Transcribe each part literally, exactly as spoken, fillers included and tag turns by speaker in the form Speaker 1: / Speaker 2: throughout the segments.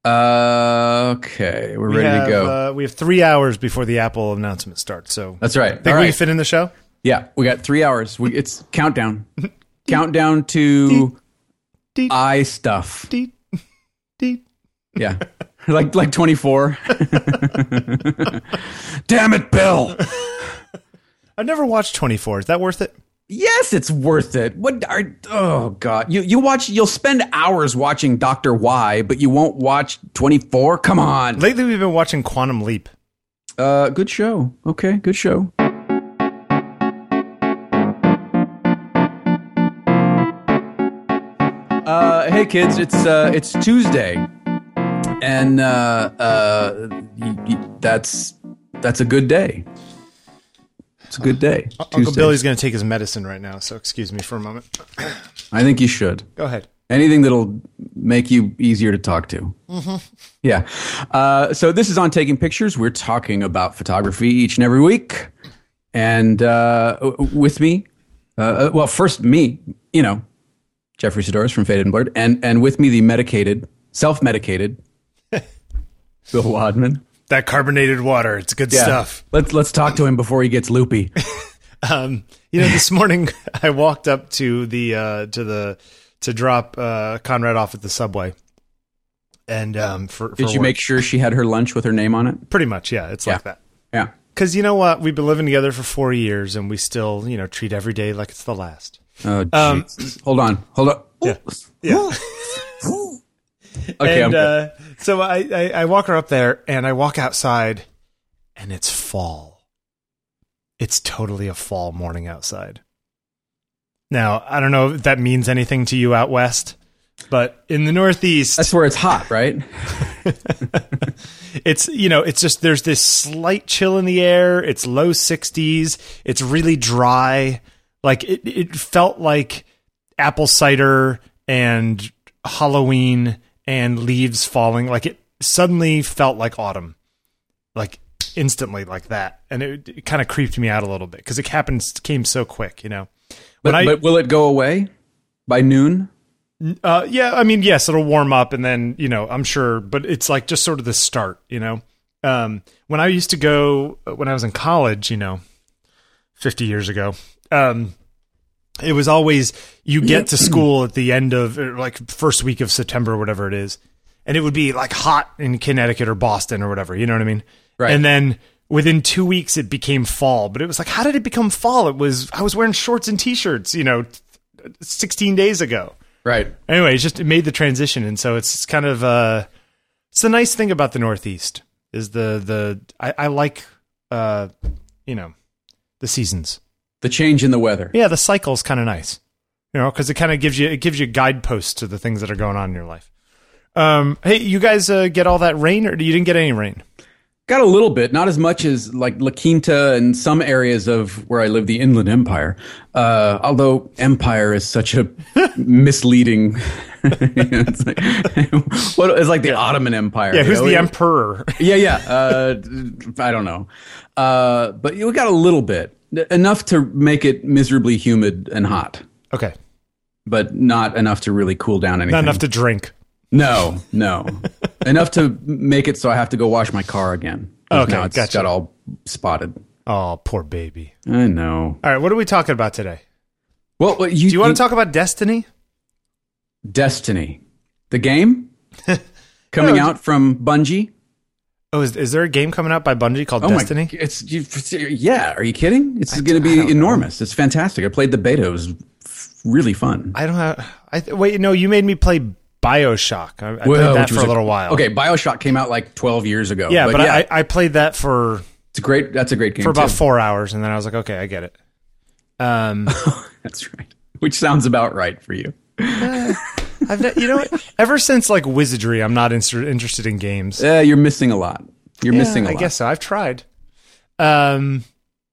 Speaker 1: Uh, okay, we're
Speaker 2: We
Speaker 1: ready
Speaker 2: have,
Speaker 1: to go.
Speaker 2: Uh, we have three hours before the Apple announcement starts. So
Speaker 1: That's right.
Speaker 2: Think
Speaker 1: All
Speaker 2: we
Speaker 1: right.
Speaker 2: can fit in the show?
Speaker 1: Yeah, we got three hours. We, it's countdown. Countdown to
Speaker 2: Deet.
Speaker 1: eye stuff.
Speaker 2: Deet. Deet.
Speaker 1: Yeah, like like twenty-four. Damn it, Bill.
Speaker 2: I've never watched twenty-four. Is that worth it?
Speaker 1: Yes, it's worth it. What are, oh god. You you watch you'll spend hours watching Doctor Y, but you won't watch twenty-four? Come on.
Speaker 2: Lately we've been watching Quantum Leap.
Speaker 1: Uh good show. Okay, good show. Uh hey kids, it's uh it's Tuesday. And uh uh y- y- that's that's a good day. It's a good day.
Speaker 2: Uncle
Speaker 1: Tuesdays.
Speaker 2: Billy's going to take his medicine right now, so excuse me for a moment.
Speaker 1: I think you should.
Speaker 2: Go ahead.
Speaker 1: Anything that'll make you easier to talk to. Mm-hmm. Yeah. Uh, so this is on Taking Pictures. We're talking about photography each and every week. And uh, with me, uh, well, first me, you know, Jeffrey Sidoris from Faded and Blurred. And, and with me, the medicated, self-medicated Bill Wadman.
Speaker 2: That carbonated water. It's good
Speaker 1: Yeah.
Speaker 2: stuff.
Speaker 1: Let's let's talk to him before he gets loopy.
Speaker 2: Um, you know, this morning I walked up to the uh, to the to drop uh, Conrad off at the subway, and um, for, for
Speaker 1: Did you
Speaker 2: work.
Speaker 1: make sure she had her lunch with her name on it?
Speaker 2: Pretty much, yeah. It's
Speaker 1: Yeah.
Speaker 2: like that.
Speaker 1: Yeah.
Speaker 2: Because you know what, we've been living together for four years, and we still, you know, treat every day like it's the last.
Speaker 1: Oh,
Speaker 2: Um,
Speaker 1: Jesus. Hold on. Hold on.
Speaker 2: Yeah. Yeah.
Speaker 1: Okay,
Speaker 2: and
Speaker 1: I'm
Speaker 2: uh, so I, I I walk her up there, and I walk outside, and it's fall. It's totally a fall morning outside. Now, I don't know if that means anything to you out west, but in the Northeast,
Speaker 1: That's where it's hot, right?
Speaker 2: it's, you know, it's just, there's this slight chill in the air. It's low sixties. It's really dry. Like it, it felt like apple cider and Halloween and leaves falling. Like it suddenly felt like autumn, like instantly like that. And it, it kind of creeped me out a little bit because it happened, came so quick, you know. When
Speaker 1: But,
Speaker 2: I,
Speaker 1: but will it go away by noon?
Speaker 2: Uh, yeah, I mean, yes, it'll warm up and then, you know, I'm sure, but it's like just sort of the start, you know. Um, when I used to go, when I was in college, you know, fifty years ago, um, it was always, you get to school at the end of, or like first week of September or whatever it is, and it would be like hot in Connecticut or Boston or whatever, you know what I mean?
Speaker 1: Right.
Speaker 2: And then within two weeks it became fall, but it was like, how did it become fall? It was, I was wearing shorts and t-shirts, you know, sixteen days ago.
Speaker 1: Right.
Speaker 2: Anyway, it's just it made the transition, and so it's, it's kind of uh, it's the nice thing about the Northeast is the the I, I like uh, you know, the seasons.
Speaker 1: The change in the weather.
Speaker 2: Yeah, the cycle's kind of nice, you know, because it kind of gives you it gives you guideposts to the things that are going on in your life. Um, hey, you guys uh, get all that rain, or you didn't get any rain?
Speaker 1: Got a little bit, not as much as like La Quinta and some areas of where I live, the Inland Empire. Uh, although Empire is such a misleading. It's like, what, it's like the Ottoman Empire.
Speaker 2: Yeah, who's
Speaker 1: you know?
Speaker 2: the emperor?
Speaker 1: Yeah, yeah. Uh, I don't know. Uh, but we got a little bit, enough to make it miserably humid and hot,
Speaker 2: Okay,
Speaker 1: but not enough to really cool down anything.
Speaker 2: not enough to drink.
Speaker 1: No, no. Enough to make it so I have to go wash my car again.
Speaker 2: Okay,
Speaker 1: now it's
Speaker 2: gotcha.
Speaker 1: got all spotted.
Speaker 2: Oh, poor baby.
Speaker 1: I know.
Speaker 2: All right, what are we talking about today?
Speaker 1: Well, well, you,
Speaker 2: Do you want to talk about Destiny?
Speaker 1: Destiny, the game coming
Speaker 2: No,
Speaker 1: out from Bungie?
Speaker 2: Oh, is, is there a game coming out by Bungie called
Speaker 1: Oh
Speaker 2: Destiny?
Speaker 1: my! It's you, yeah. Are you kidding? It's going to
Speaker 2: I
Speaker 1: be
Speaker 2: don't know.
Speaker 1: enormous. It's fantastic. I played the beta. It was f- really fun.
Speaker 2: I don't have. I th- wait. No, you made me play BioShock. I, I
Speaker 1: Well,
Speaker 2: played that
Speaker 1: which
Speaker 2: for
Speaker 1: was
Speaker 2: a little while.
Speaker 1: Okay, BioShock came out like twelve years ago.
Speaker 2: Yeah, but,
Speaker 1: yeah,
Speaker 2: I, I played that for
Speaker 1: it's a great. That's a great game
Speaker 2: for about
Speaker 1: too.
Speaker 2: four hours, and then I was like, okay, I get it. Um,
Speaker 1: That's right. Which sounds about right for you.
Speaker 2: I've ne- you know what? Ever since like Wizardry, I'm not inter- interested in games.
Speaker 1: Uh, you're missing a lot. You're
Speaker 2: Yeah,
Speaker 1: missing a
Speaker 2: I
Speaker 1: lot.
Speaker 2: guess so. I've tried. Um,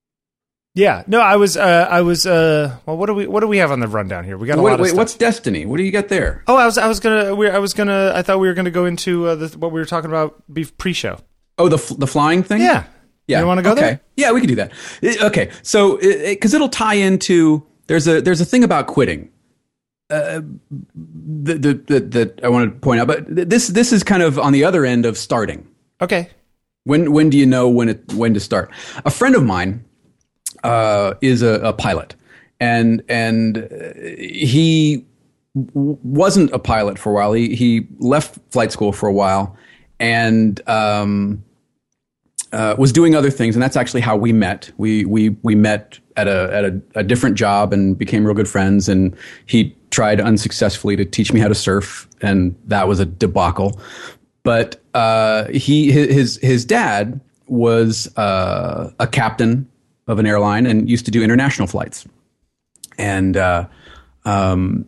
Speaker 2: yeah. No, I was. Uh, I was. Uh, well, what do we? What do we have on the rundown here? We got a
Speaker 1: Wait,
Speaker 2: lot of
Speaker 1: wait.
Speaker 2: stuff.
Speaker 1: What's Destiny? What do you got there?
Speaker 2: Oh, I was. I was gonna. We, I was gonna. I thought we were gonna go into uh, the, what we were talking about be- pre-show.
Speaker 1: Oh, the f- the flying thing.
Speaker 2: Yeah.
Speaker 1: Yeah.
Speaker 2: You want to go
Speaker 1: okay.
Speaker 2: there?
Speaker 1: Yeah, we can do that. It- okay. So, because it, it'll tie into there's a there's a thing about quitting. uh, that, that, that, that I want to point out. But this this is kind of on the other end of starting.
Speaker 2: Okay.
Speaker 1: When when do you know when it when to start? A friend of mine uh, is a, a pilot, and and he w- wasn't a pilot for a while. He he left flight school for a while, and um, uh, was doing other things. And that's actually how we met. We we we met at a at a, a different job and became real good friends. And he tried unsuccessfully to teach me how to surf, and that was a debacle. But uh, he his his dad was uh, a captain of an airline and used to do international flights. And uh, um,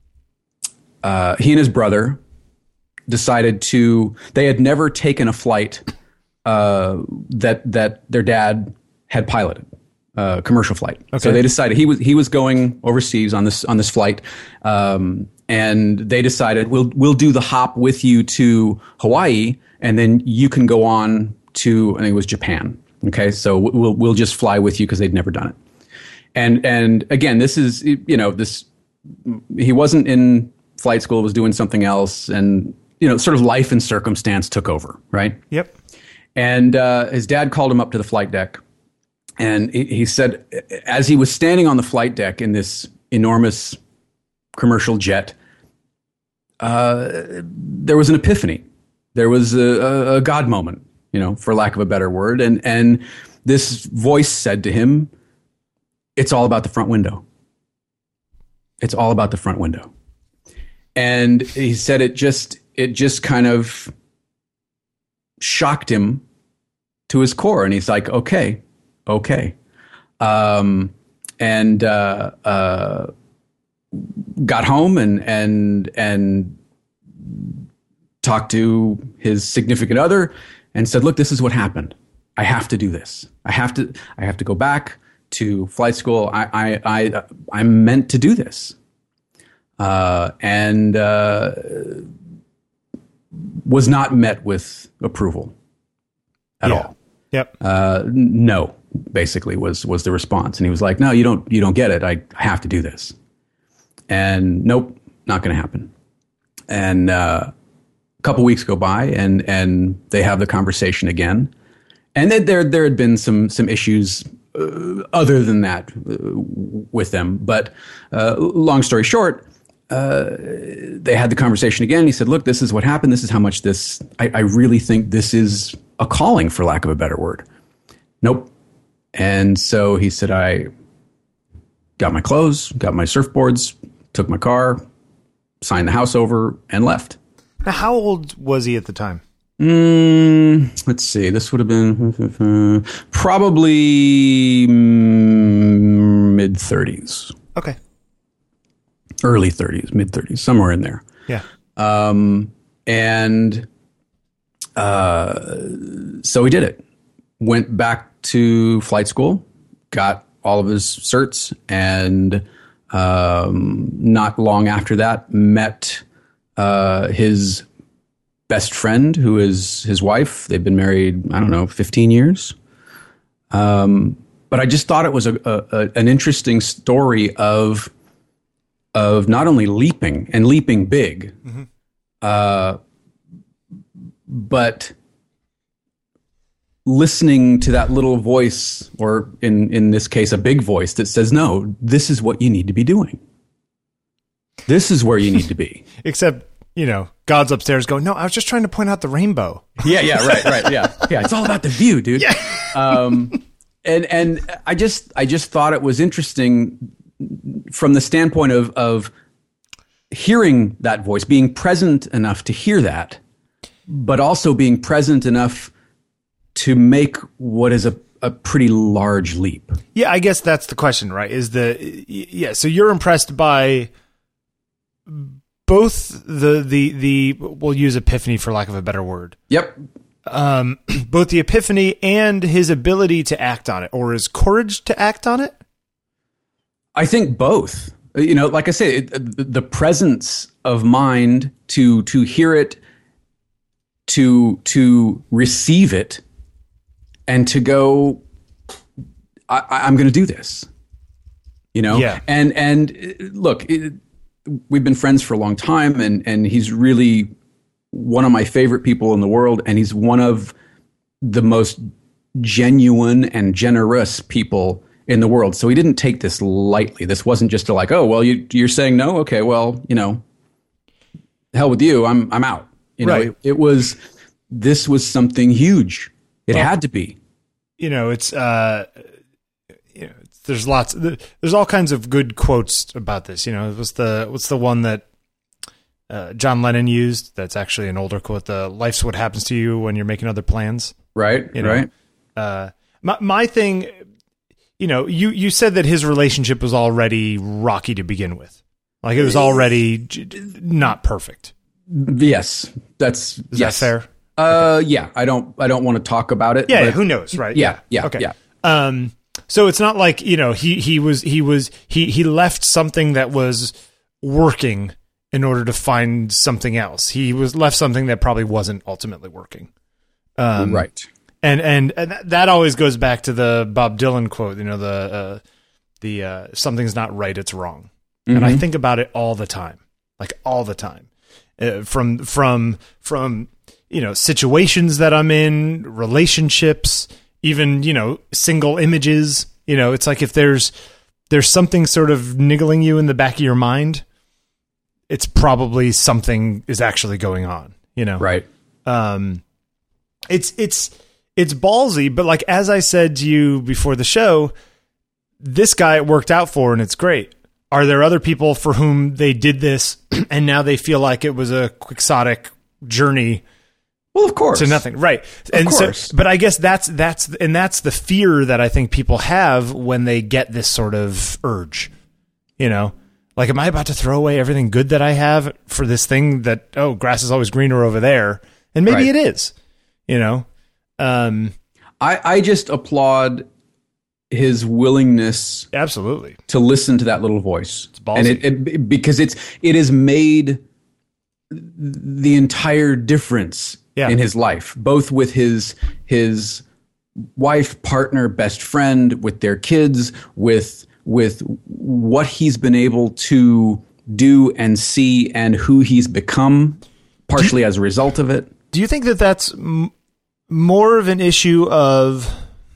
Speaker 1: uh, he and his brother decided to. They had never taken a flight uh, that that their dad had piloted, a commercial flight. Okay. So they decided he was he was going overseas on this on this flight. Um, And they decided we'll we'll do the hop with you to Hawaii, and then you can go on to, I think it was Japan. Okay, so we'll we'll just fly with you because they'd never done it. And and again, this is, you know, this he wasn't in flight school, was doing something else, and you know, sort of life and circumstance took over, right?
Speaker 2: Yep.
Speaker 1: And uh, his dad called him up to the flight deck, and he, he said, as he was standing on the flight deck in this enormous commercial jet, uh, there was an epiphany. There was a, a God moment, you know, for lack of a better word. And, and this voice said to him, it's all about the front window. It's all about the front window. And he said it just, it just kind of shocked him to his core. And he's like, okay, okay. Um, and, uh, uh, got home and and and talked to his significant other and said, look, this is what happened. I have to do this. I have to I have to go back to flight school. I I, I I'm meant to do this. Uh, and uh, was not met with approval at
Speaker 2: yeah.
Speaker 1: all.
Speaker 2: Yep.
Speaker 1: Uh, no, basically was was the response. And he was like, no, you don't you don't get it. I have to do this. And nope, not going to happen. And uh, a couple weeks go by, and and they have the conversation again. And then there there had been some some issues uh, other than that uh, with them. But uh, long story short, uh, they had the conversation again. He said, "Look, this is what happened. This is how much this. I, I really think this is a calling, for lack of a better word." Nope. And so he said, "I got my clothes, got my surfboards, took my car, signed the house over, and left."
Speaker 2: Now, how old was he at the time?
Speaker 1: Mm, let's see. This would have been probably mid thirties.
Speaker 2: Okay.
Speaker 1: Early thirties, mid thirties, somewhere in there.
Speaker 2: Yeah.
Speaker 1: Um, and uh, so he did it. Went back to flight school, got all of his certs, and um, not long after that, met uh, his best friend, who is his wife. They've been married, I don't know, fifteen years. Um, but I just thought it was a, a, a, an interesting story of of not only leaping and leaping big, mm-hmm. uh, but listening to that little voice, or in, in this case, a big voice that says, no, this is what you need to be doing. This is where you need to be.
Speaker 2: Except, you know, God's upstairs going, no, I was just trying to point out the rainbow.
Speaker 1: Yeah, yeah, right, right, yeah. Yeah, it's all about the view, dude.
Speaker 2: Yeah.
Speaker 1: um, and and I just I just thought it was interesting from the standpoint of of hearing that voice, being present enough to hear that, but also being present enough to make what is a, a pretty large leap.
Speaker 2: Yeah, I guess that's the question, right? Is the yeah, so you're impressed by both the the the we'll use epiphany for lack of a better word.
Speaker 1: Yep.
Speaker 2: Um, both the epiphany and his ability to act on it, or his courage to act on it?
Speaker 1: I think both. You know, like I say, it, the presence of mind to to hear it, to to receive it, and to go, I, I'm going to do this. You know,
Speaker 2: yeah.
Speaker 1: And and look, it, we've been friends for a long time, and and he's really one of my favorite people in the world, and he's one of the most genuine and generous people in the world. So he didn't take this lightly. This wasn't just a like, oh, well, you, you're saying no? Okay, well, you know, hell with you. I'm I'm out. You know,
Speaker 2: right.
Speaker 1: it, it was, this was something huge. It well, had to be.
Speaker 2: You know, it's, uh, you know, it's, there's lots, there's all kinds of good quotes about this. You know, what's the, what's the one that uh, John Lennon used? That's actually an older quote. The life's what happens to you when you're making other plans.
Speaker 1: Right.
Speaker 2: You know?
Speaker 1: Right.
Speaker 2: Uh, my, my thing, you know, you, you said that his relationship was already rocky to begin with. Like it was already j- not perfect.
Speaker 1: Yes. That's,
Speaker 2: Is
Speaker 1: yes.
Speaker 2: that fair?
Speaker 1: Uh, okay. Yeah. I don't, I don't want to talk about it.
Speaker 2: Yeah.
Speaker 1: But
Speaker 2: yeah who knows? Right.
Speaker 1: Yeah. Yeah.
Speaker 2: Okay.
Speaker 1: Yeah.
Speaker 2: Um, so it's not like, you know, he, he was, he was, he, he left something that was working in order to find something else. He was left something that probably wasn't ultimately working. Um,
Speaker 1: right.
Speaker 2: And, and, and that always goes back to the Bob Dylan quote, you know, the, uh, the, uh, something's not right, it's wrong. Mm-hmm. And I think about it all the time, like all the time, uh, from, from, from, you know, situations that I'm in, relationships, even, you know, single images, you know, it's like if there's, there's something sort of niggling you in the back of your mind, it's probably something is actually going on, you know?
Speaker 1: Right.
Speaker 2: Um, it's, it's, it's ballsy, but like, as I said to you before the show, this guy it worked out for and it's great. Are there other people for whom they did this and now they feel like it was a quixotic journey?
Speaker 1: Well, of course.
Speaker 2: To nothing. Right. And
Speaker 1: of course.
Speaker 2: So, but I guess that's, that's, and that's the fear that I think people have when they get this sort of urge, you know, like, am I about to throw away everything good that I have for this thing that, oh, grass is always greener over there. And maybe
Speaker 1: right.
Speaker 2: it is, you know? Um,
Speaker 1: I, I just applaud his willingness
Speaker 2: absolutely
Speaker 1: to listen to that little voice.
Speaker 2: It's ballsy.
Speaker 1: And it, it, because it's, it has made the entire difference yeah. in his life, both with his, his wife, partner, best friend, with their kids, with, with what he's been able to do and see and who he's become partially you, as a result of it.
Speaker 2: Do you think that that's m- more of an issue of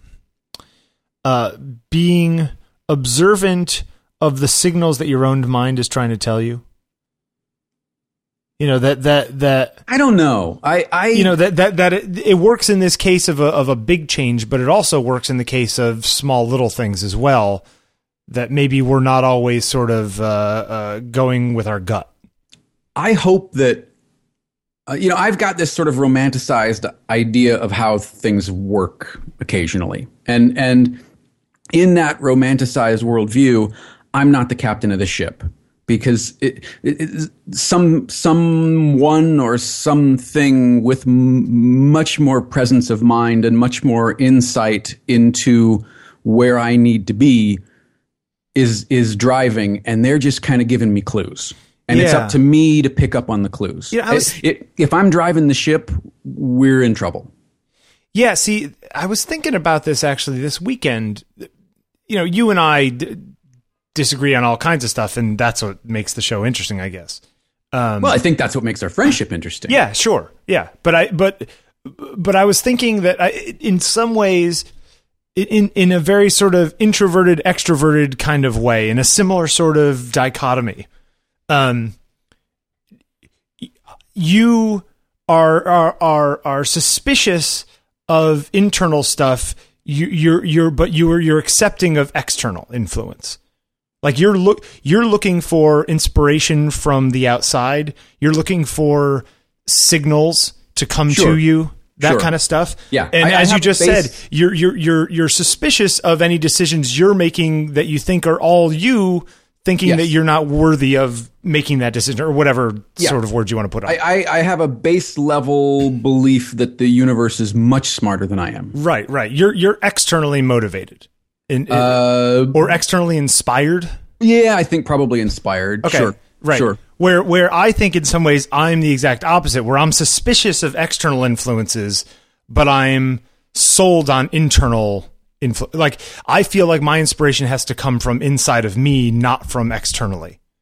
Speaker 2: uh, being observant of the signals that your own mind is trying to tell you? You know, that, that, that,
Speaker 1: I don't know. I, I,
Speaker 2: you know, that, that, that it, it works in this case of a, of a big change, but it also works in the case of small little things as well, that maybe we're not always sort of, uh, uh, going with our gut.
Speaker 1: I hope that, uh, you know, I've got this sort of romanticized idea of how things work occasionally. And, and in that romanticized worldview, I'm not the captain of the ship. Because it, it, it, some someone or something with m- much more presence of mind and much more insight into where I need to be is is driving, and they're just kind of giving me clues. And yeah. it's up to me to pick up on the clues.
Speaker 2: Yeah, I was,
Speaker 1: it, it, if I'm driving the ship, we're in trouble.
Speaker 2: Yeah, see, I was thinking about this actually this weekend. You know, you and I d- disagree on all kinds of stuff, and that's what makes the show interesting, I guess. Um,
Speaker 1: well, I think that's what makes our friendship interesting.
Speaker 2: Yeah, sure. Yeah, but I but but I was thinking that I, in some ways, in in a very sort of introverted, extroverted kind of way, in a similar sort of dichotomy, um, you are are are are suspicious of internal stuff. You you're you're but you're you're accepting of external influence. Like you're look, you're looking for inspiration from the outside. You're looking for signals to come
Speaker 1: sure.
Speaker 2: to you, that
Speaker 1: sure.
Speaker 2: kind of stuff.
Speaker 1: Yeah,
Speaker 2: and
Speaker 1: I,
Speaker 2: as
Speaker 1: I
Speaker 2: you just
Speaker 1: base-
Speaker 2: said, you're you're you're you're suspicious of any decisions you're making that you think are all you, thinking
Speaker 1: yes.
Speaker 2: that you're not worthy of making that decision or whatever
Speaker 1: yeah.
Speaker 2: sort of word you want to put on.
Speaker 1: I, I, I have a base level belief that the universe is much smarter than I am.
Speaker 2: Right, right. You're you're externally motivated. In, in,
Speaker 1: uh,
Speaker 2: or externally inspired?
Speaker 1: Yeah, I think probably inspired.
Speaker 2: Okay,
Speaker 1: sure,
Speaker 2: right.
Speaker 1: Sure.
Speaker 2: Where where I think in some ways I'm the exact opposite, where I'm suspicious of external influences, but I'm sold on internal influence. Like I feel like my inspiration has to come from inside of me, not from externally.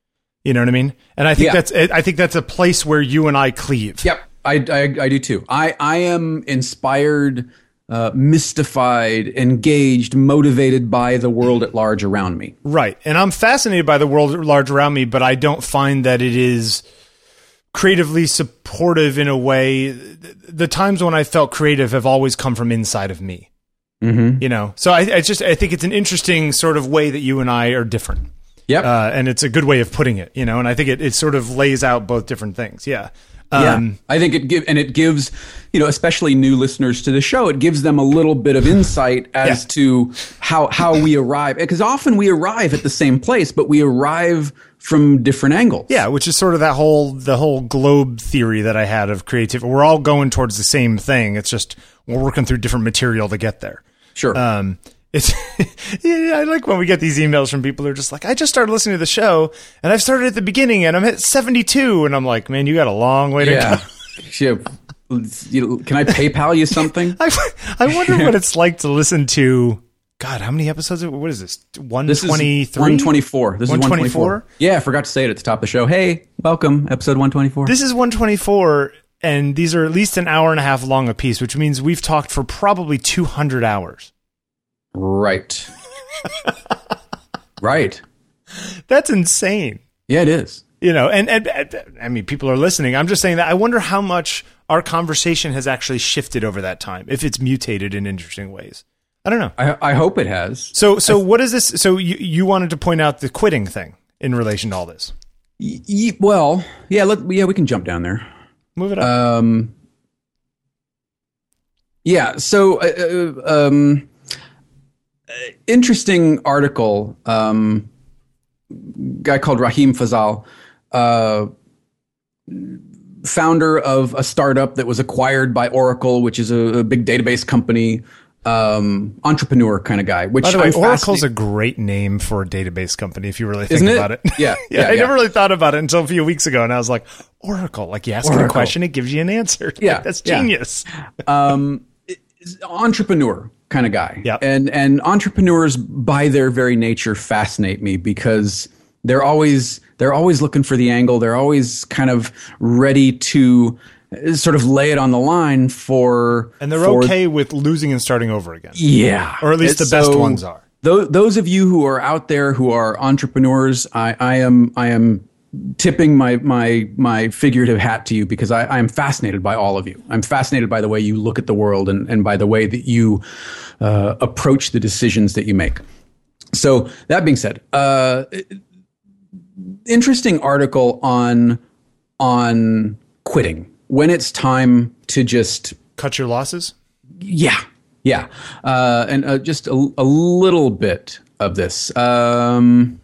Speaker 2: You know what I mean? And I think
Speaker 1: Yeah.
Speaker 2: that's I think that's a place where you and I cleave.
Speaker 1: Yep, I, I, I do too. I, I am inspired, uh, mystified, engaged, motivated by the world at large around me.
Speaker 2: Right. And I'm fascinated by the world at large around me, but I don't find that it is creatively supportive in a way. The times when I felt creative have always come from inside of me.
Speaker 1: Mm-hmm.
Speaker 2: You know, so I, I just I think it's an interesting sort of way that you and I are different.
Speaker 1: Yep.
Speaker 2: Uh, and it's a good way of putting it, you know, and I think it, it sort of lays out both different things. Yeah. Um,
Speaker 1: yeah, I think it give and it gives, you know, especially new listeners to the show, it gives them a little bit of insight as
Speaker 2: Yeah.
Speaker 1: to how how we arrive, because often we arrive at the same place, but we arrive from different angles.
Speaker 2: Yeah, which is sort of that whole the whole globe theory that I had of creativity. We're all going towards the same thing. It's just we're working through different material to get there.
Speaker 1: Sure.
Speaker 2: Um, it's yeah, I like when we get these emails from people who are just like, I just started listening to the show and I've started at the beginning and I'm at seventy-two, and I'm like, man, you got a long way to
Speaker 1: yeah.
Speaker 2: go.
Speaker 1: Yeah. You know, can I PayPal you something?
Speaker 2: I, I wonder what it's like to listen to. God, how many episodes? What is this? one twenty-three?
Speaker 1: one twenty-four. This is
Speaker 2: one twenty-four?
Speaker 1: one twenty-four. Yeah, I forgot to say it at the top of the show. Hey, welcome, episode one twenty-four.
Speaker 2: This is one twenty-four, and these are at least an hour and a half long a piece, which means we've talked for probably two hundred hours.
Speaker 1: Right. Right.
Speaker 2: That's insane.
Speaker 1: Yeah, it is.
Speaker 2: You know, and, and, and I mean, people are listening. I'm just saying that I wonder how much our conversation has actually shifted over that time, if it's mutated in interesting ways. I don't know.
Speaker 1: I, I hope it has.
Speaker 2: So, so what is this? So you, you wanted to point out the quitting thing in relation to all this.
Speaker 1: Y- y- well, yeah, let, yeah, we can jump down there.
Speaker 2: Move it up.
Speaker 1: Um, yeah. So, uh, uh, um, uh, interesting article. Um, guy called Rahim Fazal, uh, founder of a startup that was acquired by Oracle, which is a, a big database company. Um, entrepreneur kind of guy. Which
Speaker 2: By the way,
Speaker 1: I'm
Speaker 2: Oracle's a
Speaker 1: fascinated-
Speaker 2: great name for a database company if you really think
Speaker 1: Isn't it?
Speaker 2: about it.
Speaker 1: Yeah,
Speaker 2: yeah,
Speaker 1: yeah,
Speaker 2: I
Speaker 1: yeah.
Speaker 2: never really thought about it until a few weeks ago, and I was like, Oracle. Like, you ask it a
Speaker 1: Oracle.
Speaker 2: question, it gives you an answer.
Speaker 1: Yeah,
Speaker 2: That's
Speaker 1: yeah.
Speaker 2: genius.
Speaker 1: um, entrepreneur kind of guy.
Speaker 2: Yep.
Speaker 1: And and entrepreneurs by their very nature fascinate me because they're always they're always looking for the angle. They're always kind of ready to sort of lay it on the line for
Speaker 2: And they're
Speaker 1: for,
Speaker 2: okay with losing and starting over again.
Speaker 1: Yeah.
Speaker 2: Or at least
Speaker 1: It's
Speaker 2: the best
Speaker 1: so-
Speaker 2: ones are.
Speaker 1: Those, those of you who are out there who are entrepreneurs, I, I am I am tipping my my my figurative hat to you because I, I am fascinated by all of you. I'm fascinated by the way you look at the world and, and by the way that you uh, approach the decisions that you make. So that being said, uh, interesting article on on quitting when it's time to just
Speaker 2: Cut your losses?
Speaker 1: yeah. Yeah, uh, and uh, just a, a little bit of this. Um,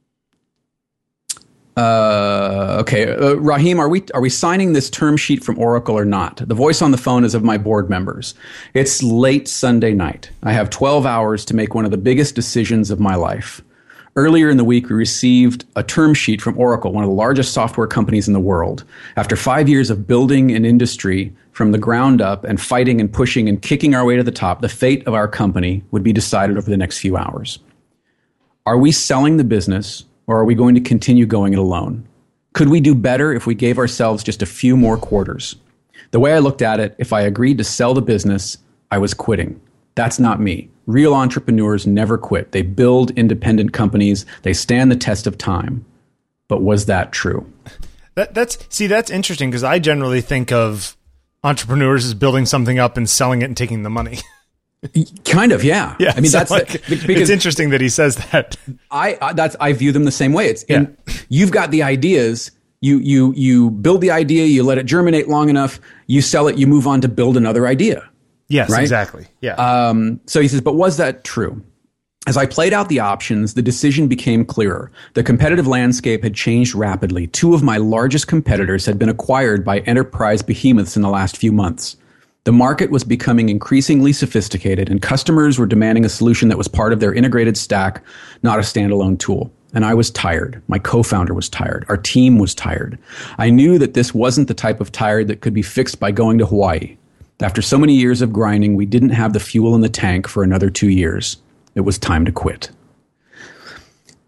Speaker 1: uh, okay, uh, Rahim, are we are we signing this term sheet from Oracle or not? The voice on the phone is of my board members. It's late Sunday night. I have twelve hours to make one of the biggest decisions of my life. Earlier in the week, we received a term sheet from Oracle, one of the largest software companies in the world. After five years of building an industry from the ground up and fighting and pushing and kicking our way to the top, the fate of our company would be decided over the next few hours. Are we selling the business, or are we going to continue going it alone? Could we do better if we gave ourselves just a few more quarters? The way I looked at it, if I agreed to sell the business, I was quitting. That's not me. Real entrepreneurs never quit. They build independent companies. They stand the test of time. But was that true?
Speaker 2: That, that's see, that's interesting because I generally think of entrepreneurs as building something up and selling it and taking the money.
Speaker 1: Kind of, yeah.
Speaker 2: Yeah,
Speaker 1: I mean,
Speaker 2: so
Speaker 1: that's
Speaker 2: like,
Speaker 1: the, because
Speaker 2: it's interesting that he says that.
Speaker 1: I, I that's I view them the same way. It's
Speaker 2: Yeah.
Speaker 1: in, you've got the ideas. You you you build the idea. You let it germinate long enough. You sell it. You move on to build another idea.
Speaker 2: Yes,
Speaker 1: Right?
Speaker 2: exactly. Yeah.
Speaker 1: Um, so he says, but was that true? As I played out the options, the decision became clearer. The competitive landscape had changed rapidly. Two of my largest competitors had been acquired by enterprise behemoths in the last few months. The market was becoming increasingly sophisticated, and customers were demanding a solution that was part of their integrated stack, not a standalone tool. And I was tired. My co-founder was tired. Our team was tired. I knew that this wasn't the type of tired that could be fixed by going to Hawaii. After so many years of grinding, we didn't have the fuel in the tank for another two years. It was time to quit.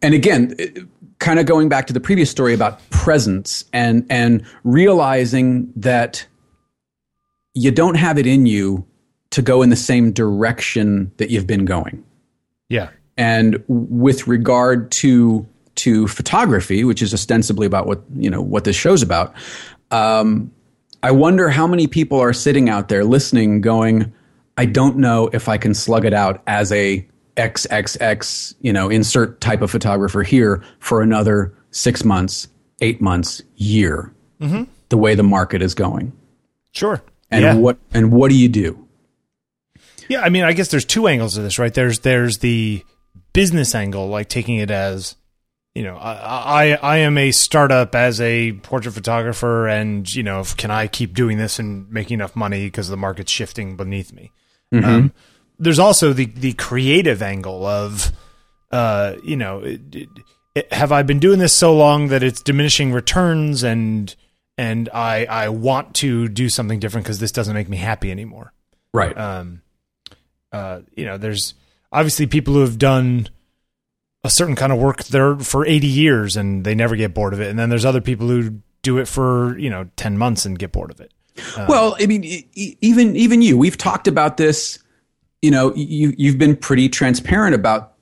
Speaker 1: And again, kind of going back to the previous story about presence and and realizing that you don't have it in you to go in the same direction that you've been going.
Speaker 2: Yeah.
Speaker 1: And with regard to to photography, which is ostensibly about what, you know, what this show's about, um, I wonder how many people are sitting out there listening going, I don't know if I can slug it out as a triple X, you know, insert type of photographer here for another six months, eight months, year, mm-hmm. the way the market is going.
Speaker 2: Sure.
Speaker 1: And
Speaker 2: yeah.
Speaker 1: what and what do you do?
Speaker 2: Yeah, I mean, I guess there's two angles to this, right? There's there's the business angle, like taking it as, you know, I, I I am a startup as a portrait photographer, and, you know, can I keep doing this and making enough money because the market's shifting beneath me? Mm-hmm. Um, there's also the the creative angle of, uh, you know, it, it, it, have I been doing this so long that it's diminishing returns, and and I I want to do something different because this doesn't make me happy anymore.
Speaker 1: Right.
Speaker 2: Um. Uh. You know, there's obviously people who have done a certain kind of work there for eighty years and they never get bored of it. And then there's other people who do it for, you know, ten months and get bored of it. Um,
Speaker 1: well, I mean, e- even, even you, we've talked about this, you know, you, you've been pretty transparent about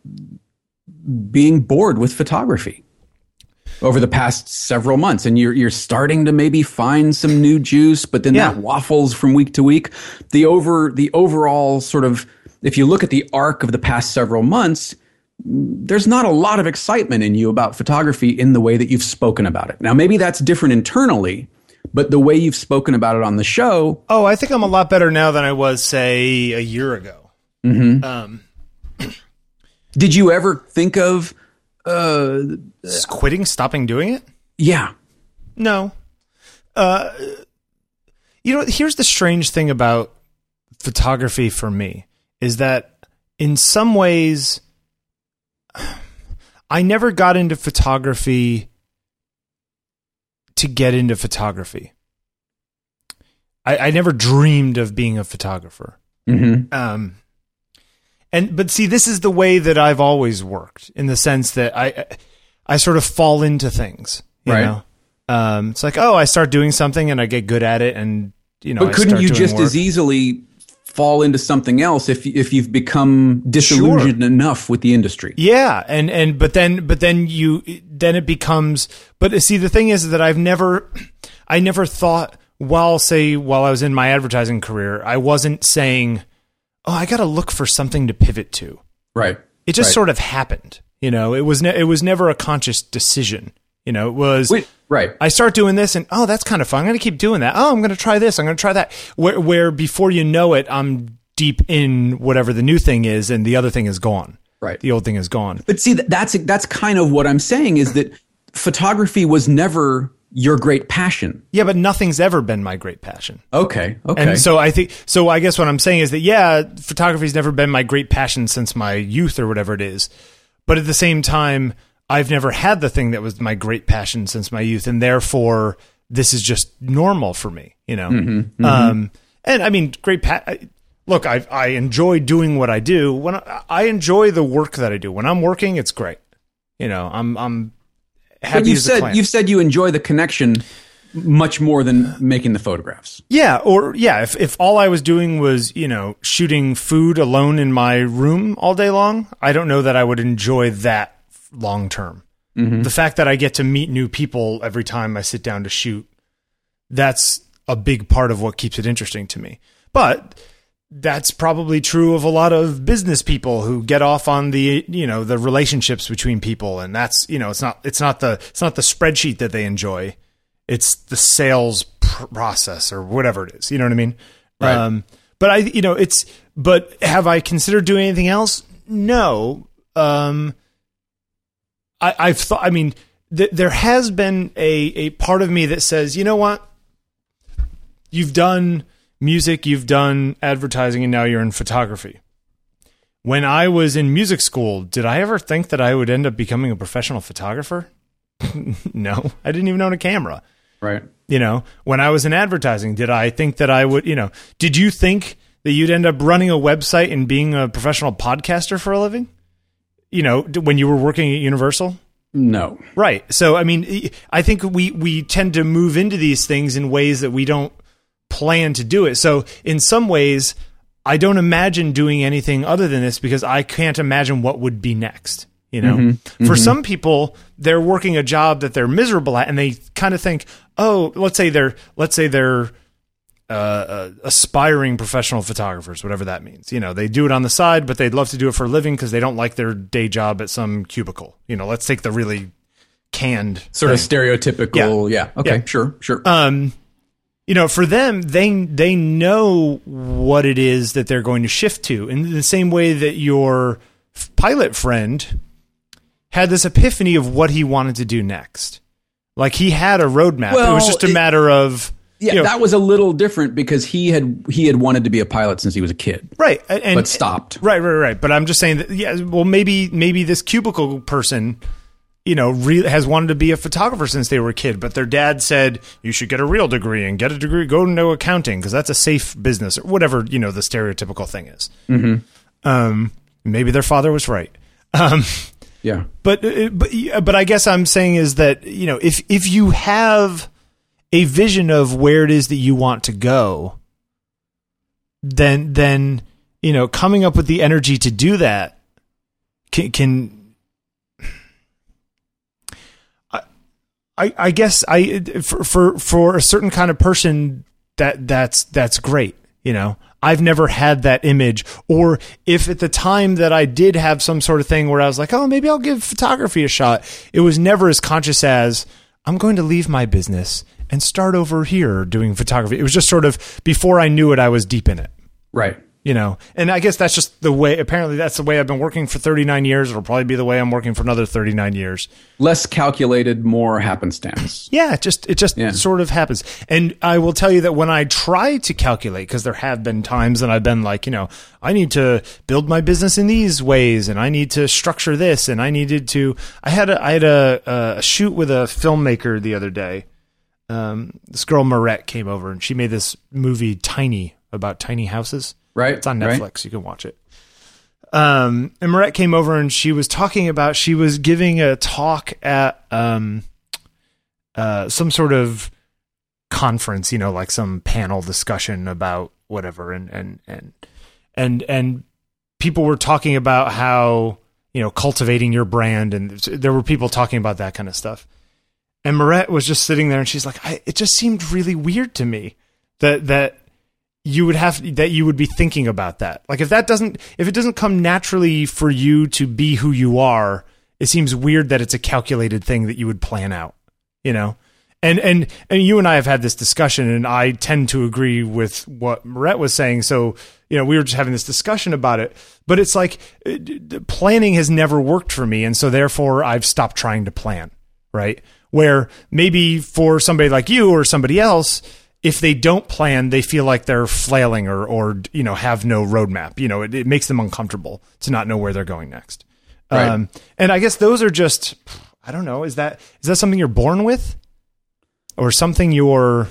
Speaker 1: being bored with photography over the past several months, and you're, you're starting to maybe find some new juice, but then yeah. that waffles from week to week. The over, the overall sort of, if you look at the arc of the past several months, there's not a lot of excitement in you about photography in the way that you've spoken about it. Now, maybe that's different internally, but the way you've spoken about it on the show.
Speaker 2: Oh, I think I'm a lot better now than I was, say, a year ago.
Speaker 1: Mm-hmm.
Speaker 2: Um,
Speaker 1: Did you ever think of uh,
Speaker 2: quitting, stopping doing it?
Speaker 1: Yeah.
Speaker 2: No. Uh, you know, here's the strange thing about photography for me is that in some ways, I never got into photography to get into photography. I, I never dreamed of being a photographer.
Speaker 1: Mm-hmm.
Speaker 2: Um, and but see, this is the way that I've always worked, in the sense that I I sort of fall into things. You
Speaker 1: right.
Speaker 2: know? Um, it's like, oh, I start doing something and I get good at it, and you know.
Speaker 1: But
Speaker 2: I
Speaker 1: couldn't
Speaker 2: start
Speaker 1: you
Speaker 2: doing
Speaker 1: just
Speaker 2: work.
Speaker 1: as easily fall into something else if if you've become disillusioned
Speaker 2: Sure.
Speaker 1: enough with the industry?
Speaker 2: Yeah, and and but then but then you then it becomes. But see, the thing is that I've never, I never thought while say while I was in my advertising career, I wasn't saying, oh, I got to look for something to pivot to.
Speaker 1: Right.
Speaker 2: It just
Speaker 1: right.
Speaker 2: sort of happened. You know, it was ne- it was never a conscious decision. You know, it was
Speaker 1: Wait, right.
Speaker 2: I start doing this, and oh, that's kind of fun. I'm going to keep doing that. Oh, I'm going to try this. I'm going to try that. Where, where before you know it, I'm deep in whatever the new thing is, and the other thing is gone.
Speaker 1: Right.
Speaker 2: The old thing is gone.
Speaker 1: But see, that's that's kind of what I'm saying, is that photography was never your great passion.
Speaker 2: Yeah, but nothing's ever been my great passion.
Speaker 1: Okay. Okay.
Speaker 2: And so I think, so I guess what I'm saying is that, yeah, photography's never been my great passion since my youth or whatever it is. But at the same time, I've never had the thing that was my great passion since my youth. And therefore, this is just normal for me, you know?
Speaker 1: Mm-hmm, mm-hmm.
Speaker 2: Um, and I mean, great, pa- I, look, I I enjoy doing what I do. When I, I enjoy the work that I do. When I'm working, it's great. You know, I'm, I'm happy
Speaker 1: But you
Speaker 2: as a
Speaker 1: said
Speaker 2: clam.
Speaker 1: you've said you enjoy the connection much more than making the photographs.
Speaker 2: Yeah, or yeah, if if all I was doing was, you know, shooting food alone in my room all day long, I don't know that I would enjoy that long term. Mm-hmm. The fact that I get to meet new people every time I sit down to shoot, that's a big part of what keeps it interesting to me. But that's probably true of a lot of business people who get off on the, you know, the relationships between people, and that's, you know, it's not it's not the it's not the spreadsheet that they enjoy. It's the sales pr- process or whatever it is. You know what I mean?
Speaker 1: Right.
Speaker 2: Um, but I, you know, it's, but have I considered doing anything else? No. Um, I, I've thought, I mean, th- there has been a, a part of me that says, you know what? You've done music, you've done advertising, and now you're in photography. When I was in music school, did I ever think that I would end up becoming a professional photographer? No, I didn't even own a camera.
Speaker 1: Right.
Speaker 2: You know, when I was in advertising, did I think that I would, you know, did you think that you'd end up running a website and being a professional podcaster for a living? you know, when you were working at Universal?
Speaker 1: No.
Speaker 2: Right. So, I mean, I think we, we tend to move into these things in ways that we don't plan to do it. So in some ways, I don't imagine doing anything other than this because I can't imagine what would be next. You know,
Speaker 1: Mm-hmm.
Speaker 2: for
Speaker 1: Mm-hmm.
Speaker 2: some people, they're working a job that they're miserable at and they kind of think, oh, let's say they're, let's say they're, Uh, uh, aspiring professional photographers, whatever that means. You know, they do it on the side, but they'd love to do it for a living because they don't like their day job at some cubicle. You know, let's take the really canned
Speaker 1: Sort
Speaker 2: thing.
Speaker 1: of stereotypical. Yeah. yeah. Okay.
Speaker 2: Yeah.
Speaker 1: Sure. Sure.
Speaker 2: Um, you know, for them, they they know what it is that they're going to shift to, in the same way that your f- pilot friend had this epiphany of what he wanted to do next. Like he had a roadmap.
Speaker 1: Well,
Speaker 2: it was just a
Speaker 1: it-
Speaker 2: matter of.
Speaker 1: Yeah,
Speaker 2: you know,
Speaker 1: that was a little different because he had he had wanted to be a pilot since he was a kid,
Speaker 2: right, and
Speaker 1: but stopped.
Speaker 2: Right, right, right. But I'm just saying that, yeah. Well, maybe maybe this cubicle person, you know, re- has wanted to be a photographer since they were a kid, but their dad said you should get a real degree and get a degree, go into accounting because that's a safe business or whatever. You know, the stereotypical thing is.
Speaker 1: Mm-hmm.
Speaker 2: Um, maybe their father was right. Um,
Speaker 1: Yeah,
Speaker 2: but but but I guess I'm saying is that, you know, if if you have a vision of where it is that you want to go, then, then, you know, coming up with the energy to do that can, can I, I, I guess I, for, for, for a certain kind of person that that's, that's great. You know, I've never had that image, or if at the time that I did have some sort of thing where I was like, oh, maybe I'll give photography a shot. It was never as conscious as I'm going to leave my business and start over here doing photography. It was just sort of before I knew it, I was deep in it,
Speaker 1: right.
Speaker 2: you know? And I guess that's just the way, apparently that's the way I've been working for thirty-nine years. It'll probably be the way I'm working for another thirty-nine years.
Speaker 1: Less calculated, more happenstance.
Speaker 2: Yeah, it just, it just
Speaker 1: Yeah.
Speaker 2: sort of happens. And I will tell you that when I try to calculate, because there have been times that I've been like, you know, I need to build my business in these ways and I need to structure this. And I needed to, I had a, I had a, a shoot with a filmmaker the other day. Um, this girl Marette came over and she made this movie Tiny about tiny houses.
Speaker 1: Right.
Speaker 2: It's on
Speaker 1: right.
Speaker 2: Netflix. You can watch it. Um, and Marette came over and she was talking about, she was giving a talk at, um, uh, some sort of conference, you know, like some panel discussion about whatever. And, and, and, and, and people were talking about how, you know, cultivating your brand. And there were people talking about that kind of stuff. And Marette was just sitting there and she's like, I, it just seemed really weird to me that, that you would have, that you would be thinking about that. Like if that doesn't, if it doesn't come naturally for you to be who you are, it seems weird that it's a calculated thing that you would plan out, you know? And, and, and you and I have had this discussion and I tend to agree with what Marette was saying. So, you know, we were just having this discussion about it, but it's like uh, planning has never worked for me. And so therefore I've stopped trying to plan, right? Where maybe for somebody like you or somebody else, if they don't plan, they feel like they're flailing or, or you know, have no roadmap. You know, it, it makes them uncomfortable to not know where they're going next.
Speaker 1: Right.
Speaker 2: Um, and I guess those are just, I don't know, is that is that something you're born with? Or something you're...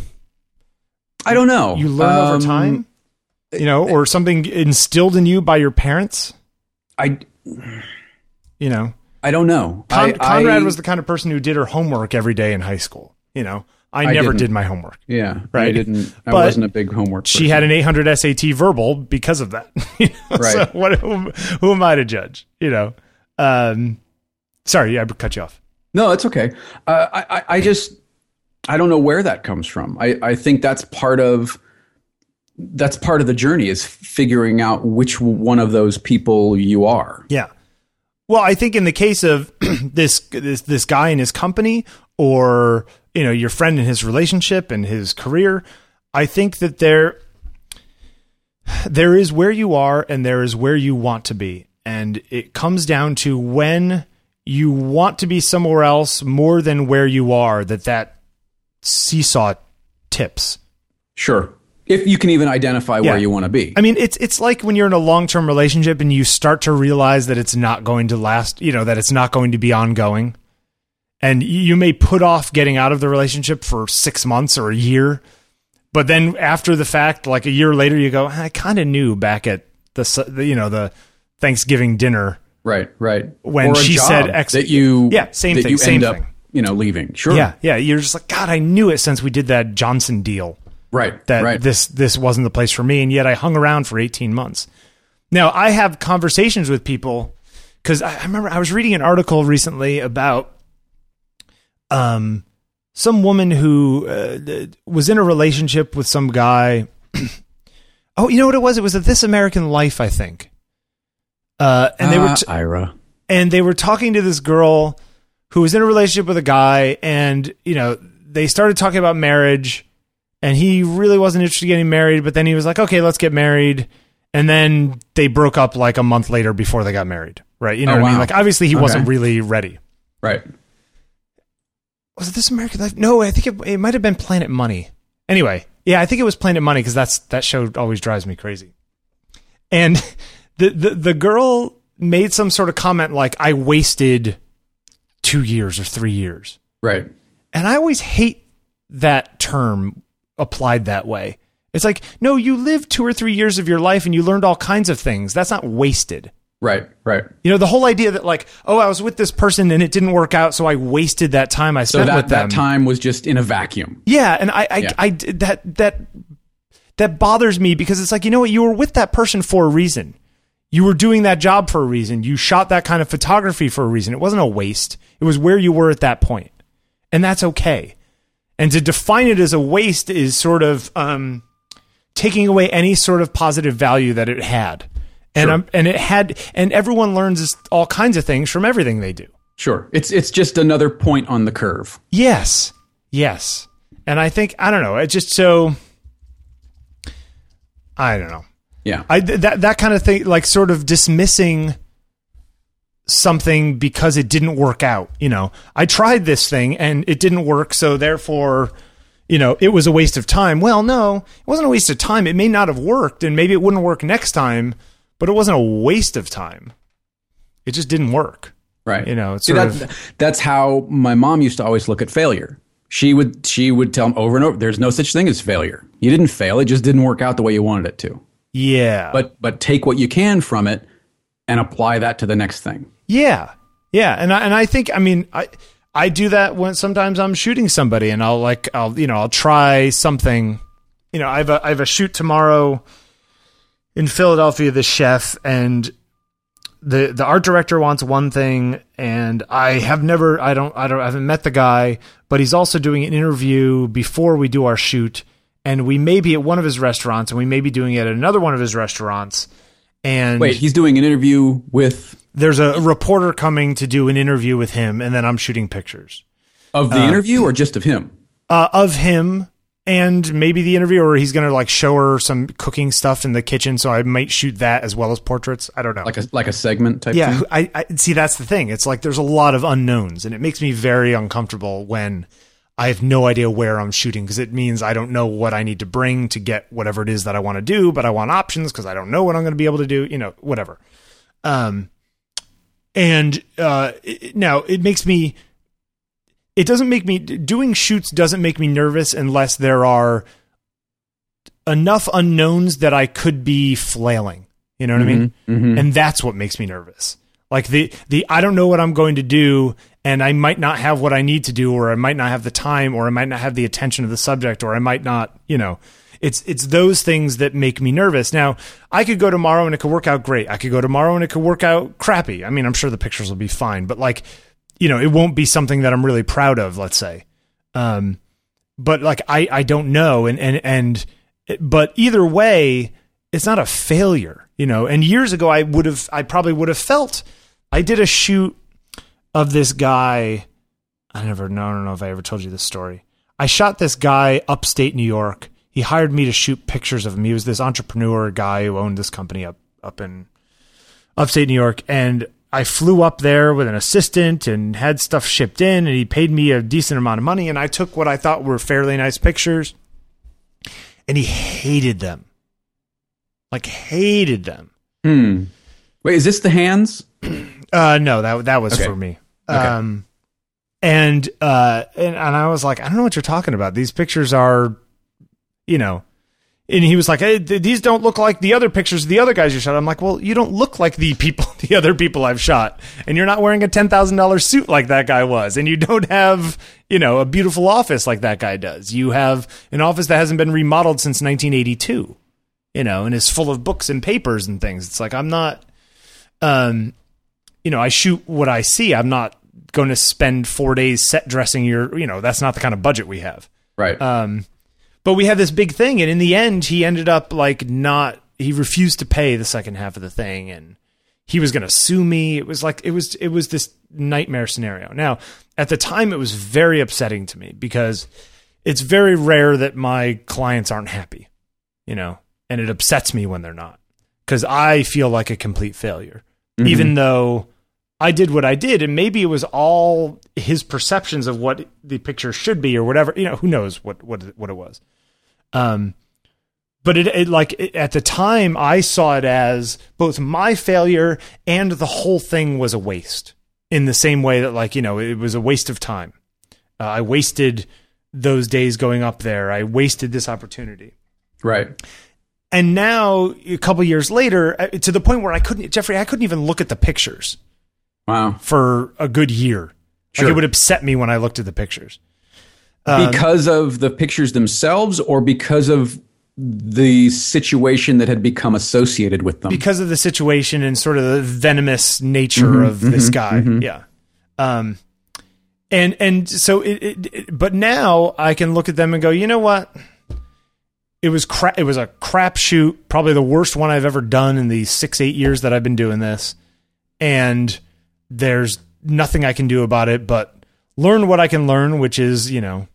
Speaker 1: I don't know.
Speaker 2: You learn
Speaker 1: um,
Speaker 2: over time? You know, or something instilled in you by your parents?
Speaker 1: I,
Speaker 2: You know?
Speaker 1: I don't know.
Speaker 2: Con-
Speaker 1: I,
Speaker 2: Conrad
Speaker 1: I,
Speaker 2: was the kind of person who did her homework every day in high school. You know, I,
Speaker 1: I
Speaker 2: never
Speaker 1: didn't.
Speaker 2: did my homework.
Speaker 1: Yeah.
Speaker 2: Right.
Speaker 1: I didn't. I
Speaker 2: But
Speaker 1: wasn't a big homework person.
Speaker 2: She had an eight hundred S A T verbal because of that. You know?
Speaker 1: Right.
Speaker 2: So what, who, who am I to judge? You know? Um, sorry, I cut you off.
Speaker 1: No, it's okay. Uh, I, I, I just, I don't know where that comes from. I, I think that's part of, that's part of the journey is figuring out which one of those people you are.
Speaker 2: Yeah. Well, I think in the case of this, this, this guy and his company, or, you know, your friend and his relationship and his career, I think that there, there is where you are and there is where you want to be. And it comes down to when you want to be somewhere else more than where you are, that that seesaw tips.
Speaker 1: Sure. If you can even identify
Speaker 2: Yeah.
Speaker 1: where you want to be.
Speaker 2: I mean, it's it's like when you're in a long-term relationship and you start to realize that it's not going to last, you know, that it's not going to be ongoing. And you may put off getting out of the relationship for six months or a year. But then after the fact, like a year later, you go, I kind of knew back at the, you know, the Thanksgiving dinner
Speaker 1: Right, right.
Speaker 2: When
Speaker 1: or a
Speaker 2: she
Speaker 1: job
Speaker 2: said X,
Speaker 1: that you,
Speaker 2: yeah, same
Speaker 1: that
Speaker 2: thing,
Speaker 1: you
Speaker 2: same
Speaker 1: end
Speaker 2: thing.
Speaker 1: up, you know, leaving. Sure.
Speaker 2: Yeah, yeah. You're just like, God, I knew it since we did that Johnson deal.
Speaker 1: Right,
Speaker 2: That
Speaker 1: right.
Speaker 2: this this wasn't the place for me, and yet I hung around for eighteen months. Now I have conversations with people because I, I remember I was reading an article recently about um some woman who uh, was in a relationship with some guy. Oh, you know what it was? It was a This American Life, I think. Uh, and they were t-
Speaker 1: uh, Ira.
Speaker 2: and they were talking to this girl who was in a relationship with a guy, and you know they started talking about marriage, and he really wasn't interested in getting married, but then he was like, "Okay, let's get married," and then they broke up like a month later before they got married, right? You know
Speaker 1: Oh,
Speaker 2: what I mean?
Speaker 1: wow.
Speaker 2: Like obviously he
Speaker 1: Okay.
Speaker 2: wasn't really ready.
Speaker 1: Right.
Speaker 2: Was it This American Life? No, I think it, it might have been Planet Money. Anyway, yeah, I think it was Planet Money because that's that show always drives me crazy. And the, the the girl made some sort of comment like, "I wasted two years or three years,"
Speaker 1: Right.
Speaker 2: and I always hate that term applied that way. It's like, no, you lived two or three years of your life and you learned all kinds of things. That's not wasted.
Speaker 1: Right, right.
Speaker 2: You know, the whole idea that like, oh, I was with this person and it didn't work out, so I wasted that time I
Speaker 1: So
Speaker 2: spent
Speaker 1: that,
Speaker 2: with them.
Speaker 1: that time was just in a vacuum.
Speaker 2: Yeah, and I, I,
Speaker 1: Yeah.
Speaker 2: I, that that that bothers me because it's like, you know what, you were with that person for a reason. You were doing that job for a reason. You shot that kind of photography for a reason. It wasn't a waste. It was where you were at that point, and that's okay. And to define it as a waste is sort of um, taking away any sort of positive value that it had. And
Speaker 1: Sure.
Speaker 2: um, and it had, and everyone learns all kinds of things from everything they do.
Speaker 1: Sure. It's it's just another point on the curve.
Speaker 2: Yes, yes. And I think I don't know. It just so I don't know.
Speaker 1: Yeah.
Speaker 2: I that that kind of thing, like sort of dismissing something because it didn't work out. You know, I tried this thing and it didn't work, so therefore, you know, it was a waste of time. Well, no, it wasn't a waste of time. It may not have worked, and maybe it wouldn't work next time, but it wasn't a waste of time. It just didn't work.
Speaker 1: Right.
Speaker 2: You know, it's
Speaker 1: See,
Speaker 2: sort
Speaker 1: that,
Speaker 2: of,
Speaker 1: that's how my mom used to always look at failure. She would she would tell him over and over, there's no such thing as failure. You didn't fail. It just didn't work out the way you wanted it to.
Speaker 2: yeah.
Speaker 1: But but take what you can from it and apply that to the next thing.
Speaker 2: Yeah, yeah, and I, and I think I mean I I do that when sometimes I'm shooting somebody and I'll like I'll you know I'll try something, you know I have a I have a shoot tomorrow in Philadelphia, the chef, and the the art director wants one thing, and I have never I don't I don't I haven't met the guy, but he's also doing an interview before we do our shoot, and we may be at one of his restaurants and we may be doing it at another one of his restaurants. And
Speaker 1: Wait, he's doing an interview with
Speaker 2: there's a reporter coming to do an interview with him, and then I'm shooting pictures
Speaker 1: of the interview or just of him?
Speaker 2: uh, of him and maybe the interview, or he's going to like show her some cooking stuff in the kitchen. So I might shoot that as well as portraits. I don't know.
Speaker 1: Like a like a segment type
Speaker 2: yeah,
Speaker 1: thing?
Speaker 2: I, I see. That's the thing. It's like there's a lot of unknowns, and it makes me very uncomfortable when I have no idea where I'm shooting, because it means I don't know what I need to bring to get whatever it is that I want to do, but I want options because I don't know what I'm going to be able to do. You know, whatever. Um. And uh, it, now it makes me, it doesn't make me, doing shoots doesn't make me nervous unless there are enough unknowns that I could be flailing. You know what I mean?
Speaker 1: Mm-hmm.
Speaker 2: And that's what makes me nervous. Like the, the, I don't know what I'm going to do, and I might not have what I need to do, or I might not have the time, or I might not have the attention of the subject, or I might not, you know. It's it's those things that make me nervous. Now, I could go tomorrow and it could work out great. I could go tomorrow and it could work out crappy. I mean, I'm sure the pictures will be fine, but like, you know, it won't be something that I'm really proud of, let's say. Um, but like, I, I don't know. And, and, and, but either way, it's not a failure, you know. And years ago, I would have, I probably would have felt, I did a shoot of this guy. I never know. I don't know if I ever told you this story. I shot this guy upstate New York. He hired me to shoot pictures of him. He was this entrepreneur guy who owned this company up, up in upstate New York. And I flew up there with an assistant and had stuff shipped in, and he paid me a decent amount of money. And I took what I thought were fairly nice pictures, and he hated them. Like hated them.
Speaker 1: Hmm. Wait, is this the hands?
Speaker 2: Uh, no, that, that was
Speaker 1: Okay.
Speaker 2: for me.
Speaker 1: Okay.
Speaker 2: Um, and, uh, and, and I was like, I don't know what you're talking about. These pictures are, you know, and he was like, hey, th- these don't look like the other pictures of the other guys you shot. I'm like, well, you don't look like the people, the other people I've shot. And you're not wearing a ten thousand dollars suit like that guy was. And you don't have, you know, a beautiful office like that guy does. You have an office that hasn't been remodeled since nineteen eighty-two, you know, and is full of books and papers and things. It's like, I'm not, um, you know, I shoot what I see. I'm not going to spend four days set dressing your, you know, that's not the kind of budget we have.
Speaker 1: Right.
Speaker 2: Um, But we had this big thing, and in the end, he ended up like not. He refused to pay the second half of the thing, and he was going to sue me. It was like it was it was this nightmare scenario. Now, at the time, it was very upsetting to me because it's very rare that my clients aren't happy, you know, and it upsets me when they're not because I feel like a complete failure, mm-hmm. even though I did what I did, and maybe it was all his perceptions of what the picture should be or whatever. You know, who knows what what what it was. Um, but it, it like it, at the time I saw it as both my failure and the whole thing was a waste in the same way that like, you know, it was a waste of time. Uh, I wasted those days going up there. I wasted this opportunity.
Speaker 1: Right.
Speaker 2: And now a couple years later, to the point where I couldn't, Jeffrey, I couldn't even look at the pictures.
Speaker 1: Wow.
Speaker 2: For a good year.
Speaker 1: Sure.
Speaker 2: Like it would upset me when I looked at the pictures.
Speaker 1: Because um, of the pictures themselves or because of the situation that had become associated with them?
Speaker 2: Because of the situation and sort of the venomous nature
Speaker 1: mm-hmm,
Speaker 2: of
Speaker 1: mm-hmm,
Speaker 2: this guy.
Speaker 1: Mm-hmm.
Speaker 2: Yeah. Um, and, and so, it, it, it, but now I can look at them and go, you know what? It was cra- It was a crap shoot, probably the worst one I've ever done in the six, eight years that I've been doing this. And there's nothing I can do about it, but learn what I can learn, which is, you know,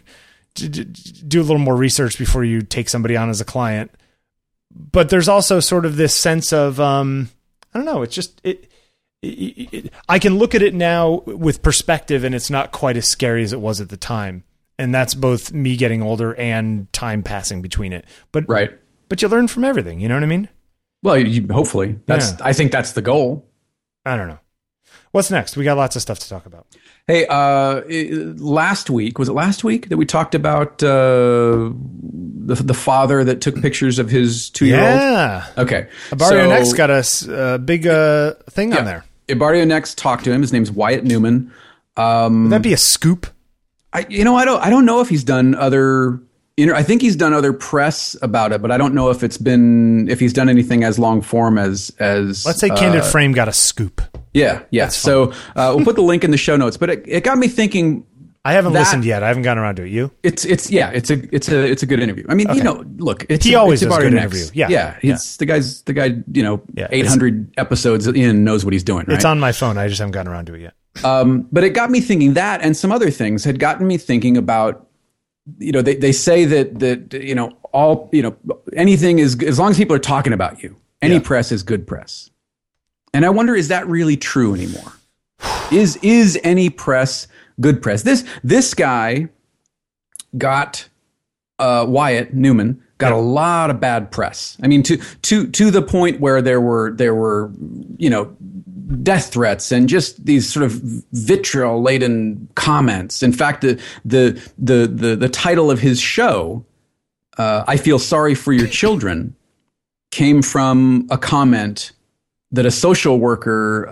Speaker 2: do a little more research before you take somebody on as a client. But there's also sort of this sense of, um, I don't know, it's just, it, it, it, I can look at it now with perspective and it's not quite as scary as it was at the time. And that's both me getting older and time passing between it. But,
Speaker 1: right.
Speaker 2: But you learn from everything. You know what I mean?
Speaker 1: Well, you, hopefully that's, yeah. I think that's the goal.
Speaker 2: I don't know. What's next? We got lots of stuff to talk about.
Speaker 1: Hey, uh, last week, was it last week that we talked about uh, the the father that took pictures of his two-year-old?
Speaker 2: Yeah.
Speaker 1: Okay.
Speaker 2: Barrio so, Next got a uh, big uh, thing yeah, on there.
Speaker 1: Barrio Next talked to him. His name's Wyatt Newman. Um,
Speaker 2: Would that be a scoop?
Speaker 1: I, you know, I don't, I don't know if he's done other... Inter- I think he's done other press about it, but I don't know if it's been if he's done anything as long form as as.
Speaker 2: Let's say Candid uh, Frame got a scoop.
Speaker 1: Yeah, yeah. That's so uh, we'll put the link in the show notes. But it, it got me thinking.
Speaker 2: I haven't listened yet. I haven't gotten around to it. You?
Speaker 1: It's it's yeah. It's a it's a it's a good interview. I mean, okay. you know, look, it's
Speaker 2: he
Speaker 1: a,
Speaker 2: always
Speaker 1: it's
Speaker 2: does a good
Speaker 1: next.
Speaker 2: interview. Yeah,
Speaker 1: yeah. He's
Speaker 2: yeah.
Speaker 1: the guy's the guy. You know,
Speaker 2: yeah,
Speaker 1: eight hundred episodes in knows what he's doing. Right?
Speaker 2: It's on my phone. I just haven't gotten around to it yet.
Speaker 1: Um, but it got me thinking that, and some other things had gotten me thinking about. You know, they, they say that, that, you know, all, you know, anything is, as long as people are talking about you, any yeah. press is good press. And I wonder, is that really true anymore? Is, is any press good press? This, this guy got, uh, Wyatt Newman got yeah. a lot of bad press. I mean, to, to, to the point where there were, there were, you know, death threats and just these sort of vitriol-laden comments. In fact, the the the the, the title of his show, uh, "I Feel Sorry for Your Children," came from a comment that a social worker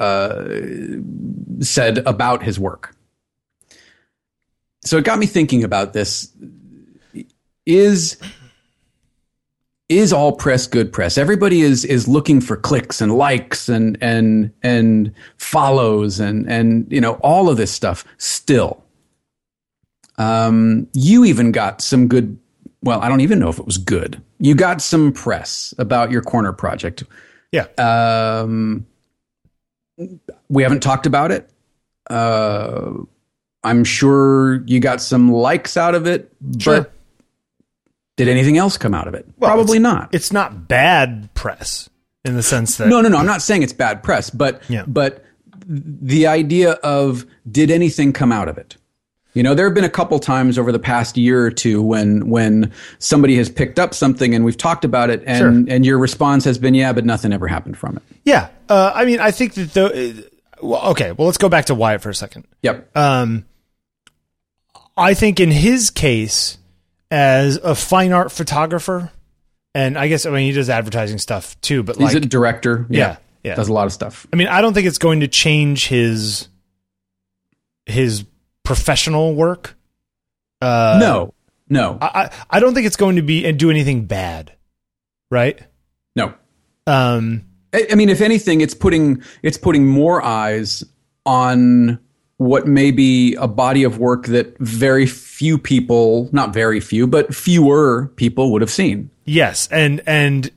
Speaker 1: uh, said about his work. So it got me thinking about this. Is Is all press good press? Everybody is is looking for clicks and likes and and and follows and and you know all of this stuff still. Um, you even got some good. Well, I don't even know if it was good. You got some press about your corner project.
Speaker 2: Yeah.
Speaker 1: Um, we haven't talked about it. Uh, I'm sure you got some likes out of it,
Speaker 2: sure.
Speaker 1: but. Did anything else come out of it?
Speaker 2: Well,
Speaker 1: Probably
Speaker 2: it's,
Speaker 1: not.
Speaker 2: It's not bad press in the sense that...
Speaker 1: No, no, no. I'm not saying it's bad press, but
Speaker 2: yeah.
Speaker 1: but the idea of did anything come out of it? You know, there have been a couple times over the past year or two when when somebody has picked up something and we've talked about it and,
Speaker 2: sure.
Speaker 1: and your response has been, yeah, but nothing ever happened from it.
Speaker 2: Yeah. Uh, I mean, I think that the... Well, okay, well, let's go back to Wyatt for a second.
Speaker 1: Yep.
Speaker 2: Um, I think in his case... as a fine art photographer, And I guess, I mean, he does advertising stuff too, but
Speaker 1: He's
Speaker 2: like,
Speaker 1: a director. Yeah,
Speaker 2: yeah, yeah.
Speaker 1: Does a lot of stuff.
Speaker 2: I mean, I don't think it's going to change his, his professional work. Uh,
Speaker 1: no, no.
Speaker 2: I, I I don't think it's going to be and do anything bad. Right?
Speaker 1: No.
Speaker 2: Um,
Speaker 1: I, I mean, if anything, it's putting, it's putting more eyes on what may be a body of work that very few people, not very few, but fewer people would have seen.
Speaker 2: Yes. And, and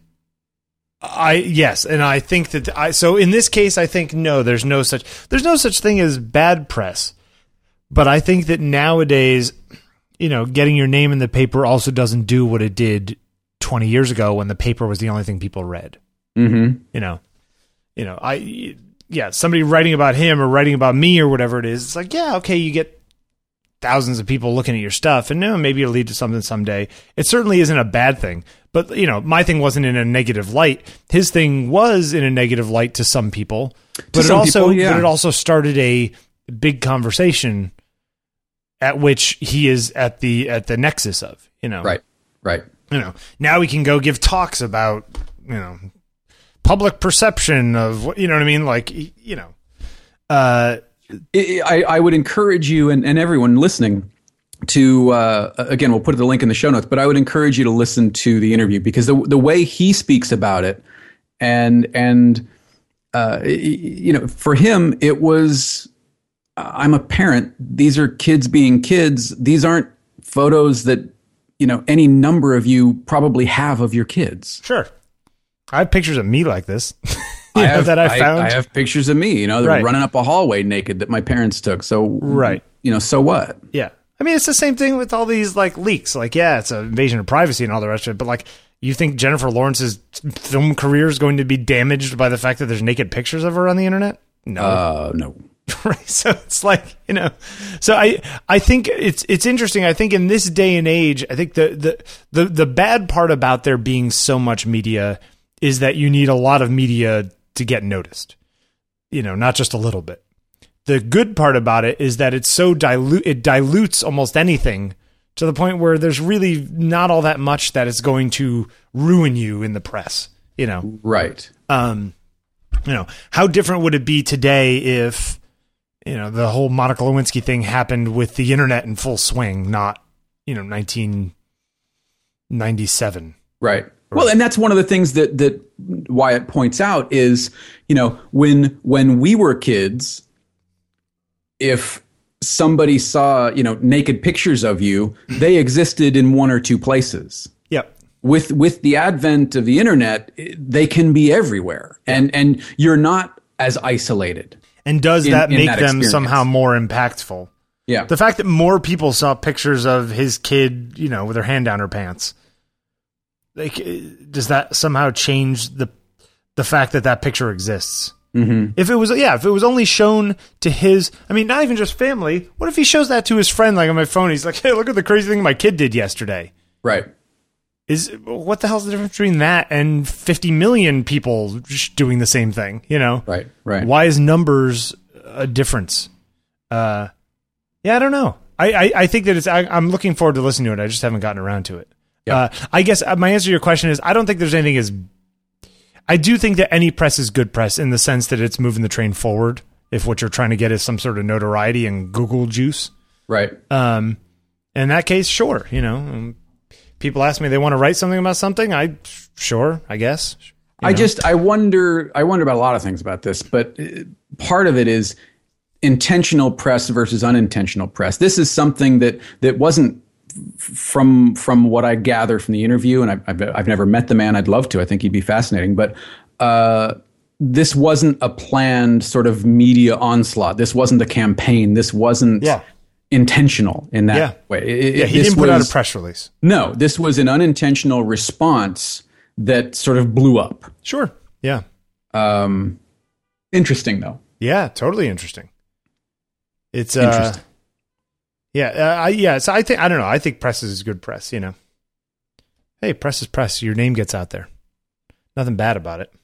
Speaker 2: I, yes. And I think that I, so in this case, I think, no, there's no such, there's no such thing as bad press, but I think that nowadays, you know, getting your name in the paper also doesn't do what it did twenty years ago when the paper was the only thing people read.
Speaker 1: Mm-hmm.
Speaker 2: You know, you know, I, yeah, somebody writing about him or writing about me or whatever it is, it's like, yeah, okay, you get thousands of people looking at your stuff, and no, maybe it'll lead to something someday. It certainly isn't a bad thing, but you know, my thing wasn't in a negative light. His thing was in a negative light to some people, but it also, people, yeah. but it also started a big conversation at which he is at the at the nexus of, you know,
Speaker 1: right, right.
Speaker 2: You know, now we can go give talks about, you know, public perception of what, you know what I mean? Like, you know, uh,
Speaker 1: I, I would encourage you and, and everyone listening to, uh, again, we'll put the link in the show notes, but I would encourage you to listen to the interview because the the way he speaks about it and, and, uh, you know, for him, it was, I'm a parent. These are kids being kids. These aren't photos that, you know, any number of you probably have of your kids.
Speaker 2: Sure. I have pictures of me like this
Speaker 1: I have,
Speaker 2: that I found.
Speaker 1: I, I have pictures of me, you know, they're
Speaker 2: right.
Speaker 1: running up a hallway naked that my parents took. So,
Speaker 2: right.
Speaker 1: you know, so what?
Speaker 2: Yeah. I mean, it's the same thing with all these like leaks. Like, yeah, it's an invasion of privacy and all the rest of it. But like, you think Jennifer Lawrence's film career is going to be damaged by the fact that there's naked pictures of her on the internet? No.
Speaker 1: Uh, no.
Speaker 2: Right. So it's like, you know, so I, I think it's, it's interesting. I think in this day and age, I think the, the, the, the bad part about there being so much media is that you need a lot of media to get noticed, you know, not just a little bit. The good part about it is that it's so dilute, it dilutes almost anything to the point where there's really not all that much that is going to ruin you in the press, you know?
Speaker 1: Right.
Speaker 2: Um, you know, how different would it be today if, you know, the whole Monica Lewinsky thing happened with the internet in full swing, not, you know, nineteen ninety-seven.
Speaker 1: Right. Well, and that's one of the things that, that Wyatt points out is, you know, when, when we were kids, if somebody saw, you know, naked pictures of you, they existed in one or two places.
Speaker 2: Yep.
Speaker 1: With, with the advent of the internet, they can be everywhere and, and you're not as isolated.
Speaker 2: And does
Speaker 1: in,
Speaker 2: that
Speaker 1: in
Speaker 2: make
Speaker 1: that
Speaker 2: them
Speaker 1: experience.
Speaker 2: somehow more impactful?
Speaker 1: Yeah.
Speaker 2: The fact that more people saw pictures of his kid, you know, with her hand down her pants, like, does that somehow change the the fact that that picture exists?
Speaker 1: Mm-hmm.
Speaker 2: If it was, yeah, if it was only shown to his, I mean, not even just family. What if he shows that to his friend, like on my phone? He's like, "Hey, look at the crazy thing my kid did yesterday."
Speaker 1: Right.
Speaker 2: Is what the hell's the difference between that and fifty million people doing the same thing? You know,
Speaker 1: right, right.
Speaker 2: Why is numbers a difference? Uh, yeah, I don't know. I, I, I think that it's. I, I'm looking forward to listening to it. I just haven't gotten around to it. Yeah. Uh, I guess my answer to your question is I don't think there's anything as. I do think that any press is good press in the sense that it's moving the train forward. If what you're trying to get is some sort of notoriety and Google juice,
Speaker 1: right?
Speaker 2: Um, in that case, sure. You know. Um, People ask me they want to write something about something. I sure, I guess. You
Speaker 1: I
Speaker 2: know.
Speaker 1: just I wonder I wonder about a lot of things about this, but part of it is intentional press versus unintentional press. This is something that that wasn't from from what I gather from the interview, and I've I've, I've never met the man. I'd love to. I think he'd be fascinating, but uh, this wasn't a planned sort of media onslaught. This wasn't a campaign. This wasn't.
Speaker 2: Yeah.
Speaker 1: Intentional in that
Speaker 2: yeah.
Speaker 1: way. It,
Speaker 2: yeah, he didn't put was, out a press release.
Speaker 1: No, this was an unintentional response that sort of blew up.
Speaker 2: Sure. Yeah.
Speaker 1: Um, interesting though.
Speaker 2: Yeah, totally interesting. It's uh,
Speaker 1: interesting.
Speaker 2: Yeah, uh, I, yeah. So I think I don't know. I think press is good press. You know, hey, press is press. Your name gets out there. Nothing bad about it.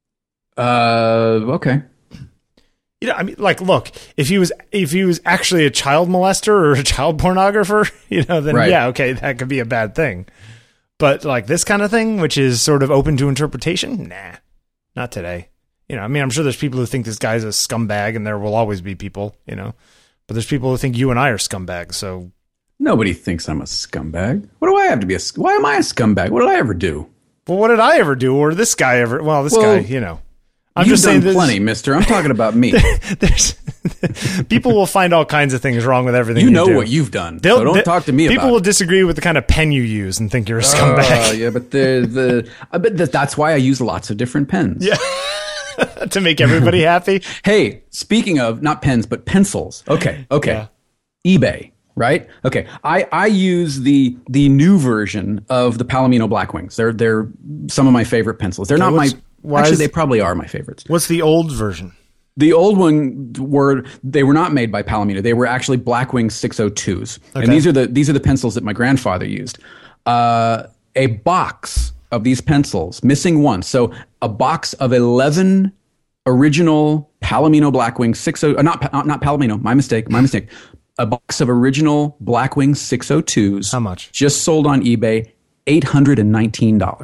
Speaker 1: Uh, okay.
Speaker 2: You know, I mean, like, look, if he was if he was actually a child molester or a child pornographer, you know, then
Speaker 1: right.
Speaker 2: yeah, okay, that could be a bad thing. But like this kind of thing, which is sort of open to interpretation, nah, not today. You know, I mean, I'm sure there's people who think this guy's a scumbag, and there will always be people, you know. But there's people who think you and I are scumbags, so...
Speaker 1: Nobody thinks I'm a scumbag. What do I have to be a... Why am I a scumbag? What did I ever do?
Speaker 2: Well, what did I ever do, or this guy ever... Well, this
Speaker 1: well,
Speaker 2: guy, you know. I'm
Speaker 1: you've
Speaker 2: just saying
Speaker 1: done plenty, mister. I'm talking about me.
Speaker 2: There's people will find all kinds of things wrong with everything you,
Speaker 1: you know
Speaker 2: do.
Speaker 1: what you've done,
Speaker 2: They'll,
Speaker 1: so don't
Speaker 2: they,
Speaker 1: talk to me
Speaker 2: people
Speaker 1: about
Speaker 2: will
Speaker 1: it.
Speaker 2: disagree with the kind of pen you use and think you're a scumbag.
Speaker 1: Oh, yeah, but the... the I bet that, that's why I use lots of different pens.
Speaker 2: Yeah. To make everybody happy.
Speaker 1: Hey, speaking of, not pens, but pencils. Okay, okay. Yeah. eBay. Right? Okay. I, I use the the new version of the Palomino Blackwings. They're they're some of my favorite pencils. They're
Speaker 2: okay,
Speaker 1: not my actually
Speaker 2: is,
Speaker 1: they probably are my favorites.
Speaker 2: What's the old version?
Speaker 1: The old one were they were not made by Palomino. They were actually Blackwing six oh twos. Okay. And these are the these are the pencils that my grandfather used. Uh, a box of these pencils, missing one. So a box of eleven original Palomino Blackwing six oh uh, not not Palomino, my mistake, my mistake. A box of original Blackwing six oh twos.
Speaker 2: How much?
Speaker 1: Just sold on eBay, eight hundred nineteen dollars.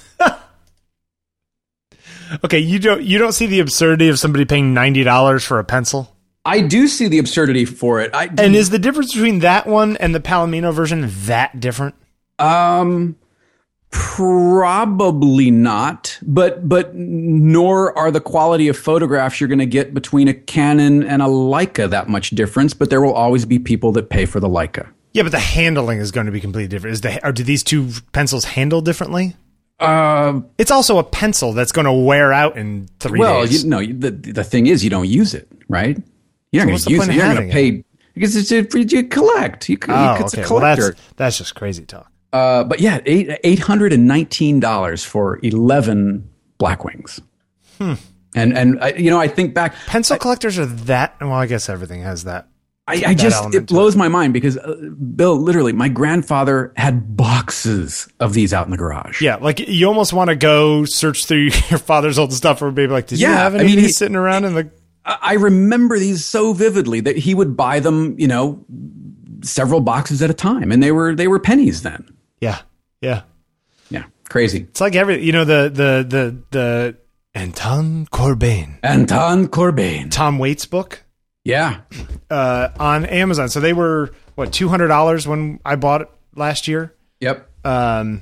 Speaker 2: Okay, you don't you don't see the absurdity of somebody paying ninety dollars for a pencil?
Speaker 1: I do see the absurdity for it. I,
Speaker 2: and is the difference between that one and the Palomino version that different?
Speaker 1: Um, probably not. But but nor are the quality of photographs you're going to get between a Canon and a Leica that much difference. But there will always be people that pay for the Leica.
Speaker 2: Yeah, but the handling is going to be completely different. Is the or do these two pencils handle differently?
Speaker 1: Uh,
Speaker 2: it's also a pencil that's going to wear out in three
Speaker 1: well,
Speaker 2: days.
Speaker 1: Well, you know, the the thing is, you don't use it, right? You're not
Speaker 2: so
Speaker 1: going to use it. You're not going to pay
Speaker 2: it?
Speaker 1: because it's a, you collect. You,
Speaker 2: oh,
Speaker 1: it's
Speaker 2: okay.
Speaker 1: a collector.
Speaker 2: Well, that's that's just crazy talk.
Speaker 1: Uh, but yeah, eight eight hundred and nineteen dollars for eleven Blackwings.
Speaker 2: Hmm.
Speaker 1: And and uh, you know, I think back,
Speaker 2: pencil
Speaker 1: I,
Speaker 2: collectors are that. Well, I guess everything has that.
Speaker 1: I, I just it blows my mind because uh, Bill, literally, my grandfather had boxes of these out in the garage.
Speaker 2: Yeah, like you almost want to go search through your father's old stuff or maybe like, did
Speaker 1: yeah,
Speaker 2: you have any
Speaker 1: I mean,
Speaker 2: of these
Speaker 1: he,
Speaker 2: sitting around in the?
Speaker 1: I remember these so vividly that he would buy them, you know, several boxes at a time, and they were they were pennies then.
Speaker 2: Yeah, yeah,
Speaker 1: yeah, crazy.
Speaker 2: It's like every you know the the the the Anton Corbijn,
Speaker 1: Anton Corbijn,
Speaker 2: Tom Waits book.
Speaker 1: Yeah,
Speaker 2: uh, on Amazon. So they were what two hundred dollars when I bought it last year.
Speaker 1: Yep.
Speaker 2: Um,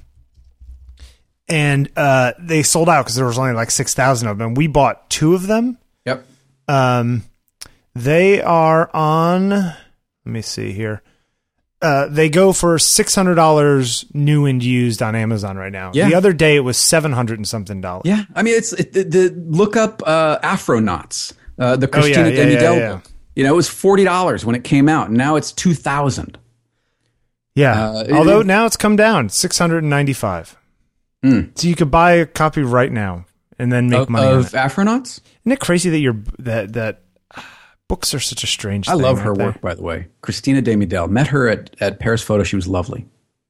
Speaker 2: and uh, they sold out because there was only like six thousand of them. We bought two of them.
Speaker 1: Yep.
Speaker 2: Um, they are on. Let me see here. Uh, they go for six hundred dollars new and used on Amazon right now.
Speaker 1: Yeah.
Speaker 2: The other day it was seven hundred and something dollars.
Speaker 1: Yeah, I mean it's it, the, the look up uh, Afronauts, uh, the Christina
Speaker 2: oh, yeah, yeah,
Speaker 1: Demidel
Speaker 2: yeah, yeah.
Speaker 1: book. You know, it was forty dollars when it came out. And now it's two thousand.
Speaker 2: Yeah.
Speaker 1: Uh,
Speaker 2: Although
Speaker 1: it,
Speaker 2: now it's come down six hundred ninety-five.
Speaker 1: Mm.
Speaker 2: So you could buy a copy right now and then make
Speaker 1: of,
Speaker 2: money
Speaker 1: of
Speaker 2: on it.
Speaker 1: Afronauts.
Speaker 2: Isn't it crazy that you're that that uh, books are such a strange
Speaker 1: I
Speaker 2: thing?
Speaker 1: love her
Speaker 2: aren't they?
Speaker 1: work, by the way. Christina Demidel. Met her at, at Paris Photo. She was lovely.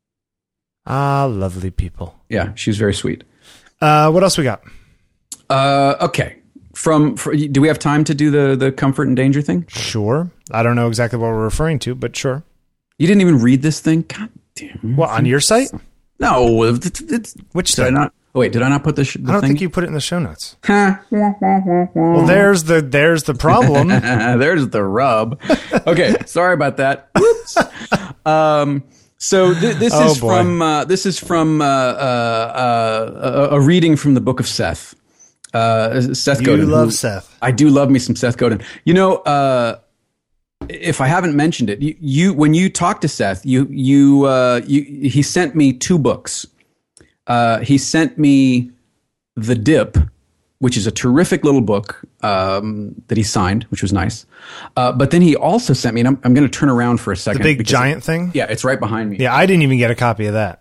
Speaker 2: Ah, lovely people.
Speaker 1: Yeah, she was very sweet.
Speaker 2: Uh, what else we got?
Speaker 1: Uh, okay. From for, do we have time to do the the comfort and danger thing?
Speaker 2: Sure. I don't know exactly what we're referring to, but sure.
Speaker 1: You didn't even read this thing? God damn.
Speaker 2: What, on your site?
Speaker 1: No. It's, it's,
Speaker 2: Which
Speaker 1: did I
Speaker 2: thing?
Speaker 1: not? Oh, wait, did I not put the, sh- the
Speaker 2: I don't
Speaker 1: thing?
Speaker 2: think you put it in the show notes. Well, there's the there's the problem.
Speaker 1: There's the rub. Okay, sorry about that. Whoops. Um, so th- this
Speaker 2: Oh,
Speaker 1: is
Speaker 2: boy.
Speaker 1: from uh, this is from uh, uh, uh, a, a reading from the Book of Seth. Uh, Seth
Speaker 2: You
Speaker 1: Godin.
Speaker 2: love
Speaker 1: who-
Speaker 2: Seth.
Speaker 1: I do love me some Seth Godin. You know, uh, if I haven't mentioned it, you, you when you talk to Seth, you you uh, you he sent me two books. Uh, he sent me The Dip, which is a terrific little book um, that he signed, which was nice. Uh, but then he also sent me, and I'm, I'm going to turn around for a
Speaker 2: The
Speaker 1: second.
Speaker 2: big
Speaker 1: because-
Speaker 2: giant thing?
Speaker 1: Yeah, it's right behind me.
Speaker 2: Yeah, I didn't even get a copy of that.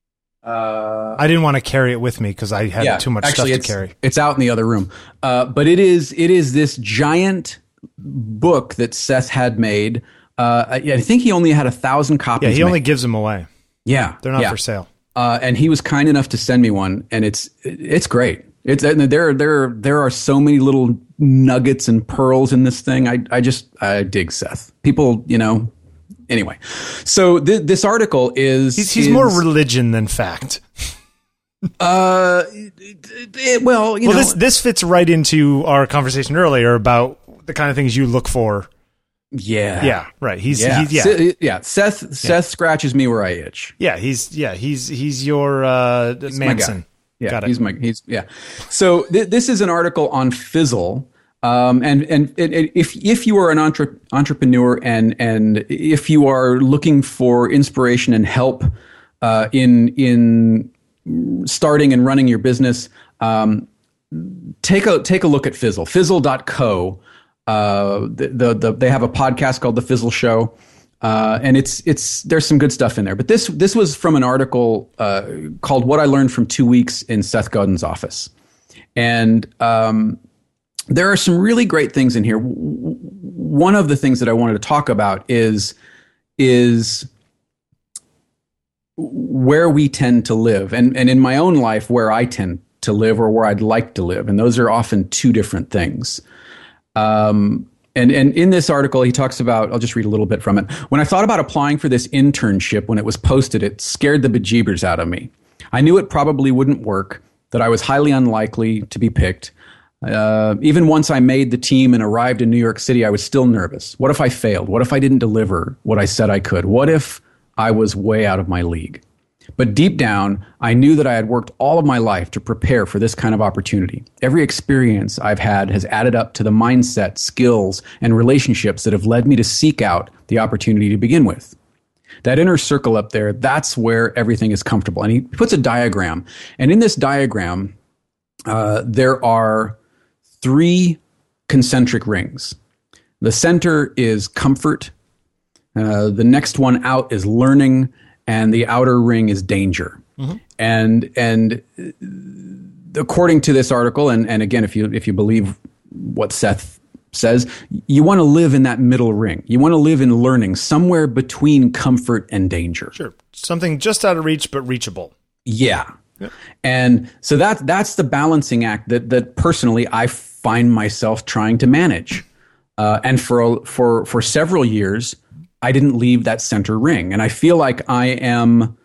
Speaker 1: Uh,
Speaker 2: I didn't want to carry it with me because I had
Speaker 1: yeah,
Speaker 2: too much
Speaker 1: actually,
Speaker 2: stuff
Speaker 1: it's,
Speaker 2: to carry.
Speaker 1: It's out in the other room. Uh, but it is it is this giant book that Seth had made. Uh, I, I think he only had a thousand copies.
Speaker 2: Yeah, he only
Speaker 1: made.
Speaker 2: gives them away.
Speaker 1: Yeah,
Speaker 2: They're not
Speaker 1: yeah.
Speaker 2: for sale.
Speaker 1: Uh, and he was kind enough to send me one, and it's it's great. It's and there there there are so many little nuggets and pearls in this thing. I I just I dig Seth. People, you know, anyway, so th- this article is
Speaker 2: he's, he's
Speaker 1: is,
Speaker 2: more religion than fact.
Speaker 1: Uh, it, it, well, you
Speaker 2: well,
Speaker 1: know,
Speaker 2: this this fits right into our conversation earlier about the kind of things you look for.
Speaker 1: Yeah,
Speaker 2: yeah, right. He's
Speaker 1: yeah,
Speaker 2: he's, yeah.
Speaker 1: S- yeah. Seth Seth yeah. scratches me where I itch.
Speaker 2: Yeah, he's yeah he's he's your uh,
Speaker 1: he's
Speaker 2: Manson.
Speaker 1: Yeah,
Speaker 2: Got it.
Speaker 1: he's my he's yeah. So th- this is an article on Fizzle. Um, and and it, if if you are an entre- entrepreneur and and if you are looking for inspiration and help uh, in in starting and running your business, um, take a take a look at Fizzle. Fizzle dot co. Uh, the, the the they have a podcast called The Fizzle Show, uh, and it's it's there's some good stuff in there. But this this was from an article uh, called "What I Learned from Two Weeks in Seth Godin's Office," and um, there are some really great things in here. One of the things that I wanted to talk about is is where we tend to live, and and in my own life, where I tend to live or where I'd like to live, and those are often two different things. Um, and and in this article, he talks about. I'll just read a little bit from it. When I thought about applying for this internship, when it was posted, it scared the bejeebers out of me. I knew it probably wouldn't work, that I was highly unlikely to be picked. Uh, even once I made the team and arrived in New York City, I was still nervous. What if I failed? What if I didn't deliver what I said I could? What if I was way out of my league? But deep down, I knew that I had worked all of my life to prepare for this kind of opportunity. Every experience I've had has added up to the mindset, skills, and relationships that have led me to seek out the opportunity to begin with. That inner circle up there, that's where everything is comfortable. And he puts a diagram. And in this diagram, uh, there are three concentric rings. The center is comfort. Uh, the next one out is learning. And the outer ring is danger. Mm-hmm. And and according to this article, and, and again, if you if you believe what Seth says, you want to live in that middle ring. You want to live in learning, somewhere between comfort and danger.
Speaker 2: Sure. Something just out of reach, but reachable.
Speaker 1: Yeah.
Speaker 2: Yep.
Speaker 1: And so that that's the balancing act that that personally I find myself trying to manage. Uh, and for for for several years, I didn't leave that center ring. And I feel like I am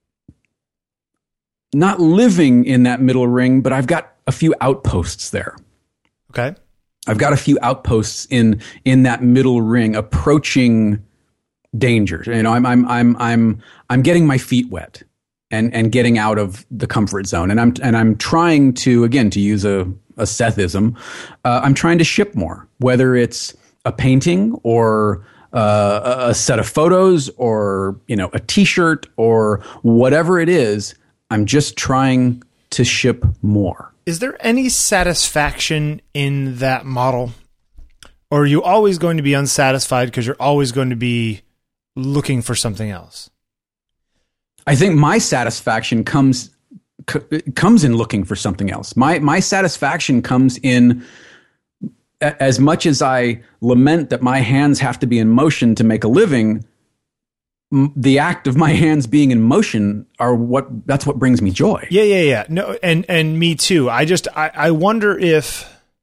Speaker 1: not living in that middle ring, but I've got a few outposts there.
Speaker 2: Okay.
Speaker 1: I've got a few outposts in in that middle ring approaching danger. You know, I'm I'm I'm I'm I'm getting my feet wet and and getting out of the comfort zone. And I'm and I'm trying to, again, to use a, a Sethism, uh, I'm trying to ship more, whether it's a painting or Uh, a set of photos or, you know, a t-shirt or whatever it is. I'm just trying to ship more.
Speaker 2: Is there any satisfaction in that model? Or are you always going to be unsatisfied because you're always going to be looking for something else?
Speaker 1: I think my satisfaction comes c- comes in looking for something else. My my satisfaction comes in, as much as I lament that my hands have to be in motion to make a living, m- the act of my hands being in motion are what that's what brings me joy.
Speaker 2: Yeah, yeah, yeah. No, and and me too. I just I, I wonder if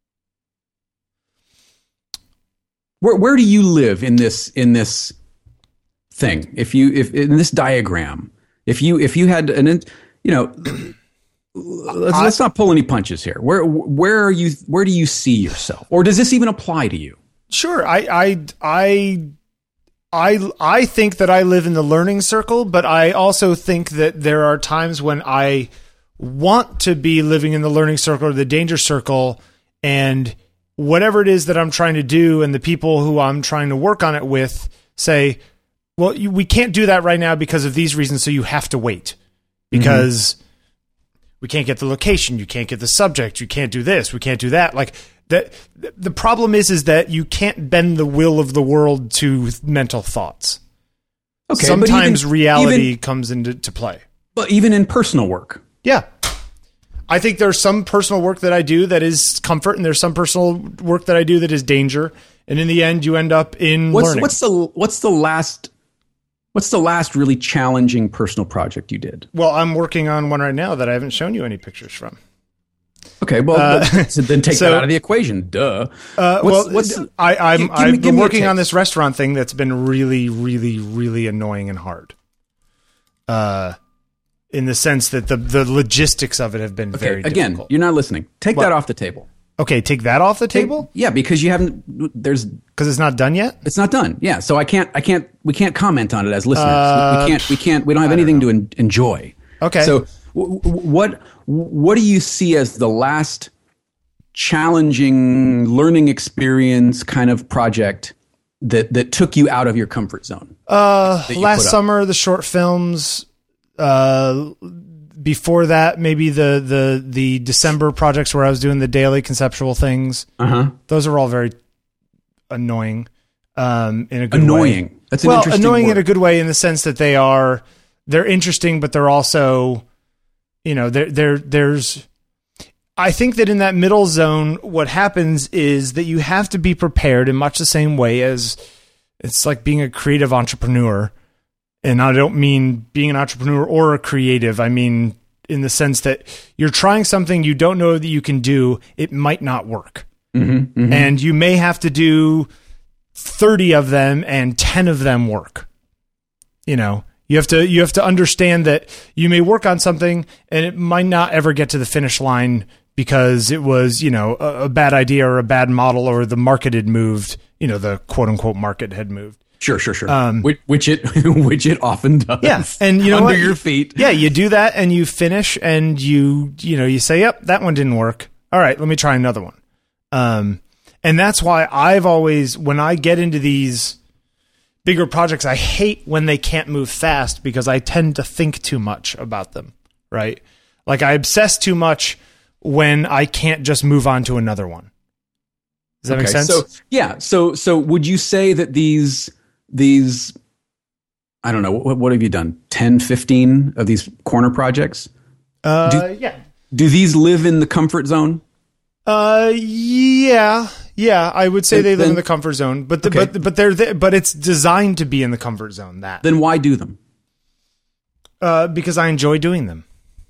Speaker 1: where where do you live in this in this thing? If you if in this diagram, if you if you had an you know. Let's, let's not pull any punches here. Where where are you? Where do you see yourself, or does this even apply to you?
Speaker 2: Sure, I I I I I think that I live in the learning circle, but I also think that there are times when I want to be living in the learning circle or the danger circle, and whatever it is that I'm trying to do, and the people who I'm trying to work on it with say, "Well, you, we can't do that right now because of these reasons, so you have to wait because." Mm-hmm. We can't get the location. You can't get the subject. You can't do this. We can't do that. Like that. The problem is, is that you can't bend the will of the world to mental thoughts. Okay. Sometimes even, reality even, comes into to play.
Speaker 1: But even in personal work.
Speaker 2: Yeah. I think there's some personal work that I do that is comfort, and there's some personal work that I do that is danger. And in the end, you end up in
Speaker 1: what's,
Speaker 2: learning.
Speaker 1: What's the What's the last What's the last really challenging personal project you did?
Speaker 2: Well, I'm working on one right now that I haven't shown you any pictures from.
Speaker 1: Okay, well,
Speaker 2: Uh,
Speaker 1: so then take
Speaker 2: so-
Speaker 1: that out of the equation. Duh.
Speaker 2: Uh,
Speaker 1: What's-
Speaker 2: well,
Speaker 1: what's-
Speaker 2: I, I'm,
Speaker 1: give me-
Speaker 2: I've
Speaker 1: give
Speaker 2: been
Speaker 1: me a
Speaker 2: working on
Speaker 1: taste.
Speaker 2: this restaurant thing that's been really, really, really annoying and hard. Uh, in the sense that the the logistics of it have been
Speaker 1: Okay,
Speaker 2: very
Speaker 1: again,
Speaker 2: difficult.
Speaker 1: you're not listening. Take
Speaker 2: What?
Speaker 1: that off the table.
Speaker 2: Okay, take that off the table
Speaker 1: Yeah, because you haven't. There's.
Speaker 2: because it's not done yet.
Speaker 1: It's not done. Yeah, so I can't. I can't. We can't comment on it as listeners.
Speaker 2: Uh,
Speaker 1: we, we can't. We can't. We don't have anything to en- enjoy.
Speaker 2: Okay.
Speaker 1: So, w- w- what what do you see as the last challenging learning experience kind of project that that took you out of your comfort zone?
Speaker 2: Uh,
Speaker 1: that you
Speaker 2: last
Speaker 1: put up?
Speaker 2: summer, the short films. Uh, before that, maybe the the the December projects where I was doing the daily conceptual things.
Speaker 1: Uh huh.
Speaker 2: Those are all very annoying. Um, in a good way.
Speaker 1: Annoying. That's an
Speaker 2: well,
Speaker 1: interesting
Speaker 2: annoying
Speaker 1: word.
Speaker 2: in a good way in the sense that they are they're interesting, but they're also, you know, there there there's. I think that in that middle zone, what happens is that you have to be prepared in much the same way as it's like being a creative entrepreneur. And I don't mean being an entrepreneur or a creative. I mean, in the sense that you're trying something you don't know that you can do. It might not work.
Speaker 1: Mm-hmm, mm-hmm.
Speaker 2: And you may have to do thirty of them and ten of them work. You know, you have to, you have to understand that you may work on something and it might not ever get to the finish line because it was, you know, a, a bad idea or a bad model or the market had moved, you know, the quote unquote market had moved.
Speaker 1: Sure, sure, sure.
Speaker 2: Um,
Speaker 1: which, which it which it often does.
Speaker 2: Yeah, and you know
Speaker 1: under
Speaker 2: what?
Speaker 1: your feet.
Speaker 2: Yeah, you do that and you finish and you you know you say, "Yep, that one didn't work. All right, let me try another one." Um, and that's why I've always, when I get into these bigger projects, I hate when they can't move fast because I tend to think too much about them. Right? Like I obsess too much when I can't just move on to another one. Does that make sense?
Speaker 1: So yeah, so so would you say that these these I don't know, what, what have you done? ten, fifteen of these corner projects?
Speaker 2: uh,
Speaker 1: do-
Speaker 2: yeah.
Speaker 1: Do these live in the comfort zone?
Speaker 2: Uh, yeah, yeah. I would say
Speaker 1: Then-
Speaker 2: they live in
Speaker 1: then-
Speaker 2: the comfort zone, but the,
Speaker 1: Okay.
Speaker 2: but but they're there, but it's designed to be in the comfort zone. That
Speaker 1: Then why do them?
Speaker 2: uh, because I enjoy doing them.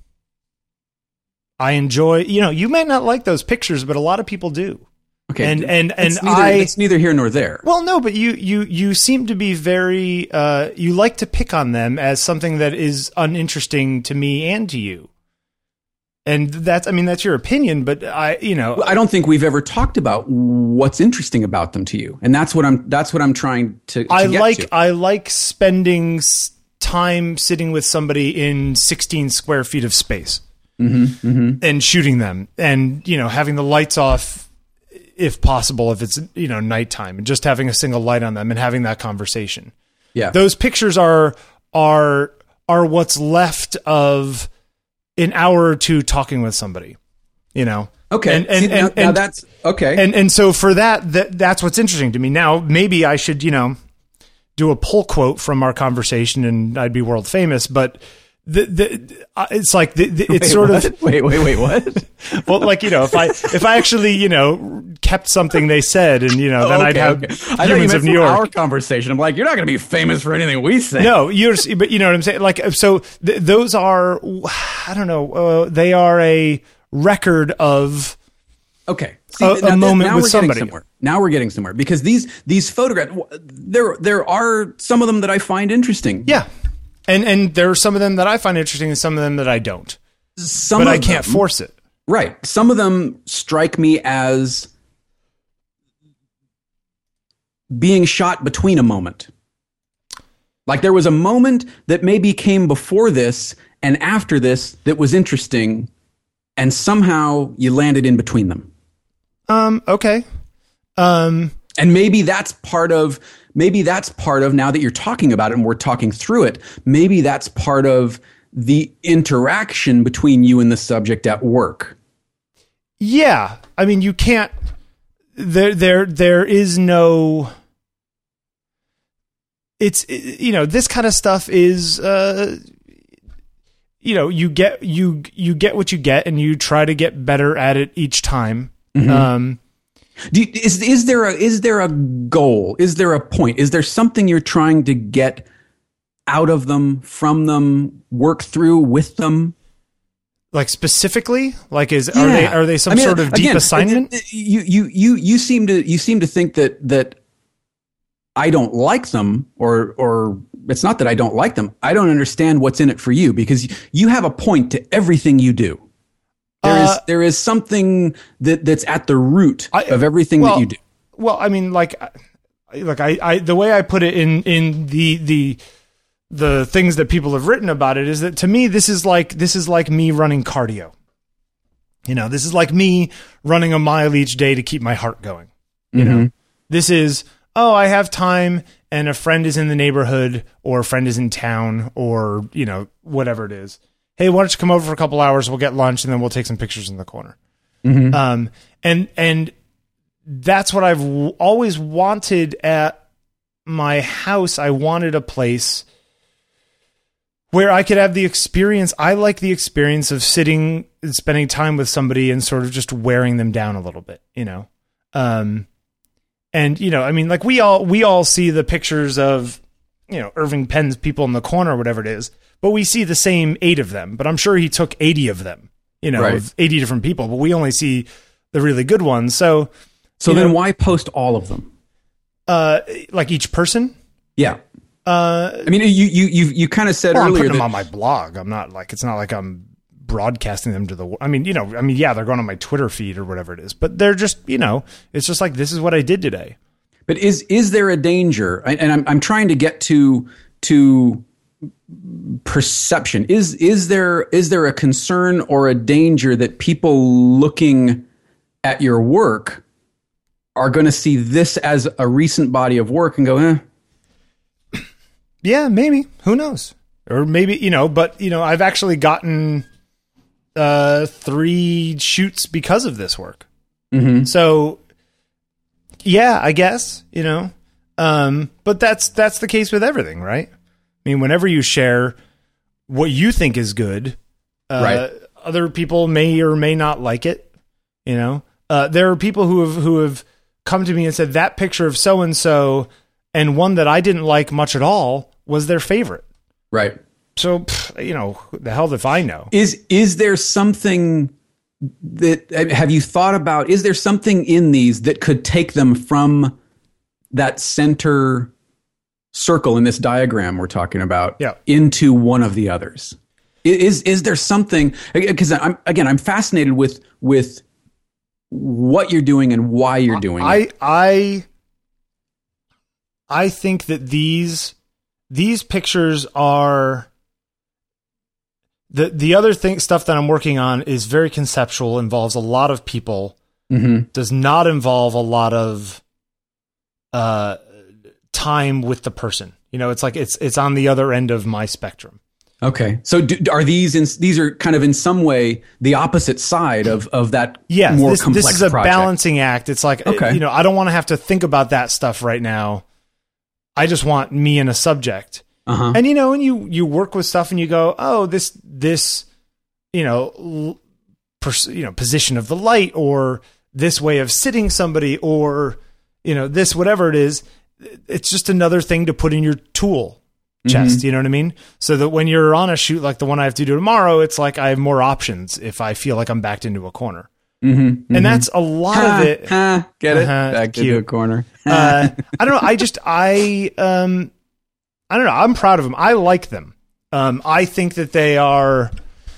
Speaker 2: I enjoy, you know, you might not like those pictures, but a lot of people do.
Speaker 1: Okay.
Speaker 2: And and and
Speaker 1: it's neither,
Speaker 2: I
Speaker 1: it's neither here nor there.
Speaker 2: well, no, but you you you seem to be very uh, you like to pick on them as something that is uninteresting to me and to you. And that's, I mean, that's your opinion, but I, you know,
Speaker 1: I don't think we've ever talked about what's interesting about them to you, and that's what I'm. That's what I'm trying to. to
Speaker 2: I
Speaker 1: get
Speaker 2: like
Speaker 1: to.
Speaker 2: I like spending s- time sitting with somebody in sixteen square feet of space
Speaker 1: Mm-hmm, mm-hmm.
Speaker 2: and shooting them, and you know, having the lights off if possible, if it's, you know, nighttime, and just having a single light on them and having that conversation.
Speaker 1: Yeah.
Speaker 2: Those pictures are are are what's left of an hour or two talking with somebody, you know.
Speaker 1: Okay.
Speaker 2: and and
Speaker 1: See, now,
Speaker 2: and,
Speaker 1: now
Speaker 2: and
Speaker 1: that's okay.
Speaker 2: and and so for that, that that's what's interesting to me. Now, maybe I should, you know, do a pull quote from our conversation, and I'd be world famous. But the the uh, it's like the, the, it's
Speaker 1: Wait,
Speaker 2: sort
Speaker 1: what?
Speaker 2: of
Speaker 1: wait, wait, wait. What?
Speaker 2: well, like, you know, if I if I actually, you know, kept something they said, and you know, then I'd
Speaker 1: Okay,
Speaker 2: have
Speaker 1: okay. I thought you
Speaker 2: humans
Speaker 1: meant
Speaker 2: of New
Speaker 1: from
Speaker 2: York.
Speaker 1: Our conversation. I'm like, you're not going to be famous for anything we say.
Speaker 2: No, you're, but you know what I'm saying? Like, so th- those are, I don't know, uh, they are a record of,
Speaker 1: Okay.
Speaker 2: A- a
Speaker 1: th-
Speaker 2: moment with
Speaker 1: we're
Speaker 2: somebody.
Speaker 1: Getting somewhere. Now we're getting somewhere because these these photographs, w- there there are some of them that I find interesting.
Speaker 2: yeah. And, and there are some of them that I find interesting and some of them that I don't,
Speaker 1: Some
Speaker 2: but
Speaker 1: of
Speaker 2: I can't
Speaker 1: them-
Speaker 2: force it.
Speaker 1: Right. Some of them strike me as being shot between a moment. Like there was a moment that maybe came before this and after this that was interesting, and somehow you landed in between them.
Speaker 2: Um, okay. Um,
Speaker 1: And maybe that's part of, maybe that's part of, now that you're talking about it and we're talking through it, maybe that's part of the interaction between you and the subject at work.
Speaker 2: yeah. I mean, you can't, there, there, there is no, it's, you know, this kind of stuff is, uh, you know, you get, you, you get what you get and you try to get better at it each time.
Speaker 1: Mm-hmm.
Speaker 2: Um,
Speaker 1: Do you, is is there a is there a goal? Is there a point? Is there something you're trying to get out of them, from them, work through with them?
Speaker 2: Like specifically, like is
Speaker 1: Yeah.
Speaker 2: are they are they some
Speaker 1: I mean,
Speaker 2: sort of deep
Speaker 1: again,
Speaker 2: assignment?
Speaker 1: it- it- You you you you seem to you seem to think that that I don't like them, or or it's not that I don't like them. I don't understand what's in it for you, because you have a point to everything you do. There is
Speaker 2: Uh,
Speaker 1: there is something that that's at the root
Speaker 2: I-
Speaker 1: of everything
Speaker 2: well,
Speaker 1: that you do.
Speaker 2: Well, I mean, like, I- like I, I, the way I put it in in the the the things that people have written about it is that to me, this is like this is like me running cardio. You know, this is like me running a mile each day to keep my heart going. You
Speaker 1: Mm-hmm.
Speaker 2: know, this is, oh, I have time and a friend is in the neighborhood or a friend is in town or, you know, whatever it is. Hey, why don't you come over for a couple hours? We'll get lunch and then we'll take some pictures in the corner.
Speaker 1: Mm-hmm.
Speaker 2: Um, and, and that's what I've w- always wanted at my house. I wanted a place where I could have the experience. I like the experience of sitting and spending time with somebody and sort of just wearing them down a little bit, you know? Um, and you know, I mean, like we all, we all see the pictures of, you know, Irving Penn's people in the corner or whatever it is, but we see the same eight of them, but I'm sure he took eighty of them, you know,
Speaker 1: Right.
Speaker 2: of eighty different people, but we only see the really good ones. So,
Speaker 1: So
Speaker 2: you
Speaker 1: then
Speaker 2: know,
Speaker 1: why post all of them?
Speaker 2: uh, like each person,
Speaker 1: Yeah.
Speaker 2: uh,
Speaker 1: I mean, you you you you kind of said
Speaker 2: well, I'm
Speaker 1: earlier
Speaker 2: putting them
Speaker 1: that
Speaker 2: on my blog. I'm not like, it's not like I'm broadcasting them to the, I mean, you know, I mean, yeah, they're going on my Twitter feed or whatever it is, but they're just, you know, it's just like, this is what I did today.
Speaker 1: But is is there a danger? And I'm I'm trying to get to to perception. Is is there is there a concern or a danger that people looking at your work are going to see this as a recent body of work and go, eh?
Speaker 2: Yeah, maybe. Who knows? Or maybe, you know, but, you know, I've actually gotten uh, three shoots because of this work.
Speaker 1: Mm-hmm.
Speaker 2: So, yeah, I guess, you know. Um, but that's that's the case with everything, right? I mean, whenever you share what you think is good, uh,
Speaker 1: Right.
Speaker 2: other people may or may not like it, you know. Uh, there are people who have who have come to me and said that picture of so and so and one that I didn't like much at all was their favorite.
Speaker 1: Right.
Speaker 2: So, pff, you know, the hell if I know.
Speaker 1: Is is there something that have you thought about? Is there something in these that could take them from that center circle in this diagram we're talking about
Speaker 2: Yeah.
Speaker 1: into one of the others? Is is there something? Because I'm again, I'm fascinated with with what you're doing and why you're doing
Speaker 2: I
Speaker 1: it.
Speaker 2: I I think that these these pictures are the the other thing stuff that I'm working on is very conceptual, involves a lot of people,
Speaker 1: Mm-hmm.
Speaker 2: does not involve a lot of uh time with the person. You know, it's like it's it's on the other end of my spectrum.
Speaker 1: Okay, so do, are these in, these are kind of in some way the opposite side of of that
Speaker 2: Yeah,
Speaker 1: more
Speaker 2: this,
Speaker 1: complex
Speaker 2: this is a
Speaker 1: project?
Speaker 2: balancing act. It's like,
Speaker 1: Okay.
Speaker 2: you know, I don't want to have to think about that stuff right now. I just want me and a subject.
Speaker 1: Uh-huh.
Speaker 2: And, you know, and you, you work with stuff and you go, oh, this, this, you know, l- pers- you know, position of the light or this way of sitting somebody or, you know, this, whatever it is, it's just another thing to put in your tool chest. You know what I mean? So that when you're on a shoot like the one I have to do tomorrow, it's like I have more options if I feel like I'm backed into a corner.
Speaker 1: Mm-hmm,
Speaker 2: And that's a lot
Speaker 1: Ha,
Speaker 2: of it.
Speaker 1: ha, get it?
Speaker 2: Uh-huh,
Speaker 1: Back to
Speaker 2: cute.
Speaker 1: the corner.
Speaker 2: uh, I don't know. I just, I, um, I don't know. I'm proud of them. I like them. Um, I think that they are,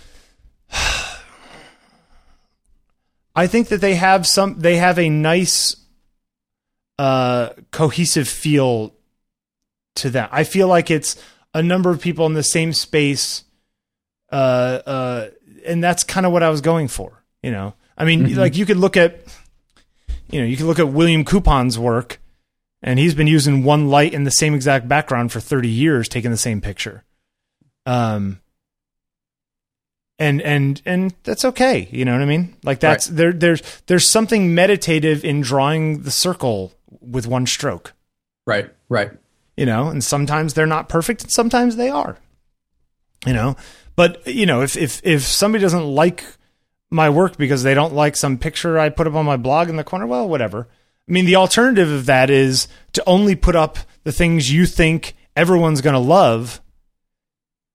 Speaker 2: I think that they have some, they have a nice, uh, cohesive feel to them. I feel like it's a number of people in the same space. Uh, uh, and that's kind of what I was going for, you know? I mean,
Speaker 1: Mm-hmm.
Speaker 2: like you could look at, you know, you can look at William Coupon's work, and he's been using one light in the same exact background for thirty years, taking the same picture. Um, and and and that's okay, you know what I mean? Like that's
Speaker 1: Right.
Speaker 2: there. There's there's something meditative in drawing the circle with one stroke,
Speaker 1: Right, right.
Speaker 2: you know. And sometimes they're not perfect, and sometimes they are, you know. But you know, if if if somebody doesn't like my work because they don't like some picture I put up on my blog in the corner, well, whatever. I mean, the alternative of that is to only put up the things you think everyone's going to love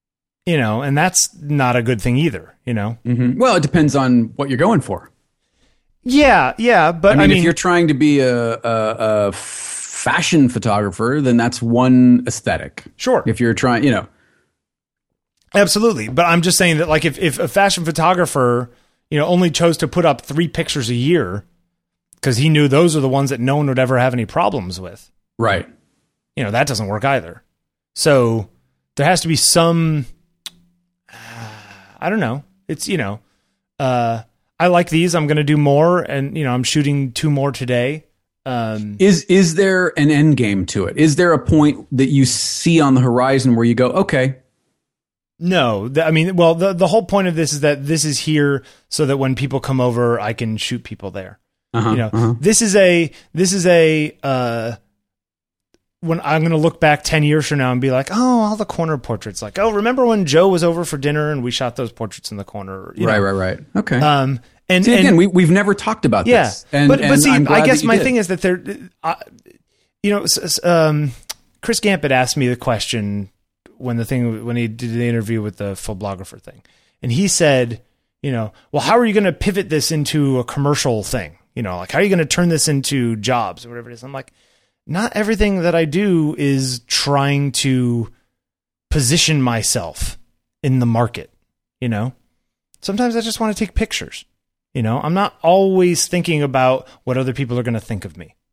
Speaker 2: You know, and that's not a good thing either, you know?
Speaker 1: Mm-hmm. Well, it depends on what you're going for.
Speaker 2: Yeah, yeah, but
Speaker 1: I mean,
Speaker 2: I mean
Speaker 1: if you're trying to be a, a, a fashion photographer, then that's one aesthetic.
Speaker 2: Sure.
Speaker 1: If you're trying, you know.
Speaker 2: Absolutely. But I'm just saying that, like, if, if a fashion photographer, you know, only chose to put up three pictures a year because he knew those are the ones that no one would ever have any problems with.
Speaker 1: Right.
Speaker 2: You know, that doesn't work either. So there has to be some, uh, I don't know. It's, you know, uh, I like these. I'm going to do more. And, you know, I'm shooting two more today. Um,
Speaker 1: is, is there an end game to it? Is there a point that you see on the horizon where you go, okay.
Speaker 2: No, th- I mean, well, the, the whole point of this is that this is here so that when people come over, I can shoot people there.
Speaker 1: Uh-huh,
Speaker 2: you know,
Speaker 1: uh-huh.
Speaker 2: this is a, this is a, uh, when I'm going to look back ten years from now and be like, oh, all the corner portraits, like, oh, remember when Joe was over for dinner and we shot those portraits in the corner? You
Speaker 1: right,
Speaker 2: know?
Speaker 1: right, right. Okay.
Speaker 2: Um, and,
Speaker 1: see,
Speaker 2: and
Speaker 1: again, we, we've never talked about
Speaker 2: yeah,
Speaker 1: this. And,
Speaker 2: but, but
Speaker 1: and
Speaker 2: see,
Speaker 1: I'm glad
Speaker 2: I guess
Speaker 1: that you
Speaker 2: my
Speaker 1: did.
Speaker 2: thing is that there, uh, you know, s- s- um, Chris Gamp had asked me the question when the thing, when he did the interview with the Photographer thing. And he said, you know, well, how are you going to pivot this into a commercial thing? You know, like, how are you going to turn this into jobs or whatever it is? I'm like, not everything that I do is trying to position myself in the market, you know? Sometimes I just want to take pictures, you know? I'm not always thinking about what other people are going to think of me.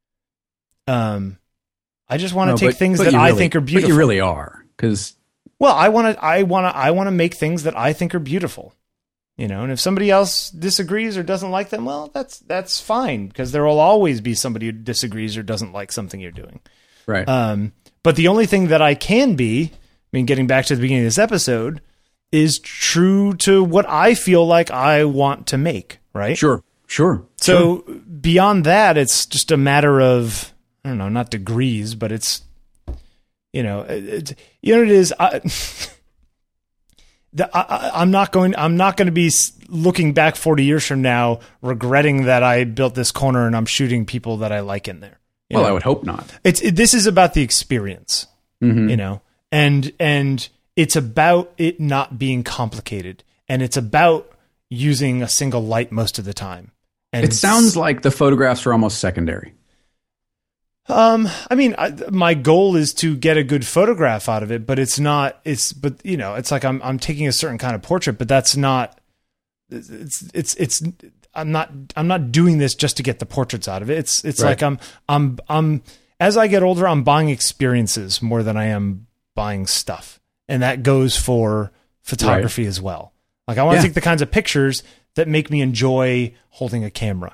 Speaker 2: Um, I just want to
Speaker 1: No,
Speaker 2: take
Speaker 1: but-
Speaker 2: things
Speaker 1: but
Speaker 2: that
Speaker 1: you
Speaker 2: I
Speaker 1: really-
Speaker 2: think are beautiful.
Speaker 1: But you really are, because
Speaker 2: Well, I want to, I want to, I want to make things that I think are beautiful, you know. And if somebody else disagrees or doesn't like them, well, that's that's fine, because there will always be somebody who disagrees or doesn't like something you're doing.
Speaker 1: right.
Speaker 2: Um, but the only thing that I can be, I mean, getting back to the beginning of this episode, is true to what I feel like I want to make. Right.
Speaker 1: Sure, sure.
Speaker 2: So
Speaker 1: sure.
Speaker 2: beyond that, it's just a matter of, I don't know, not degrees, but it's, you know, it, it, you know what it is. I, the, I, I'm not going. I'm not going to be looking back forty years from now, regretting that I built this corner and I'm shooting people that I like in there. You
Speaker 1: Well,
Speaker 2: know?
Speaker 1: I would hope not.
Speaker 2: It's it, this is about the experience,
Speaker 1: Mhm.
Speaker 2: you know, and and it's about it not being complicated, and it's about using a single light most of the time. And
Speaker 1: It sounds like the photographs are almost secondary.
Speaker 2: Um, I mean, I, my goal is to get a good photograph out of it, but it's not, it's, but you know, it's like I'm, I'm taking a certain kind of portrait, but that's not, it's, it's, it's, I'm not, I'm not doing this just to get the portraits out of it. It's, it's
Speaker 1: Right.
Speaker 2: like I'm, I'm, I'm, as I get older, I'm buying experiences more than I am buying stuff. And that goes for photography as well. Like, I want to
Speaker 1: Yeah.
Speaker 2: take the kinds of pictures that make me enjoy holding a camera.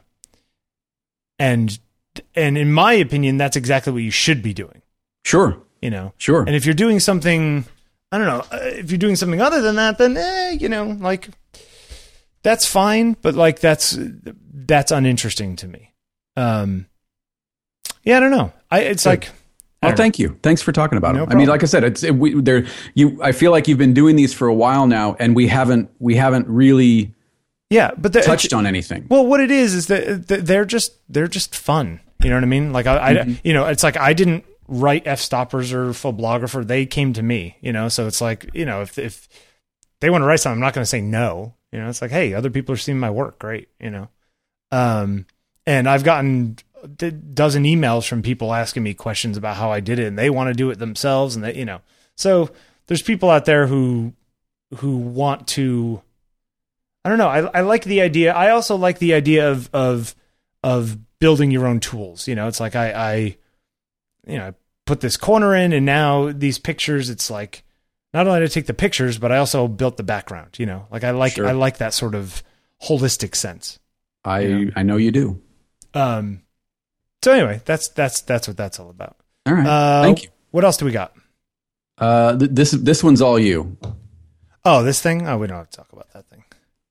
Speaker 2: And, and in my opinion, that's exactly what you should be doing,
Speaker 1: Sure,
Speaker 2: you know?
Speaker 1: sure.
Speaker 2: And if you're doing something, I don't know, uh, if you're doing something other than that, then, eh, you know, like, that's fine. But like, that's, that's uninteresting to me. Um, yeah, I don't know. I, it's
Speaker 1: Good.
Speaker 2: like, I
Speaker 1: Well,
Speaker 2: don't
Speaker 1: thank you. Thanks for talking about
Speaker 2: No
Speaker 1: it. I mean,
Speaker 2: problem.
Speaker 1: like I said, it's it, we, there. You, I feel like you've been doing these for a while now, and we haven't we haven't really
Speaker 2: yeah, but the,
Speaker 1: touched on anything.
Speaker 2: well, what it is, is that that they're just, they're just fun. You know what I mean? Like I, I
Speaker 1: Mm-hmm.
Speaker 2: you know, it's like, I didn't write F-stoppers or Photographer. They came to me, you know? So it's like, you know, if, if they want to write something, I'm not going to say no, you know, it's like, hey, other people are seeing my work. Great. You know? Um, and I've gotten a dozen emails from people asking me questions about how I did it, and they want to do it themselves. And they, you know, so there's people out there who, who want to, I don't know. I, I like the idea. I also like the idea of, of, of building your own tools. You know, it's like I, I, you know, I put this corner in, and now these pictures, it's like, not only did I take the pictures, but I also built the background, you know, like I like,
Speaker 1: Sure.
Speaker 2: I like that sort of holistic sense.
Speaker 1: I
Speaker 2: Yeah.
Speaker 1: I know you do.
Speaker 2: Um, so anyway, that's, that's, that's what that's all about.
Speaker 1: All right.
Speaker 2: Uh,
Speaker 1: Thank you.
Speaker 2: What else do we got?
Speaker 1: Uh, th- this this one's all you.
Speaker 2: Oh, this thing? Oh, we don't have to talk about that thing.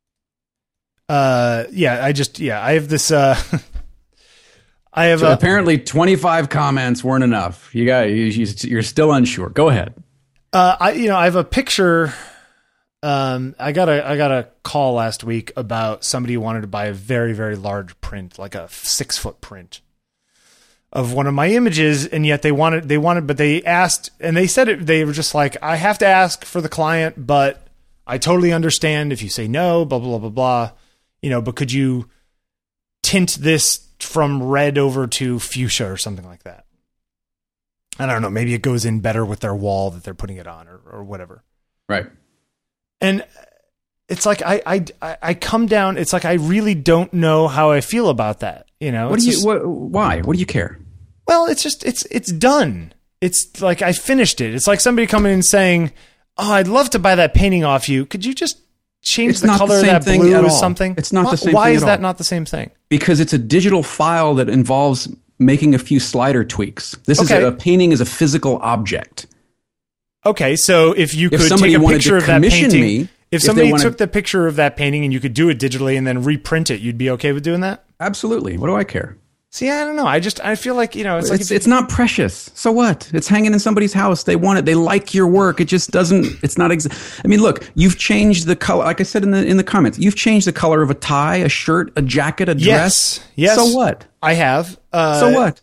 Speaker 2: Uh, yeah, I just, yeah, I have this, uh, I have
Speaker 1: So
Speaker 2: a,
Speaker 1: apparently, twenty-five comments weren't enough. You got you, you, you're still unsure. Go ahead.
Speaker 2: uh, I, you know, I have a picture. Um, I got a, I got a call last week about somebody who wanted to buy a very, very large print, like a six foot print of one of my images, and yet they wanted they wanted but they asked, and they said it, they were just like, I have to ask for the client, but I totally understand if you say no, blah blah blah blah, you know, but could you tint this from red over to fuchsia or something like that? I don't know, maybe it goes in better with their wall that they're putting it on, or or whatever.
Speaker 1: Right.
Speaker 2: And it's like I, I I come down. It's like I really don't know how I feel about that. You know,
Speaker 1: what
Speaker 2: it's
Speaker 1: do you?
Speaker 2: just,
Speaker 1: What, why? What do you care?
Speaker 2: Well, it's just it's it's done. It's like I finished it. It's like somebody coming in and saying, "Oh, I'd love to buy that painting off you. Could you just change
Speaker 1: it's
Speaker 2: the
Speaker 1: not
Speaker 2: color
Speaker 1: the
Speaker 2: of that
Speaker 1: thing
Speaker 2: blue
Speaker 1: at
Speaker 2: or
Speaker 1: all.
Speaker 2: something?"
Speaker 1: It's not
Speaker 2: why,
Speaker 1: the same.
Speaker 2: Why
Speaker 1: thing
Speaker 2: is
Speaker 1: at
Speaker 2: that
Speaker 1: all.
Speaker 2: not the same thing?
Speaker 1: Because it's a digital file that involves making a few slider tweaks. This
Speaker 2: Okay.
Speaker 1: is a, a painting is a physical object.
Speaker 2: Okay, so if you
Speaker 1: If
Speaker 2: could
Speaker 1: somebody
Speaker 2: take a
Speaker 1: wanted
Speaker 2: picture
Speaker 1: to
Speaker 2: of that
Speaker 1: commission
Speaker 2: painting,
Speaker 1: me,
Speaker 2: if
Speaker 1: if they
Speaker 2: somebody
Speaker 1: wanted-
Speaker 2: took the picture of that painting and you could do it digitally and then reprint it, you'd be okay with doing that?
Speaker 1: Absolutely. What do I care?
Speaker 2: See, I don't know. I just I feel like, you know, it's like
Speaker 1: It's
Speaker 2: if-
Speaker 1: it's not precious. So what? It's hanging in somebody's house. They want it. They like your work. It just doesn't. It's not. Ex- I mean, look. You've changed the color. Like I said in the in the comments, you've changed the color of a tie, a shirt, a jacket, a
Speaker 2: yes,
Speaker 1: dress.
Speaker 2: yes.
Speaker 1: So what?
Speaker 2: I have. Uh,
Speaker 1: So what?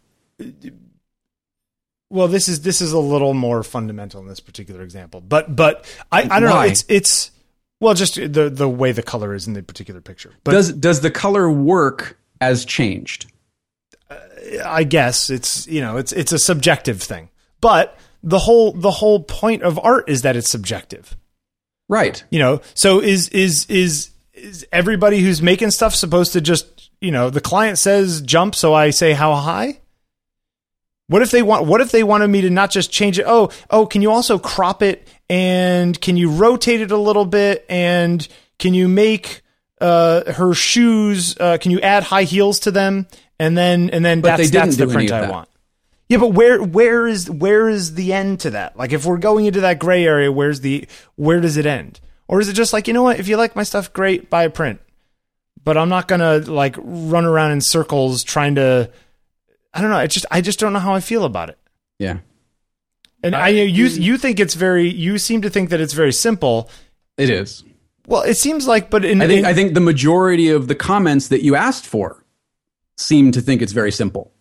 Speaker 2: Well, this is this is a little more fundamental in this particular example, but but I, I don't
Speaker 1: Why?
Speaker 2: know. It's it's well, just the the way the color is in the particular picture. But
Speaker 1: Does does the color work as changed?
Speaker 2: I guess it's you know it's it's a subjective thing. But the whole the whole point of art is that it's subjective.
Speaker 1: Right.
Speaker 2: You know, so is is is is everybody who's making stuff supposed to just, you know, the client says jump, so I say how high? What if they want what if they wanted me to not just change it? Oh, oh, can you also crop it, and can you rotate it a little bit, and can you make uh, her shoes uh, can you add high heels to them? And then and then
Speaker 1: But
Speaker 2: that's
Speaker 1: they didn't
Speaker 2: that's the
Speaker 1: do any
Speaker 2: print
Speaker 1: of
Speaker 2: I
Speaker 1: that.
Speaker 2: want. Yeah, but where where is where is the end to that? Like, if we're going into that gray area, where's the where does it end? Or is it just like, you know what, if you like my stuff, great, buy a print. But I'm not gonna like run around in circles trying to I don't know, it's just I just don't know how I feel about it.
Speaker 1: Yeah.
Speaker 2: And I, know you you think it's very you seem to think that it's very simple.
Speaker 1: It is.
Speaker 2: Well, it seems like but in
Speaker 1: I think
Speaker 2: in,
Speaker 1: I think the majority of the comments that you asked for seem to think it's very simple.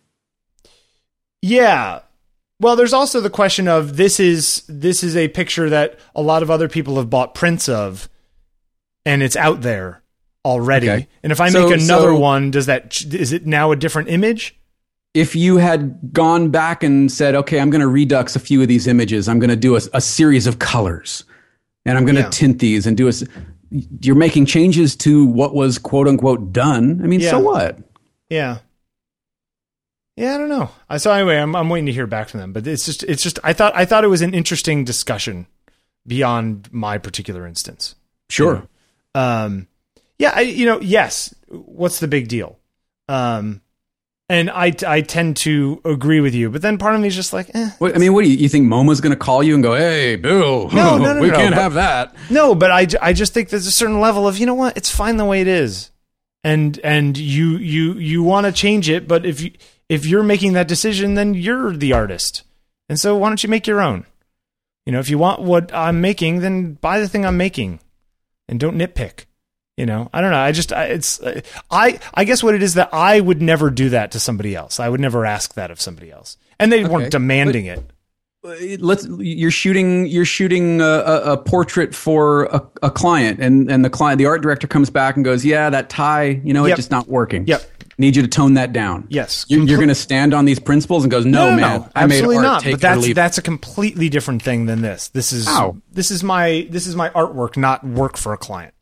Speaker 2: Yeah. Well, there's also the question of this is this is a picture that a lot of other people have bought prints of, and it's out there already.
Speaker 1: Okay.
Speaker 2: And if I
Speaker 1: So-
Speaker 2: make another
Speaker 1: so-
Speaker 2: one, does that is it now a different image?
Speaker 1: If you had gone back and said, okay, I'm going to redux a few of these images, I'm going to do a, a series of colors, and I'm going to
Speaker 2: Yeah.
Speaker 1: tint these and do a, s- you're making changes to what was quote unquote done. I mean,
Speaker 2: Yeah.
Speaker 1: so what?
Speaker 2: Yeah. Yeah, I don't know. I so anyway, I'm I'm waiting to hear back from them, but it's just it's just I thought I thought it was an interesting discussion beyond my particular instance.
Speaker 1: Sure.
Speaker 2: Um, yeah, I, you know, yes. What's the big deal? Um, and I, I tend to agree with you, but then part of me is just like, eh.
Speaker 1: What, I mean, what do you, you think MoMA's going to call you and go, hey, Bill,
Speaker 2: No, no, no,
Speaker 1: we
Speaker 2: no,
Speaker 1: can't
Speaker 2: but-
Speaker 1: have that.
Speaker 2: No, but I, I just think there's a certain level of, you know what, it's fine the way it is, and and you you you want to change it, but if you if you're making that decision, then you're the artist, and so why don't you make your own? You know, if you want what I'm making, then buy the thing I'm making, and don't nitpick. You know, I don't know. I just, I, it's, uh, I, I guess what it is that I would never do that to somebody else. I would never ask that of somebody else, and they
Speaker 1: Okay.
Speaker 2: weren't demanding it.
Speaker 1: Let's. You're shooting. You're shooting a, a, a portrait for a, a client, and, and the client, the art director, comes back and goes, "Yeah, that tie, you know,
Speaker 2: Yep.
Speaker 1: it's just not working.
Speaker 2: Yep.
Speaker 1: Need you to tone that down."
Speaker 2: Yes.
Speaker 1: You're, you're going to stand on these principles and goes, "No, man, I made
Speaker 2: absolutely
Speaker 1: art.
Speaker 2: not.
Speaker 1: Take
Speaker 2: But
Speaker 1: it or
Speaker 2: that's
Speaker 1: leave it."
Speaker 2: that's a completely different thing than this. This is
Speaker 1: How?
Speaker 2: this is my this is my artwork, not work for a client.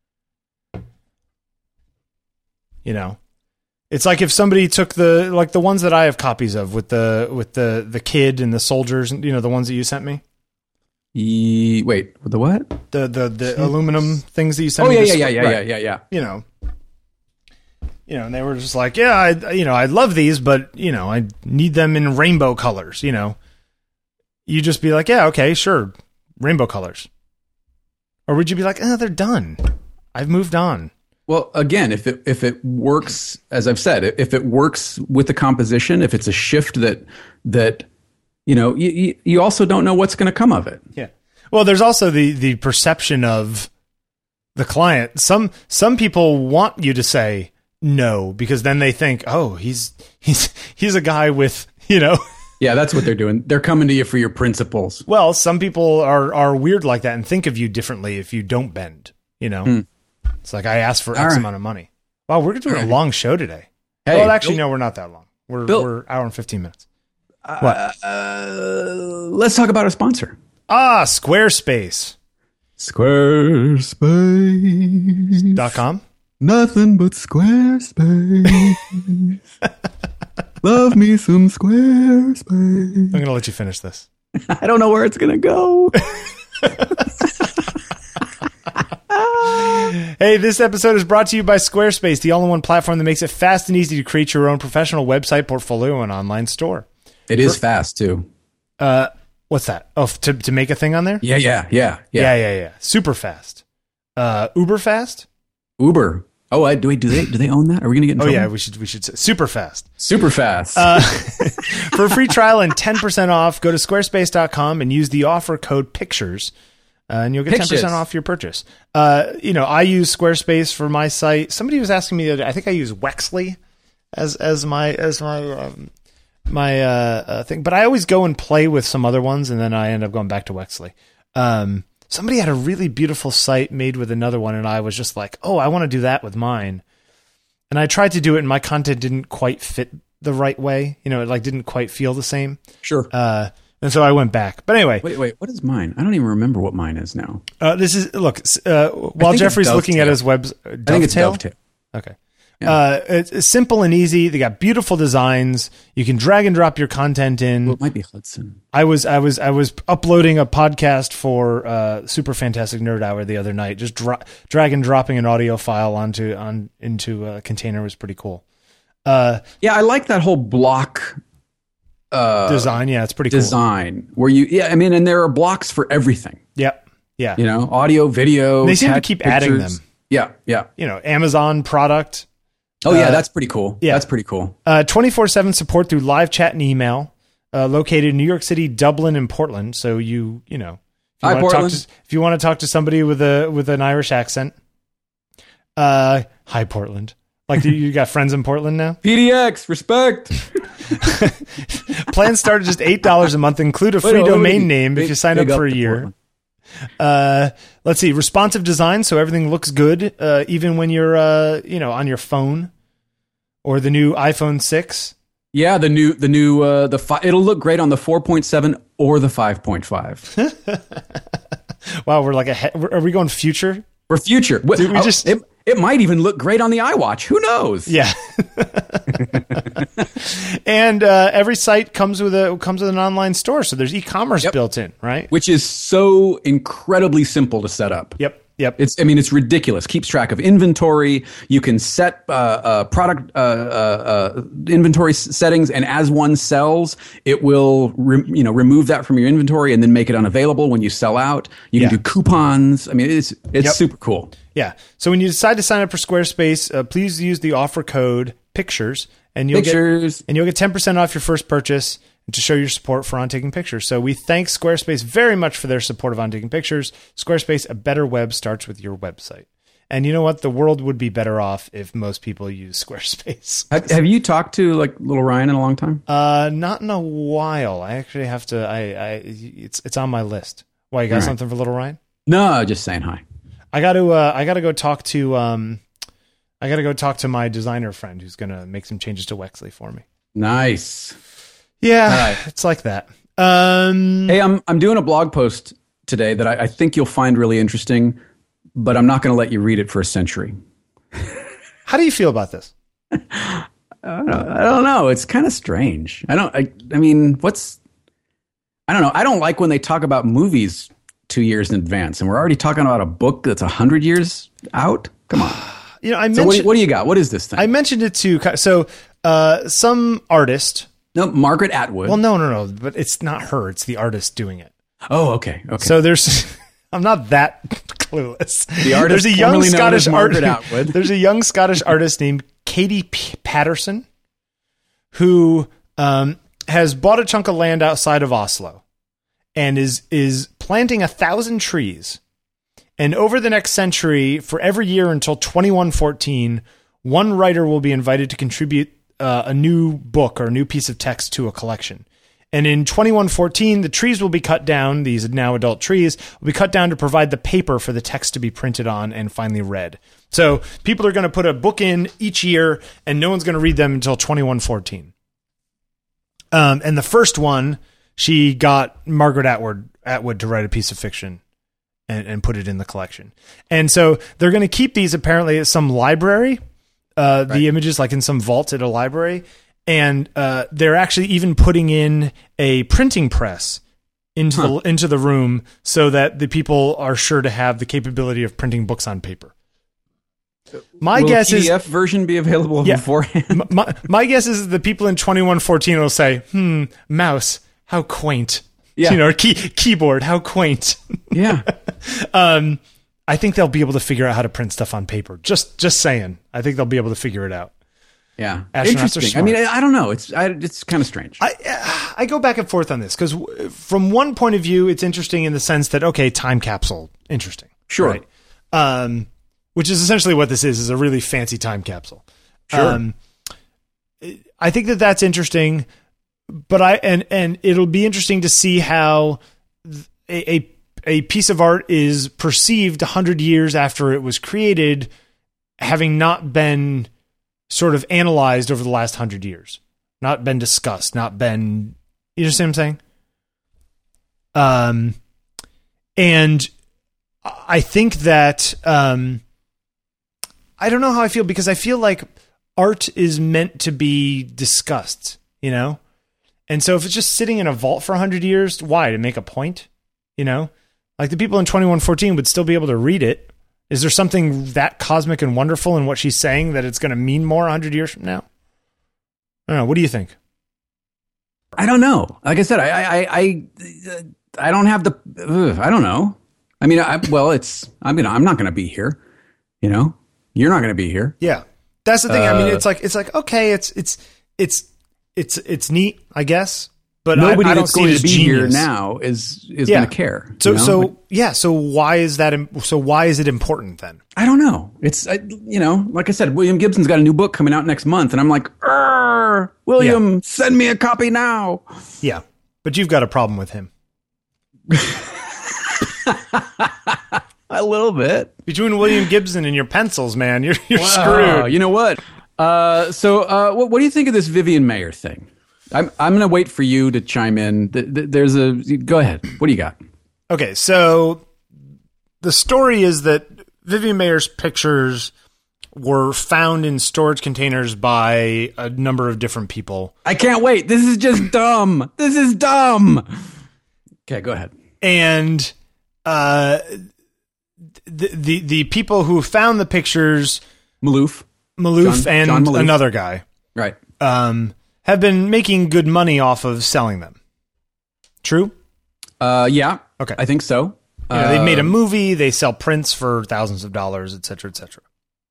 Speaker 2: You know, it's like if somebody took the like the ones that I have copies of with the with the the kid and the soldiers, you know, the ones that you sent me,
Speaker 1: Ye- wait, the what?
Speaker 2: the the the aluminum things that you sent
Speaker 1: Oh
Speaker 2: me.
Speaker 1: yeah,
Speaker 2: to
Speaker 1: yeah,
Speaker 2: sw-
Speaker 1: yeah, yeah,
Speaker 2: right.
Speaker 1: yeah, yeah, yeah.
Speaker 2: You know, you know, and they were just like, yeah, I, you know, I love these, but you know, I need them in rainbow colors. You know, you just be like, yeah, okay, sure, rainbow colors, or would you be like, oh, they're done, I've moved on.
Speaker 1: Well, again, if it if it works, as I've said, if it works with the composition, if it's a shift that that you know, you you also don't know what's going to come of it.
Speaker 2: Yeah. Well, there's also the the perception of the client. Some some people want you to say, no, because then they think, oh, he's he's he's a guy with, you know.
Speaker 1: Yeah, that's what they're doing. They're coming to you for your principles.
Speaker 2: Well, some people are are weird like that and think of you differently if you don't bend. You know, mm. It's like I asked for All X right. amount of money. Wow, we're doing a long show today. Hey, well, actually, Bill, no, we're not that long. We're Bill, we're hour and fifteen minutes.
Speaker 1: Uh, what? Uh, let's talk about our sponsor.
Speaker 2: Ah, Squarespace.
Speaker 1: Squarespace
Speaker 2: dot com.
Speaker 1: Nothing but Squarespace. Love me some Squarespace.
Speaker 2: I'm going to let you finish this.
Speaker 1: I don't know where it's going to go.
Speaker 2: Hey, this episode is brought to you by Squarespace, the all-in-one platform that makes it fast and easy to create your own professional website, portfolio, and online store.
Speaker 1: It is For, fast, too.
Speaker 2: Uh, what's that? Oh, to, to make a thing on there?
Speaker 1: Yeah, yeah, yeah.
Speaker 2: Yeah, yeah, yeah. yeah. Super fast. Uh, Uber fast?
Speaker 1: Uber. Oh, I, do, we, do they do they own that? Are we going to get in trouble?
Speaker 2: Oh, yeah, we should we should say super fast.
Speaker 1: Super fast.
Speaker 2: Uh, for a free trial and ten percent off, go to squarespace dot com and use the offer code PICTURES, uh, and you'll get Pictures. ten percent off your purchase. Uh, you know, I use Squarespace for my site. Somebody was asking me the other day, I think I use Wexley as as my as my um, my uh, uh, thing, but I always go and play with some other ones, and then I end up going back to Wexley. Um, somebody had a really beautiful site made with another one, and I was just like, oh, I want to do that with mine. And I tried to do it, and my content didn't quite fit the right way. You know, it like didn't quite feel the same.
Speaker 1: Sure.
Speaker 2: Uh, and so I went back. But anyway.
Speaker 1: Wait, wait. What is mine? I don't even remember what mine is now.
Speaker 2: Uh, this is, look, uh, while Jeffrey's looking at his web, uh, Dovetail?
Speaker 1: I think it's Dovetail.
Speaker 2: Okay. Yeah. Uh, it's, it's simple and easy. They got beautiful designs. You can drag and drop your content in.
Speaker 1: Well, it might be Hudson.
Speaker 2: I was, I was, I was uploading a podcast for uh, Super Fantastic Nerd Hour the other night. Just dra- drag and dropping an audio file onto on into a container was pretty cool. Uh,
Speaker 1: yeah, I like that whole block
Speaker 2: uh, design. Yeah, it's pretty
Speaker 1: design
Speaker 2: cool.
Speaker 1: where you. Yeah, I mean, and there are blocks for everything.
Speaker 2: Yep. Yeah.
Speaker 1: You know, audio, video.
Speaker 2: And they seem to keep
Speaker 1: pictures.
Speaker 2: adding them.
Speaker 1: Yeah. Yeah.
Speaker 2: You know, Amazon product.
Speaker 1: Oh, yeah, uh, that's pretty cool.
Speaker 2: Yeah.
Speaker 1: That's pretty cool.
Speaker 2: Uh, twenty-four seven support through live chat and email, uh, located in New York City, Dublin, and Portland. So you, you know, if you
Speaker 1: Hi,
Speaker 2: want
Speaker 1: Portland.
Speaker 2: To talk to, if you want to talk to somebody with a with an Irish accent, uh, hi, Portland. Like, you got friends in Portland now?
Speaker 1: P D X, respect.
Speaker 2: Plans start at just eight dollars a month, include a free wait, domain wait, wait, name big, if you sign up for a year. Portland. Uh, let's see, responsive design, so everything looks good, uh, even when you're, uh, you know, on your phone or the new iPhone six.
Speaker 1: Yeah, the new, the new, uh, the fi- it'll look great on the four point seven or the five point five.
Speaker 2: Wow, we're like a, are we going future?
Speaker 1: We're future.
Speaker 2: Dude, we just,
Speaker 1: it, it might even look great on the iWatch. Who knows?
Speaker 2: Yeah. And uh, every site comes with a comes with an online store, so there's e-commerce yep. built in, right?
Speaker 1: Which is so incredibly simple to set up.
Speaker 2: Yep. Yep.
Speaker 1: It's, I mean, it's ridiculous. Keeps track of inventory. You can set uh, uh, product uh, uh, uh, inventory s- settings, and as one sells, it will re- you know remove that from your inventory and then make it unavailable when you sell out. You can
Speaker 2: yeah.
Speaker 1: do coupons. I mean, it's it's
Speaker 2: yep.
Speaker 1: super cool.
Speaker 2: Yeah. So when you decide to sign up for Squarespace, uh, please use the offer code PICTURES, and you'll
Speaker 1: Pictures.
Speaker 2: get and you'll get ten percent off your first purchase to show your support for On Taking Pictures. So we thank Squarespace very much for their support of On Taking Pictures. Squarespace, a better web starts with your website. And you know what? The world would be better off if most people use Squarespace.
Speaker 1: Have, have you talked to like little Ryan in a long time?
Speaker 2: Uh, not in a while. I actually have to. I, I it's it's on my list. Why, you got All something right. for little Ryan?
Speaker 1: No, just saying hi.
Speaker 2: I got to. Uh, I got to go talk to. Um, I got to go talk to my designer friend who's gonna make some changes to Wexley for me.
Speaker 1: Nice.
Speaker 2: Yeah, right. It's like that. Um,
Speaker 1: hey, I'm I'm doing a blog post today that I, I think you'll find really interesting, but I'm not going to let you read it for a century.
Speaker 2: How do you feel about this?
Speaker 1: I don't know. I don't know. It's kind of strange. I don't. I, I mean, what's? I don't know. I don't like when they talk about movies two years in advance, and we're already talking about a book that's a hundred years out. Come on.
Speaker 2: You know, I mentioned.
Speaker 1: So what, do, what do you got? What is this thing?
Speaker 2: I mentioned it to so uh, some artist.
Speaker 1: No, Margaret Atwood.
Speaker 2: Well, no, no, no. But it's not her. It's the artist doing it.
Speaker 1: Oh, okay, okay.
Speaker 2: So there's, I'm not that clueless.
Speaker 1: The artist,
Speaker 2: there's a young Scottish
Speaker 1: Margaret
Speaker 2: art,
Speaker 1: Atwood.
Speaker 2: There's a young Scottish artist named Katie P- Patterson, who um, has bought a chunk of land outside of Oslo, and is is planting a thousand trees. And over the next century, for every year until twenty-one fourteen, one writer will be invited to contribute uh, a new book or a new piece of text to a collection. And in twenty-one fourteen, the trees will be cut down. These now adult trees will be cut down to provide the paper for the text to be printed on and finally read. So people are going to put a book in each year, and no one's going to read them until twenty-one fourteen. Um, and the first one, she got Margaret Atwood, Atwood to write a piece of fiction and, and put it in the collection. And so they're going to keep these apparently at some library, uh, right. the images like in some vault at a library. And uh, they're actually even putting in a printing press into huh. the into the room so that the people are sure to have the capability of printing books on paper. My
Speaker 1: will
Speaker 2: guess
Speaker 1: P D F
Speaker 2: is
Speaker 1: version be available
Speaker 2: yeah,
Speaker 1: beforehand.
Speaker 2: my, my guess is the people in twenty-one fourteen will say, "Hmm, mouse, how quaint." Yeah. You know, key, keyboard, how quaint.
Speaker 1: Yeah.
Speaker 2: um, I think they'll be able to figure out how to print stuff on paper. Just just saying. I think they'll be able to figure it out.
Speaker 1: Yeah,
Speaker 2: Astronauts
Speaker 1: interesting. I mean, I, I don't know. It's I, it's kind of strange.
Speaker 2: I I go back and forth on this because from one point of view, it's interesting in the sense that okay, time capsule, interesting,
Speaker 1: sure.
Speaker 2: Right? Um, which is essentially what this is: is a really fancy time capsule.
Speaker 1: Sure.
Speaker 2: Um, I think that that's interesting, but I and and it'll be interesting to see how a a, a piece of art is perceived a hundred years after it was created, having not been sort of analyzed over the last hundred years, not been discussed, not been, you understand what I'm saying? Um, and I think that, um, I don't know how I feel because I feel like art is meant to be discussed, you know? And so if it's just sitting in a vault for a hundred years, why? To make a point, you know? Like the people in twenty-one fourteen would still be able to read it. Is there something that cosmic and wonderful in what she's saying that it's going to mean more a hundred years from now? I don't know. What do you think?
Speaker 1: I don't know. Like I said, I I I, I don't have the. Ugh, I don't know. I mean, I, well, it's. I mean, I'm not going to be here. You know, you're not going to be here.
Speaker 2: Yeah, that's the thing.
Speaker 1: Uh,
Speaker 2: I mean, it's like it's like okay, it's it's it's it's it's neat, I guess. But
Speaker 1: nobody
Speaker 2: I, I don't
Speaker 1: that's
Speaker 2: see
Speaker 1: going
Speaker 2: it
Speaker 1: to be
Speaker 2: as
Speaker 1: here
Speaker 2: genius.
Speaker 1: now is is
Speaker 2: yeah.
Speaker 1: going to care.
Speaker 2: So
Speaker 1: you know?
Speaker 2: so
Speaker 1: like,
Speaker 2: yeah. So why is that? So why is it important then?
Speaker 1: I don't know. It's I, you know, like I said, William Gibson's got a new book coming out next month, and I'm like, William, yeah. send me a copy now.
Speaker 2: Yeah, but you've got a problem with him.
Speaker 1: A little bit.
Speaker 2: Between William Gibson and your pencils, man, you're you're
Speaker 1: wow.
Speaker 2: screwed.
Speaker 1: You know what? Uh, so uh, what, what do you think of this Vivian Mayer thing? I'm I'm going to wait for you to chime in. There's a go ahead. What do you got?
Speaker 2: Okay, so the story is that Vivian Mayer's pictures were found in storage containers by a number of different people.
Speaker 1: I can't wait. This is just dumb. This is dumb. Okay, go ahead.
Speaker 2: And uh, the the the people who found the pictures,
Speaker 1: Maloof,
Speaker 2: Maloof,
Speaker 1: John,
Speaker 2: and
Speaker 1: John Maloof.
Speaker 2: another guy,
Speaker 1: right?
Speaker 2: Um. have been making good money off of selling them. True?
Speaker 1: Uh, yeah.
Speaker 2: Okay.
Speaker 1: I think so.
Speaker 2: You know, they've made a movie. They sell prints for thousands of dollars, et cetera, et cetera.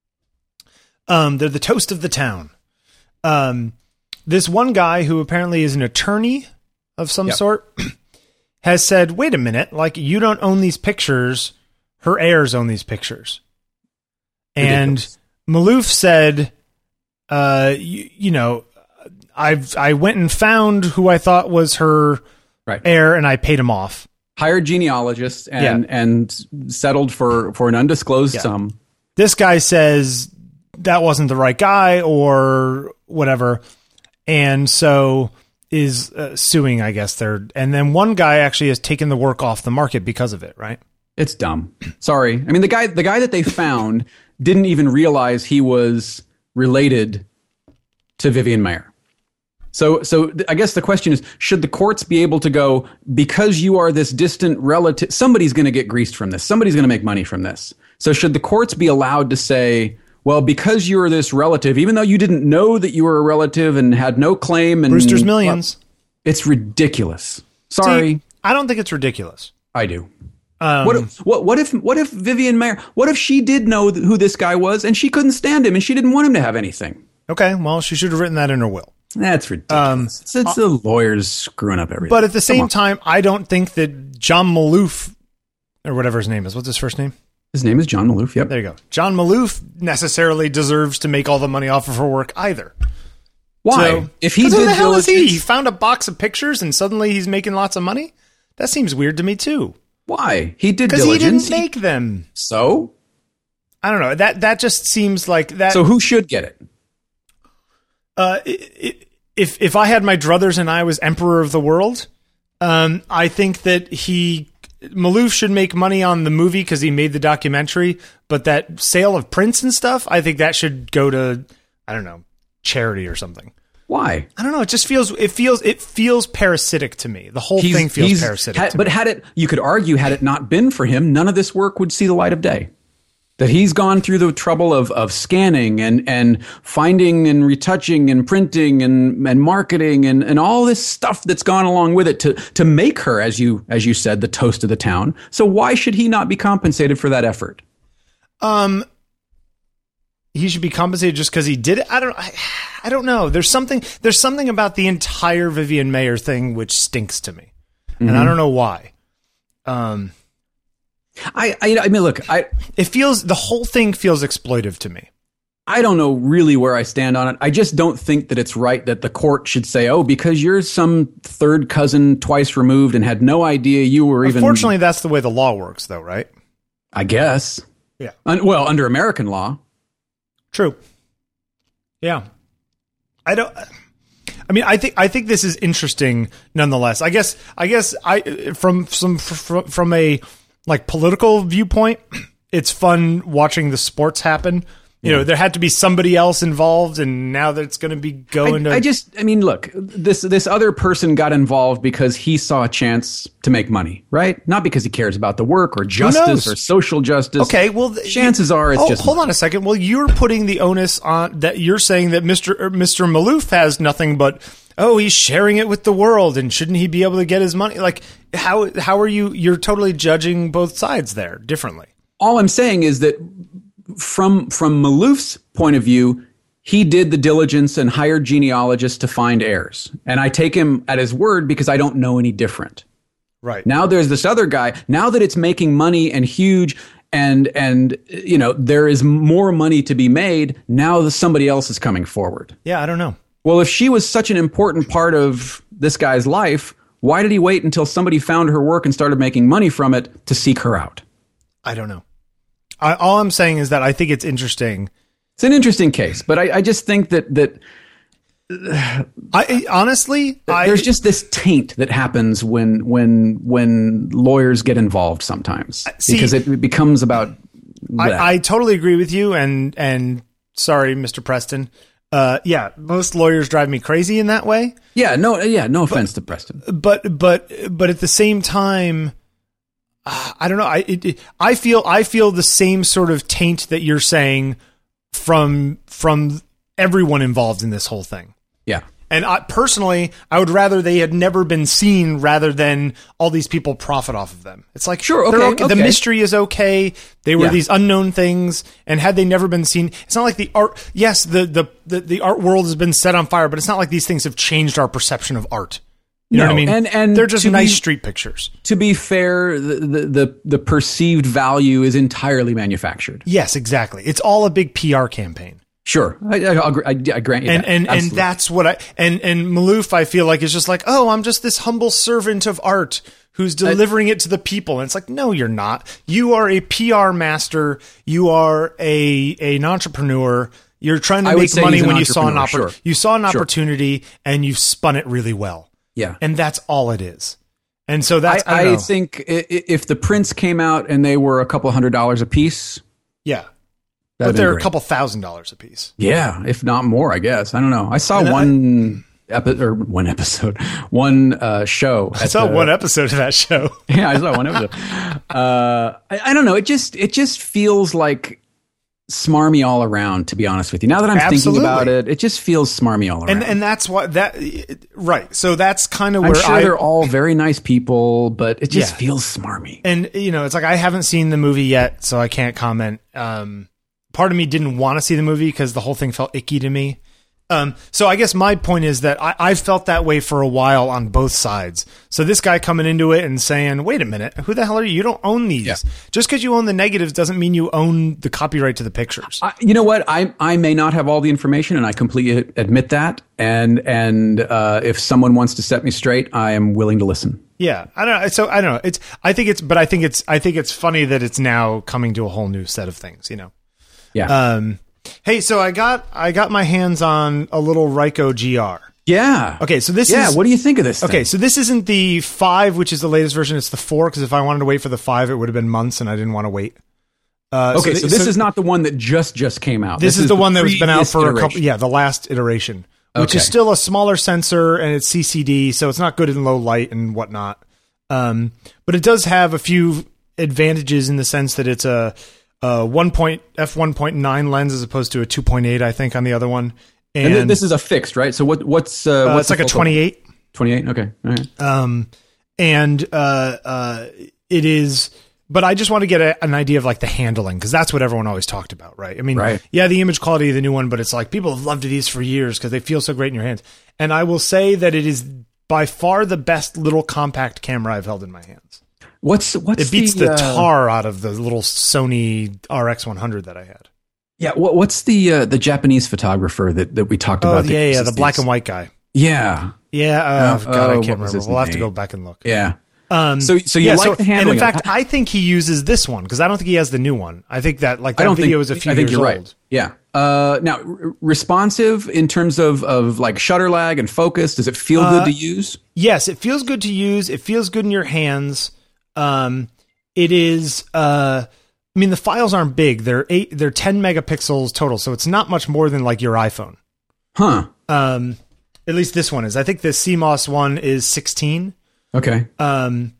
Speaker 2: Um, they're the toast of the town. Um, this one guy who apparently is an attorney of some yep. sort has said, wait a minute, like you don't own these pictures. Her heirs own these pictures. Ridiculous. And Maloof said, uh, you, you know, I've I went and found who I thought was her right. heir, and I paid him off.
Speaker 1: Hired genealogists and yeah. and settled for, for an undisclosed yeah. sum.
Speaker 2: This guy says that wasn't the right guy or whatever, and so is uh, suing, I guess. They're and then one guy actually has taken the work off the market because of it. Right?
Speaker 1: It's dumb. Sorry. I mean, the guy the guy that they found didn't even realize he was related to Vivian Mayer. So, so I guess the question is, should the courts be able to go, because you are this distant relative, somebody's going to get greased from this. Somebody's going to make money from this. So should the courts be allowed to say, well, because you're this relative, even though you didn't know that you were a relative and had no claim and
Speaker 2: Brewster's Millions.
Speaker 1: Well, it's ridiculous. Sorry.
Speaker 2: See, I don't think it's ridiculous.
Speaker 1: I do.
Speaker 2: Um,
Speaker 1: what if, what, what if, what if Vivian Mayer, what if she did know who this guy was and she couldn't stand him and she didn't want him to have anything?
Speaker 2: Okay. Well, she should have written that in her will.
Speaker 1: That's ridiculous. Um, it's it's the lawyers screwing up everything.
Speaker 2: But at the same time, I don't think that John Maloof, or whatever his name is, what's his first name?
Speaker 1: His name is John Maloof. Yep.
Speaker 2: There you go. John Maloof necessarily deserves to make all the money off of her work either.
Speaker 1: Why?
Speaker 2: So,
Speaker 1: if he
Speaker 2: did
Speaker 1: did
Speaker 2: who the hell is he?
Speaker 1: diligence-
Speaker 2: He found a box of pictures and suddenly he's making lots of money? That seems weird to me too.
Speaker 1: Why? He did
Speaker 2: Because he
Speaker 1: diligence.
Speaker 2: didn't make them.
Speaker 1: So?
Speaker 2: I don't know. That that just seems like that.
Speaker 1: So who should get it?
Speaker 2: Uh, i- i- if if I had my druthers and I was emperor of the world, um, I think that he Maloof should make money on the movie because he made the documentary. But that sale of prints and stuff, I think that should go to, I don't know, charity or something.
Speaker 1: Why?
Speaker 2: I don't know. It just feels it feels it feels parasitic to me. The whole
Speaker 1: He's-
Speaker 2: thing feels
Speaker 1: he's-
Speaker 2: parasitic.
Speaker 1: had-
Speaker 2: to
Speaker 1: but
Speaker 2: me.
Speaker 1: had it, you could argue, had it not been for him, none of this work would see the light of day. That he's gone through the trouble of of scanning and and finding and retouching and printing and and marketing and and all this stuff that's gone along with it to to make her, as you as you said, the toast of the town. So why should he not be compensated for that effort?
Speaker 2: Um, he should be compensated just because he did it. I don't. I, I don't know. There's something. There's something about the entire Vivian Mayer thing which stinks to me, and I don't know why. Um,
Speaker 1: I I, I mean, look, I.
Speaker 2: it feels the whole thing feels exploitive to me.
Speaker 1: I don't know really where I stand on it. I just don't think that it's right that the court should say, oh, because you're some third cousin twice removed and had no idea you were even.
Speaker 2: Unfortunately, that's the way the law works, though, right?
Speaker 1: I guess.
Speaker 2: Yeah.
Speaker 1: Un- well, under American law.
Speaker 2: True. Yeah. I don't. I mean, I think I think this is interesting, nonetheless. I guess I guess I from some from, from a like political viewpoint, it's fun watching the sports happen. You know, there had to be somebody else involved, and now that it's going to be going
Speaker 1: I,
Speaker 2: to.
Speaker 1: I just, I mean, look, this this other person got involved because he saw a chance to make money, right? Not because he cares about the work or justice
Speaker 2: knows?
Speaker 1: or social justice.
Speaker 2: Okay, well, th-
Speaker 1: chances are it's
Speaker 2: oh,
Speaker 1: just
Speaker 2: hold
Speaker 1: money.
Speaker 2: on a second. Well, you're putting the onus on that. You're saying that Mister er, Mister Maloof has nothing but oh, he's sharing it with the world, and shouldn't he be able to get his money? Like how how are you? You're totally judging both sides there differently.
Speaker 1: All I'm saying is that from from Maloof's point of view, he did the diligence and hired genealogists to find heirs, and I take him at his word because I don't know any different.
Speaker 2: Right.
Speaker 1: Now there's this other guy. Now that it's making money and huge, and and you know there is more money to be made. Now somebody else is coming forward.
Speaker 2: Yeah, I don't know.
Speaker 1: Well, if she was such an important part of this guy's life, why did he wait until somebody found her work and started making money from it to seek her out?
Speaker 2: I don't know. I, all I'm saying is that I think it's interesting.
Speaker 1: It's an interesting case, but I, I just think that that
Speaker 2: I honestly, I,
Speaker 1: there's just this taint that happens when when when lawyers get involved sometimes
Speaker 2: See,
Speaker 1: because it becomes about. that.
Speaker 2: I, I totally agree with you, and and sorry, Mister Preston. Uh, yeah, most lawyers drive me crazy in that way.
Speaker 1: yeah, no, yeah, no offense to Preston.
Speaker 2: But but but at the same time, uh, I don't know. I it, it, I feel I feel the same sort of taint that you're saying from from everyone involved in this whole thing.
Speaker 1: Yeah.
Speaker 2: And I, personally, I would rather they had never been seen rather than all these people profit off of them. It's like,
Speaker 1: Sure,
Speaker 2: they're
Speaker 1: okay,
Speaker 2: The
Speaker 1: okay.
Speaker 2: mystery is okay. They were
Speaker 1: Yeah.
Speaker 2: these unknown things, and had they never been seen, it's not like the art. Yes, the, the the the art world has been set on fire, but it's not like these things have changed our perception of art. You know
Speaker 1: No,
Speaker 2: what I mean?
Speaker 1: and- and
Speaker 2: they're just
Speaker 1: to
Speaker 2: nice
Speaker 1: be-
Speaker 2: street pictures.
Speaker 1: To be fair, the, the the the perceived value is entirely manufactured.
Speaker 2: Yes, exactly. It's all a big P R campaign.
Speaker 1: Sure, I, I, I'll agree- I, I grant you
Speaker 2: And
Speaker 1: that.
Speaker 2: and and
Speaker 1: Absolutely.
Speaker 2: that's what I and and Maloof, I feel like, is just like, oh, I'm just this humble servant of art who's delivering it to the people. And it's like, no, you're not. You are a P R master. You are a, a an entrepreneur. You're trying to
Speaker 1: I would
Speaker 2: make
Speaker 1: say
Speaker 2: money
Speaker 1: he's an
Speaker 2: when you saw an
Speaker 1: entrepreneur,
Speaker 2: oppor-
Speaker 1: sure.
Speaker 2: you saw an
Speaker 1: Sure.
Speaker 2: opportunity and you've spun it really well.
Speaker 1: yeah.
Speaker 2: And that's all it is. And so that's I,
Speaker 1: I,
Speaker 2: don't
Speaker 1: I
Speaker 2: know.
Speaker 1: think i- i- if the prints came out and they were a couple hundred dollars a piece,
Speaker 2: yeah.
Speaker 1: that'd
Speaker 2: But they're
Speaker 1: been
Speaker 2: a
Speaker 1: great.
Speaker 2: couple thousand dollars a piece.
Speaker 1: Yeah, if not more, I guess. I don't know. I saw
Speaker 2: And I-
Speaker 1: one epi- or one episode, one uh, show.
Speaker 2: I saw one episode of that show.
Speaker 1: Yeah, I saw one episode. uh, I, I don't know. It just it just feels like smarmy all around. To be honest with you, now that I'm
Speaker 2: Absolutely.
Speaker 1: thinking about it, it just feels smarmy all around.
Speaker 2: And and that's what that right. So that's kind of
Speaker 1: I'm
Speaker 2: where
Speaker 1: sure
Speaker 2: I
Speaker 1: they're all very nice people, but it just
Speaker 2: Yeah.
Speaker 1: feels smarmy.
Speaker 2: and you know, it's like I haven't seen the movie yet, so I can't comment. Um, part of me didn't want to see the movie because the whole thing felt icky to me, Um, so I guess my point is that I, I've felt that way for a while on both sides. So this guy coming into it and saying, wait a minute, who the hell are you? You don't own these. Yeah. Just because you own the negatives doesn't mean you own the copyright to the pictures.
Speaker 1: I, you know what? I I may not have all the information, and I completely admit that. And and uh, if someone wants to set me straight, I am willing to listen.
Speaker 2: Yeah, I don't know. So I don't know. It's I think it's, but I think it's I think it's funny that it's now coming to a whole new set of things. You know.
Speaker 1: Yeah.
Speaker 2: Um. Hey, so I got I got my hands on a little Ryko G R.
Speaker 1: Yeah.
Speaker 2: Okay, so this
Speaker 1: yeah,
Speaker 2: is...
Speaker 1: what do you think of this
Speaker 2: Okay,
Speaker 1: thing?
Speaker 2: so this isn't the five, which is the latest version. It's the four, because if I wanted to wait for the five, it would have been months, and I didn't want to wait. Uh,
Speaker 1: okay, so, th- so this
Speaker 2: so
Speaker 1: is not the one that just just came out.
Speaker 2: This, this is, is the, the one that has been out for iteration. a couple... Yeah, the last iteration, which
Speaker 1: okay.
Speaker 2: is still a smaller sensor, and it's C C D, so it's not good in low light and whatnot. Um, but it does have a few advantages in the sense that it's a... Uh, one point f one point nine lens as opposed to a two point eight, I think, on the other one. And,
Speaker 1: and th- this is a fixed, right? So what? What's uh,
Speaker 2: uh,
Speaker 1: what's
Speaker 2: it's like a twenty-eight.
Speaker 1: twenty-eight. Okay. All right.
Speaker 2: Um, and uh, uh, it is, but I just want to get a, an idea of like the handling, because that's what everyone always talked about, right? I mean,
Speaker 1: right.
Speaker 2: yeah, the image quality of the new one, but it's like people have loved these for years because they feel so great in your hands. And I will say that it is by far the best little compact camera I've held in my hands.
Speaker 1: What's what's
Speaker 2: it beats
Speaker 1: the,
Speaker 2: the
Speaker 1: uh,
Speaker 2: tar out of the little Sony R X one hundred that I had.
Speaker 1: Yeah, what, what's the uh, the Japanese photographer that, that we talked
Speaker 2: oh,
Speaker 1: about?
Speaker 2: Yeah, yeah, the black and white guy.
Speaker 1: Yeah,
Speaker 2: yeah. Uh,
Speaker 1: uh,
Speaker 2: God, I
Speaker 1: uh,
Speaker 2: can't remember. We'll
Speaker 1: name?
Speaker 2: have to go back and look.
Speaker 1: Yeah.
Speaker 2: Um,
Speaker 1: so, so you
Speaker 2: yeah,
Speaker 1: like
Speaker 2: so,
Speaker 1: the handling?
Speaker 2: And in fact, I think he uses this one because I don't think he has the new one. I think that like that
Speaker 1: I don't
Speaker 2: video
Speaker 1: think,
Speaker 2: is a few
Speaker 1: I think
Speaker 2: years
Speaker 1: you're
Speaker 2: old.
Speaker 1: Right. Yeah. Uh, now, r- responsive in terms of of like shutter lag and focus. Does it feel
Speaker 2: uh,
Speaker 1: good to use?
Speaker 2: Yes, it feels good to use. It feels good in your hands. Um, it is. Uh, I mean, the files aren't big. They're eight. They're ten megapixels total, so it's not much more than like your iPhone.
Speaker 1: Huh.
Speaker 2: Um, at least this one is. I think the C M O S one is sixteen.
Speaker 1: Okay.
Speaker 2: Um,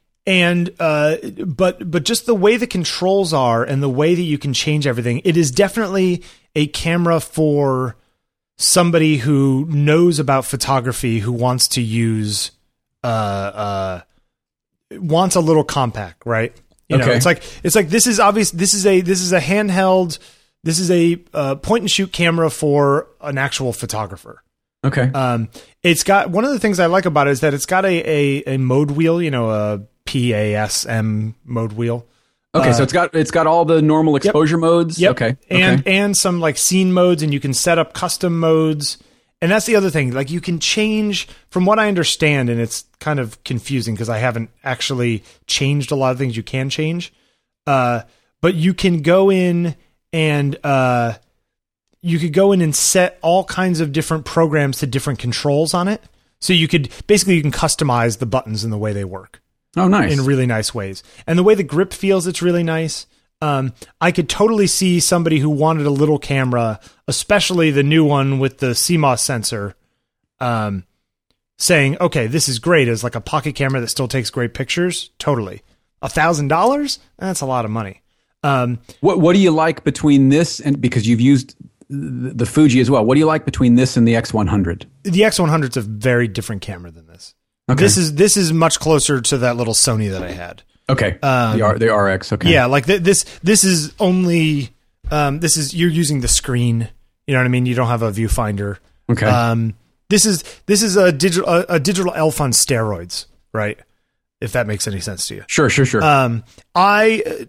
Speaker 2: and uh, but but just the way the controls are and the way that you can change everything, it is definitely a camera for somebody who knows about photography, who wants to use uh uh wants a little compact, right? You know,
Speaker 1: okay.
Speaker 2: it's like it's like this is obvious. This is a this is a handheld. This is a uh, point and shoot camera for an actual photographer.
Speaker 1: Okay.
Speaker 2: Um, it's got one of the things I like about it is that it's got a a, a mode wheel. You know, a P A S M mode wheel.
Speaker 1: Okay,
Speaker 2: uh,
Speaker 1: so it's got it's got all the normal exposure
Speaker 2: yep.
Speaker 1: modes.
Speaker 2: Yep.
Speaker 1: Okay.
Speaker 2: And
Speaker 1: okay.
Speaker 2: and some like scene modes, and you can set up custom modes. And that's the other thing. Like you can change, from what I understand, and it's kind of confusing because I haven't actually changed a lot of things you can change. Uh, but you can go in and uh, you could go in and set all kinds of different programs to different controls on it. So you could basically you can customize the buttons and the way they work.
Speaker 1: Oh, nice.
Speaker 2: In really nice ways. And the way the grip feels, it's really nice. Um, I could totally see somebody who wanted a little camera, especially the new one with the C M O S sensor, um, saying, okay, this is great as like a pocket camera that still takes great pictures. Totally. A thousand dollars? That's a lot of money. Um,
Speaker 1: what What do you like between this and, because you've used the, the Fuji as well, what do you like between this and the X one hundred?
Speaker 2: The X one hundred is a very different camera than this.
Speaker 1: Okay.
Speaker 2: This is this is much closer to that little Sony that I had.
Speaker 1: Okay.
Speaker 2: Um,
Speaker 1: the R, the R X. Okay.
Speaker 2: Yeah, like th- this. This is only. Um, this is you're using the screen. You know what I mean? You don't have a viewfinder.
Speaker 1: Okay.
Speaker 2: Um, this is this is a digital a, a digital elf on steroids, right? If that makes any sense to you.
Speaker 1: Sure. Sure. Sure.
Speaker 2: Um, I.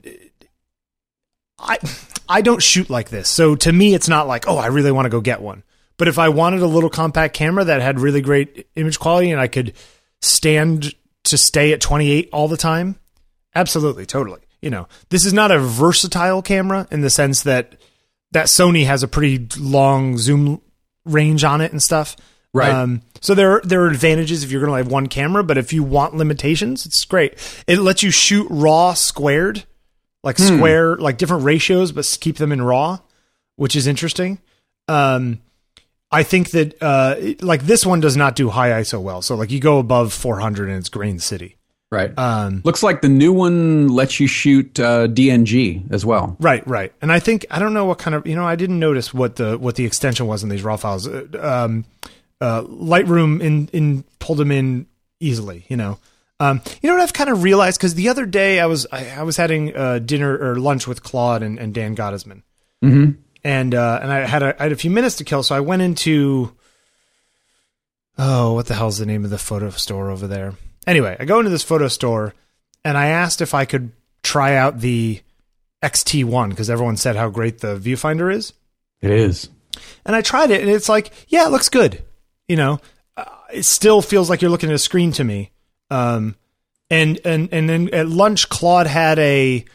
Speaker 2: I I don't shoot like this, so to me, it's not like, oh, I really want to go get one. But if I wanted a little compact camera that had really great image quality and I could stand to stay at twenty-eight all the time. Absolutely, totally. You know, this is not a versatile camera in the sense that that Sony has a pretty long zoom range on it and stuff.
Speaker 1: Right.
Speaker 2: Um, so there, there are advantages if you're going to have one camera, but if you want limitations, it's great. It lets you shoot raw squared, like
Speaker 1: hmm.
Speaker 2: square, like different ratios, but keep them in raw, which is interesting. Um, I think that uh, like this one does not do high I S O well. So like you go above four hundred and it's grain city.
Speaker 1: Right.
Speaker 2: Um,
Speaker 1: Looks like the new one lets you shoot uh, D N G as well.
Speaker 2: Right, right. And I think I don't know what kind of you know I didn't notice what the what the extension was in these raw files. Um, uh, Lightroom in in pulled them in easily. You know. Um, you know what I've kind of realized, because the other day I was I, I was having uh, dinner or lunch with Claude and, and Dan Gottesman,
Speaker 1: mm-hmm.
Speaker 2: and uh, and I had a I had a few minutes to kill, so I went into oh, what the hell's the name of the photo store over there? Anyway, I go into this photo store, and I asked if I could try out the X T one because everyone said how great the viewfinder is.
Speaker 1: It is.
Speaker 2: And I tried it, and it's like, yeah, it looks good. You know, uh, it still feels like you're looking at a screen to me. Um, and and and then at lunch, Claude had a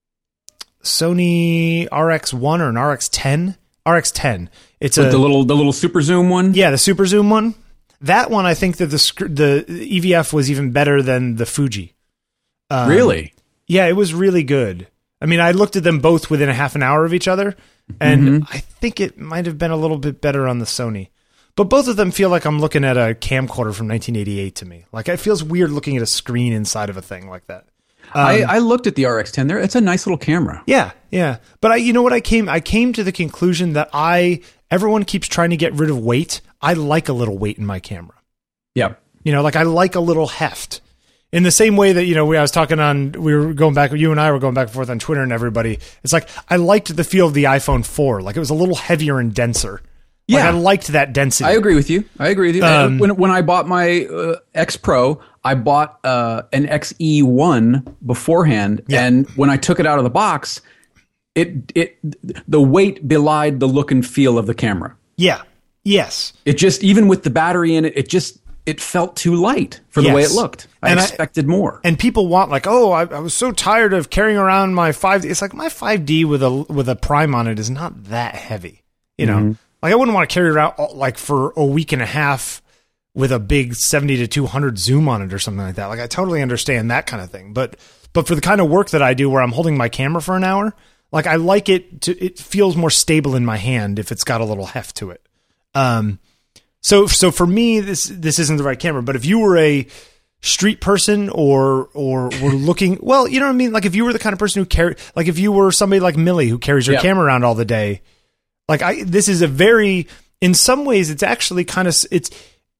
Speaker 2: Sony R X one or an R X ten. R X ten. It's
Speaker 1: With
Speaker 2: a
Speaker 1: the little the little super zoom one.
Speaker 2: yeah, the super zoom one. That one, I think that the sc- the E V F was even better than the Fuji. Um,
Speaker 1: Really?
Speaker 2: Yeah, it was really good. I mean, I looked at them both within a half an hour of each other, and
Speaker 1: Mhm.
Speaker 2: I think it might have been a little bit better on the Sony. But both of them feel like I'm looking at a camcorder from nineteen eighty-eight to me. Like, it feels weird looking at a screen inside of a thing like that. Um,
Speaker 1: I, I looked at the R X ten there. It's a nice little camera.
Speaker 2: Yeah, yeah. But I, you know what? I came, I came to the conclusion that I, everyone keeps trying to get rid of weight. I like a little weight in my camera.
Speaker 1: Yeah.
Speaker 2: You know, like I like a little heft. In the same way that, you know, we, I was talking on, we were going back, you and I were going back and forth on Twitter and everybody. It's like, I liked the feel of the iPhone four. Like it was a little heavier and denser. Like,
Speaker 1: Yeah.
Speaker 2: I liked that density.
Speaker 1: I agree with you. I agree with you.
Speaker 2: Um,
Speaker 1: when when I bought my uh, X Pro, I bought uh, an X E one beforehand,
Speaker 2: Yeah.
Speaker 1: and when I took it out of the box, it it the weight belied the look and feel of the camera.
Speaker 2: Yeah. Yes.
Speaker 1: It just, even with the battery in it, it just it felt too light for the way
Speaker 2: Yes.
Speaker 1: it looked. I
Speaker 2: And I-
Speaker 1: expected more.
Speaker 2: And people want like, oh, I, I was so tired of carrying around my five D. It's like my five D with a with a prime on it is not that heavy. You know,
Speaker 1: Mm-hmm.
Speaker 2: like I wouldn't want to carry it around all- like for a week and a half with a big seventy to two hundred zoom on it or something like that. Like I totally understand that kind of thing. But but for the kind of work that I do where I'm holding my camera for an hour, like I like it to, it feels more stable in my hand if it's got a little heft to it. Um, so so for me, this this isn't the right camera. But if you were a street person or or were looking, well, you know what I mean? Like if you were the kind of person who carry, like if you were somebody like Millie who carries her
Speaker 1: Yeah.
Speaker 2: camera around all the day, like I, this is a very, in some ways, it's actually kind of, it's,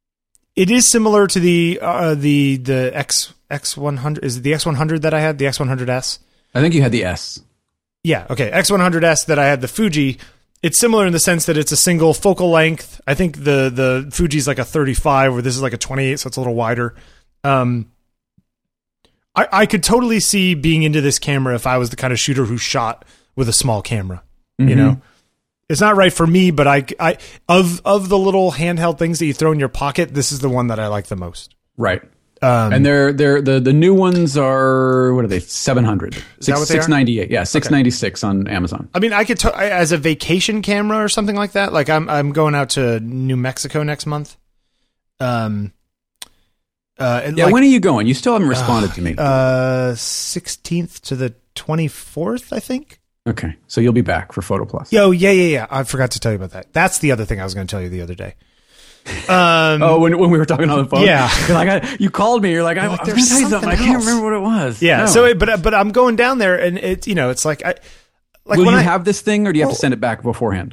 Speaker 2: it is similar to the, uh, the, the X, X one hundred, is it the X one hundred that I had, the X one hundred S?
Speaker 1: I think you had the S.
Speaker 2: Yeah. Okay. X one hundred S that I had, the Fuji. It's similar in the sense that it's a single focal length. I think the, the Fuji's like a thirty-five where this is like a twenty-eight. So it's a little wider. Um, I, I could totally see being into this camera if I was the kind of shooter who shot with a small camera, you know? It's not right for me, but I, I of of the little handheld things that you throw in your pocket, this is the one that I like the most.
Speaker 1: Right.
Speaker 2: Um,
Speaker 1: And they're they're the the new ones are, what are they? seven hundred.
Speaker 2: that what they are?
Speaker 1: six ninety-eight. Yeah, six ninety-six on Amazon.
Speaker 2: I mean, I could t- I- as a vacation camera or something like that. Like I'm I'm going out to New Mexico next month. Um. Uh, and
Speaker 1: Yeah,
Speaker 2: like,
Speaker 1: when are you going? You still haven't responded to me.
Speaker 2: uh sixteenth to the twenty-fourth, I think.
Speaker 1: Okay, so you'll be back for Photo Plus.
Speaker 2: Yo, yeah, yeah, yeah. I forgot to tell you about that. That's the other thing I was going to tell you the other day. Um,
Speaker 1: Oh, when, when we were talking on the phone,
Speaker 2: Yeah.
Speaker 1: You're like I, you called me. You're like, I,
Speaker 2: like,
Speaker 1: I was
Speaker 2: there's
Speaker 1: going to tell you something. I
Speaker 2: something
Speaker 1: can't
Speaker 2: else.
Speaker 1: remember what it was.
Speaker 2: yeah.
Speaker 1: No.
Speaker 2: So, it, but but I'm going down there, and it's you know, it's like I like
Speaker 1: will
Speaker 2: when
Speaker 1: you
Speaker 2: I
Speaker 1: have this thing, or do you have to send it back beforehand?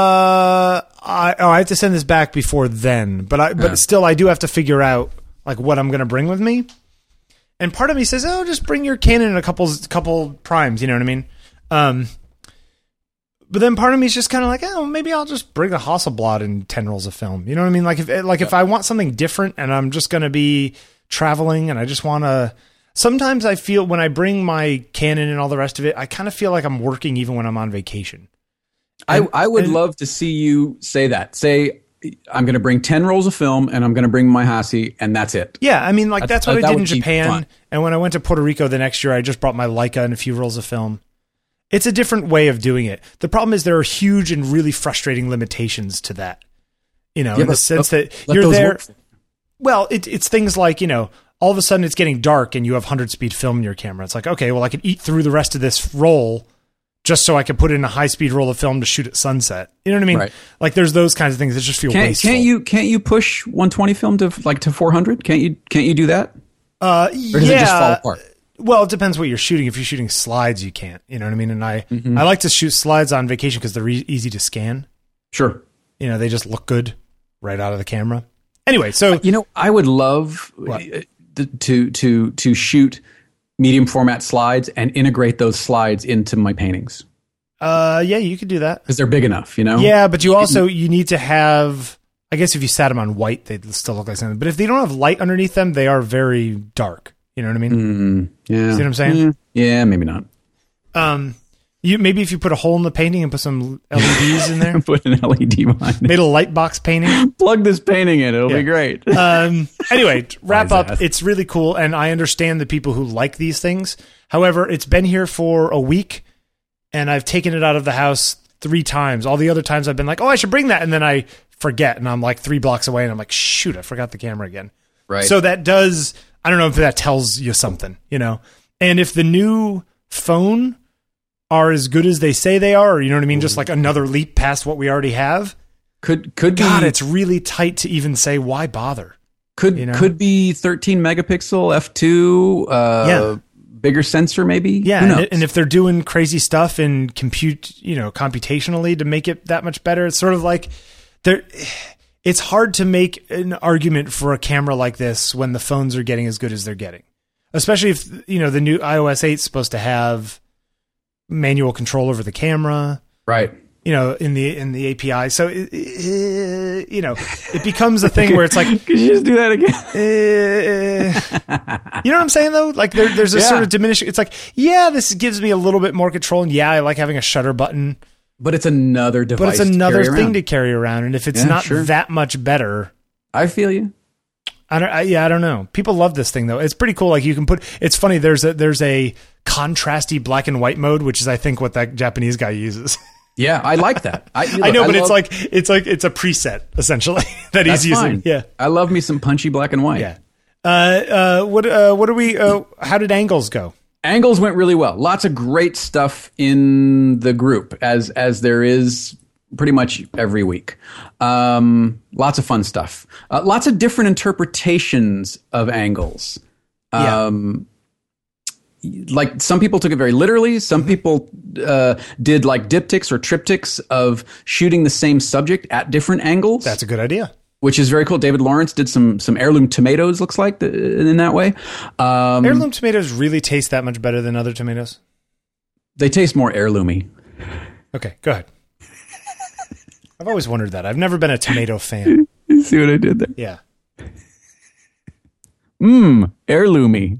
Speaker 2: uh I oh I have to send this back before then, but I but
Speaker 1: Yeah.
Speaker 2: still I do have to figure out like what I'm going to bring with me. And part of me says, oh, just bring your Canon and a couple couple primes. You know what I mean? Um. But then part of me is just kind of like, oh, maybe I'll just bring a Hasselblad and ten rolls of film. You know what I mean? Like if like if I want something different and I'm just going to be traveling and I just want to. Sometimes I feel when I bring my Canon and all the rest of it, I kind of feel like I'm working even when I'm on vacation.
Speaker 1: I, I would
Speaker 2: and-
Speaker 1: love to see you say that. Say, I'm going to bring ten rolls of film, and I'm going to bring my Hassie, and that's it.
Speaker 2: Yeah, I mean, like that's what
Speaker 1: that
Speaker 2: I did
Speaker 1: would
Speaker 2: in
Speaker 1: be
Speaker 2: Japan,
Speaker 1: fun.
Speaker 2: and when I went to Puerto Rico the next year, I just brought my Leica and a few rolls of film. It's a different way of doing it. The problem is there are huge and really frustrating limitations to that. You know,
Speaker 1: Yeah,
Speaker 2: in the
Speaker 1: but
Speaker 2: sense
Speaker 1: let-
Speaker 2: that
Speaker 1: let
Speaker 2: you're
Speaker 1: those
Speaker 2: there.
Speaker 1: work.
Speaker 2: Well, it, it's things like, you know, all of a sudden it's getting dark and you have one hundred speed film in your camera. It's like, okay, well, I could eat through the rest of this roll just so I could put in a high speed roll of film to shoot at sunset. You know what I mean?
Speaker 1: Right.
Speaker 2: Like there's those kinds of things that just feel
Speaker 1: Can't,
Speaker 2: wasteful.
Speaker 1: can't you can't you push one twenty film to like to four hundred? Can't you can't you do that?
Speaker 2: Uh,
Speaker 1: Or does
Speaker 2: yeah.
Speaker 1: it just fall apart?
Speaker 2: Well, it depends what you're shooting. If you're shooting slides, you can't. You know what I mean? And I,
Speaker 1: Mm-hmm.
Speaker 2: I like to shoot slides on vacation because they're e- easy to scan.
Speaker 1: Sure.
Speaker 2: You know, they just look good right out of the camera. Anyway, so
Speaker 1: You know, I would love
Speaker 2: What?
Speaker 1: uh, to to to shoot medium format slides and integrate those slides into my paintings.
Speaker 2: Uh, yeah, you could do that.
Speaker 1: Because they're big enough, you know?
Speaker 2: Yeah, but you also, you need to have, I guess if you sat them on white, they'd still look like something. But if they don't have light underneath them, they are very dark. You know what I mean?
Speaker 1: Mm, yeah.
Speaker 2: See what I'm saying?
Speaker 1: Yeah, yeah, maybe not.
Speaker 2: Um, you maybe if you put a hole in the painting and put some L E Ds in there.
Speaker 1: Put an L E D behind it.
Speaker 2: Made a light box painting.
Speaker 1: Plug this painting in. It'll
Speaker 2: Yeah.
Speaker 1: be great.
Speaker 2: Um, anyway, wrap
Speaker 1: Why is
Speaker 2: up.
Speaker 1: that?
Speaker 2: It's really cool, and I understand the people who like these things. However, it's been here for a week, and I've taken it out of the house three times. All the other times I've been like, oh, I should bring that, and then I forget, and I'm like three blocks away, and I'm like, shoot, I forgot the camera again.
Speaker 1: Right.
Speaker 2: So that does, I don't know if that tells you something, you know? And if the new phone are as good as they say they are, or you know what I mean, just like another leap past what we already have,
Speaker 1: Could could
Speaker 2: God,
Speaker 1: be,
Speaker 2: it's really tight to even say why bother.
Speaker 1: could
Speaker 2: you know?
Speaker 1: could be thirteen megapixel f two. Uh,
Speaker 2: Yeah.
Speaker 1: Bigger sensor, maybe.
Speaker 2: Yeah,
Speaker 1: Who
Speaker 2: and,
Speaker 1: knows?
Speaker 2: and if they're doing crazy stuff in compute, you know, computationally to make it that much better, it's sort of like there. It's hard to make an argument for a camera like this when the phones are getting as good as they're getting, especially if you know the new iOS eight is supposed to have manual control over the camera.
Speaker 1: Right.
Speaker 2: You know, in the in the A P I, so it, it, you know, it becomes a thing where it's like,
Speaker 1: Could you just do that again?
Speaker 2: uh, you know what I'm saying though? Like there, there's a
Speaker 1: Yeah.
Speaker 2: sort of diminishing. It's like, yeah, this gives me a little bit more control, and yeah, I like having a shutter button,
Speaker 1: But it's another device.
Speaker 2: but it's another
Speaker 1: to carry
Speaker 2: thing
Speaker 1: around.
Speaker 2: to carry around, and if it's
Speaker 1: Yeah,
Speaker 2: not
Speaker 1: sure.
Speaker 2: that much better,
Speaker 1: I feel you.
Speaker 2: I don't. I, yeah, I don't know. People love this thing though. It's pretty cool. Like you can put. It's funny. There's a there's a contrasty black and white mode, which is I think what that Japanese guy uses.
Speaker 1: Yeah, I like that. I,
Speaker 2: I know, but
Speaker 1: love-
Speaker 2: it's like it's like it's a preset essentially that
Speaker 1: that's
Speaker 2: he's using.
Speaker 1: fine.
Speaker 2: Yeah.
Speaker 1: I love me some punchy black and white.
Speaker 2: Yeah. Uh, uh, what, uh, what are we, uh, how did angles go?
Speaker 1: Angles went really well. Lots of great stuff in the group, as as there is pretty much every week. Um, lots of fun stuff. Uh, lots of different interpretations of angles.
Speaker 2: Yeah.
Speaker 1: Um, like some people took it very literally. Some people uh, did like diptychs or triptychs of shooting the same subject at different angles.
Speaker 2: That's a good idea.
Speaker 1: Which is very cool. David Lawrence did some some heirloom tomatoes. Looks like the, in that way. Um,
Speaker 2: Heirloom tomatoes really taste that much better than other tomatoes.
Speaker 1: They taste more heirloomy.
Speaker 2: Okay, go ahead. I've always wondered that. I've never been a tomato fan.
Speaker 1: You see what I did there?
Speaker 2: Yeah.
Speaker 1: Mmm, heirloomy.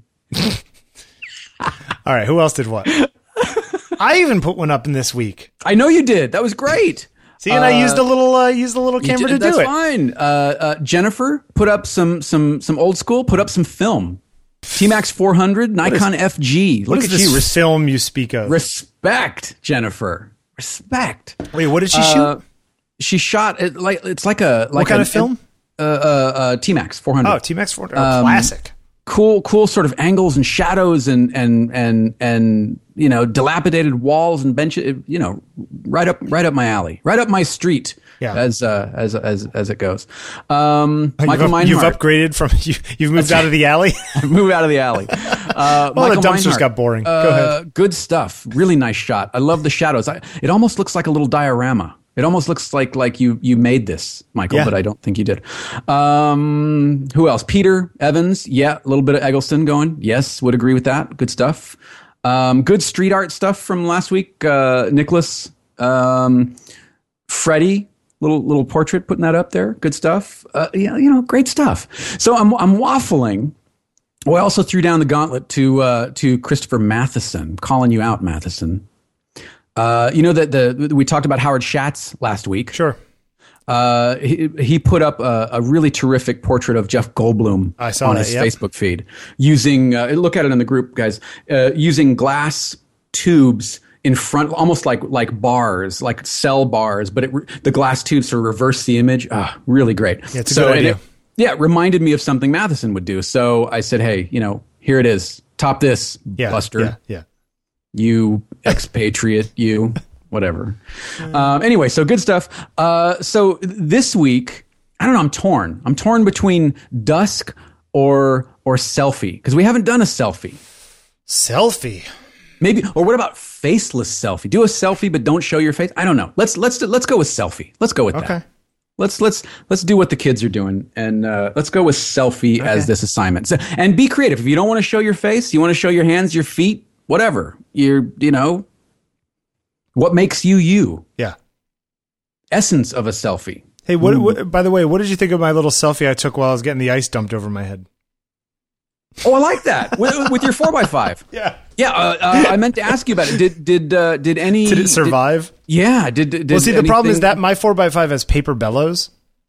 Speaker 2: All right. Who else did what? I even put one up in this week.
Speaker 1: I know you did. That was great.
Speaker 2: See, and I used a little, uh, used a little camera to
Speaker 1: That's
Speaker 2: do it.
Speaker 1: fine. Uh, uh, Jennifer put up some some some old school. Put up some film. T Max four hundred, Nikon F G.
Speaker 2: What
Speaker 1: Look
Speaker 2: is
Speaker 1: at
Speaker 2: this
Speaker 1: you. Res-
Speaker 2: film you speak of?
Speaker 1: respect, Jennifer. Respect.
Speaker 2: Wait, what did she
Speaker 1: Uh,
Speaker 2: shoot?
Speaker 1: she shot it like it's like a like
Speaker 2: What kind
Speaker 1: a,
Speaker 2: of film?
Speaker 1: Uh, uh, uh, T Max four hundred.
Speaker 2: Oh, T Max four hundred. Oh, classic.
Speaker 1: cool cool sort of angles and shadows and and and and you know dilapidated walls and benches, you know, right up right up my alley, right up my street.
Speaker 2: Yeah.
Speaker 1: as uh, as as as it goes. Um,
Speaker 2: You've,
Speaker 1: Michael
Speaker 2: up, you've
Speaker 1: Meinhardt.
Speaker 2: upgraded from you, you've moved out of the alley.
Speaker 1: Move out of the alley. Uh,
Speaker 2: Well, the
Speaker 1: Michael
Speaker 2: dumpsters
Speaker 1: Meinhardt.
Speaker 2: got boring. Go
Speaker 1: Uh,
Speaker 2: ahead.
Speaker 1: Good stuff. Really nice shot. I love the shadows. I, it almost looks like a little diorama. It almost looks like like you you made this, Michael,
Speaker 2: Yeah.
Speaker 1: but I don't think you did. Um, who else? Peter Evans. Yeah, a little bit of Eggleston going. Yes, would agree with that. Good stuff. Um, good street art stuff from last week. Uh, Nicholas, um, Freddie. Little little portrait, putting that up there. Good stuff. Uh, yeah, you know, great stuff. So I'm I'm waffling. Well, I also threw down the gauntlet to uh, to Christopher Matheson, calling you out, Matheson. Uh, you know that the we talked about Howard Schatz last week.
Speaker 2: Sure.
Speaker 1: Uh, he, he put up a, a really terrific portrait of Jeff Goldblum
Speaker 2: I saw
Speaker 1: on
Speaker 2: that,
Speaker 1: his
Speaker 2: yep.
Speaker 1: Facebook feed using. Uh, look at it in the group, guys. Uh, using glass tubes in front, almost like like bars, like cell bars, but it, the glass tubes to reverse the image. Ah, really great.
Speaker 2: Yeah, it's a
Speaker 1: so
Speaker 2: good
Speaker 1: and
Speaker 2: idea.
Speaker 1: It, yeah, it reminded me of something Matheson would do. So I said, hey, you know, here it is. Top this,
Speaker 2: Yeah.
Speaker 1: Buster.
Speaker 2: Yeah. Yeah.
Speaker 1: You expatriate, you, whatever. Um, anyway, so good stuff. Uh, so this week, I don't know, I'm torn. I'm torn between dusk or or selfie, because we haven't done a selfie.
Speaker 2: Selfie.
Speaker 1: Maybe, or what about faceless selfie? Do a selfie, but don't show your face. I don't know. Let's let's let's go with selfie. Let's go with
Speaker 2: Okay.
Speaker 1: that. Let's let's let's do what the kids are doing, and uh, let's go with selfie as this assignment. So, and be creative. If you don't want to show your face, you want to show your hands, your feet, whatever. You're you know, What makes you you?
Speaker 2: Yeah.
Speaker 1: Essence of a selfie.
Speaker 2: Hey, what, what? By the way, what did you think of my little selfie I took while I was getting the ice dumped over my head?
Speaker 1: Oh, I like that with, with your four by five.
Speaker 2: Yeah,
Speaker 1: yeah. Uh, uh, I meant to ask you about it. Did did uh, did any?
Speaker 2: Did it survive?
Speaker 1: Did, yeah. Did, did
Speaker 2: well? See, the
Speaker 1: anything...
Speaker 2: problem is that my four by five has paper bellows,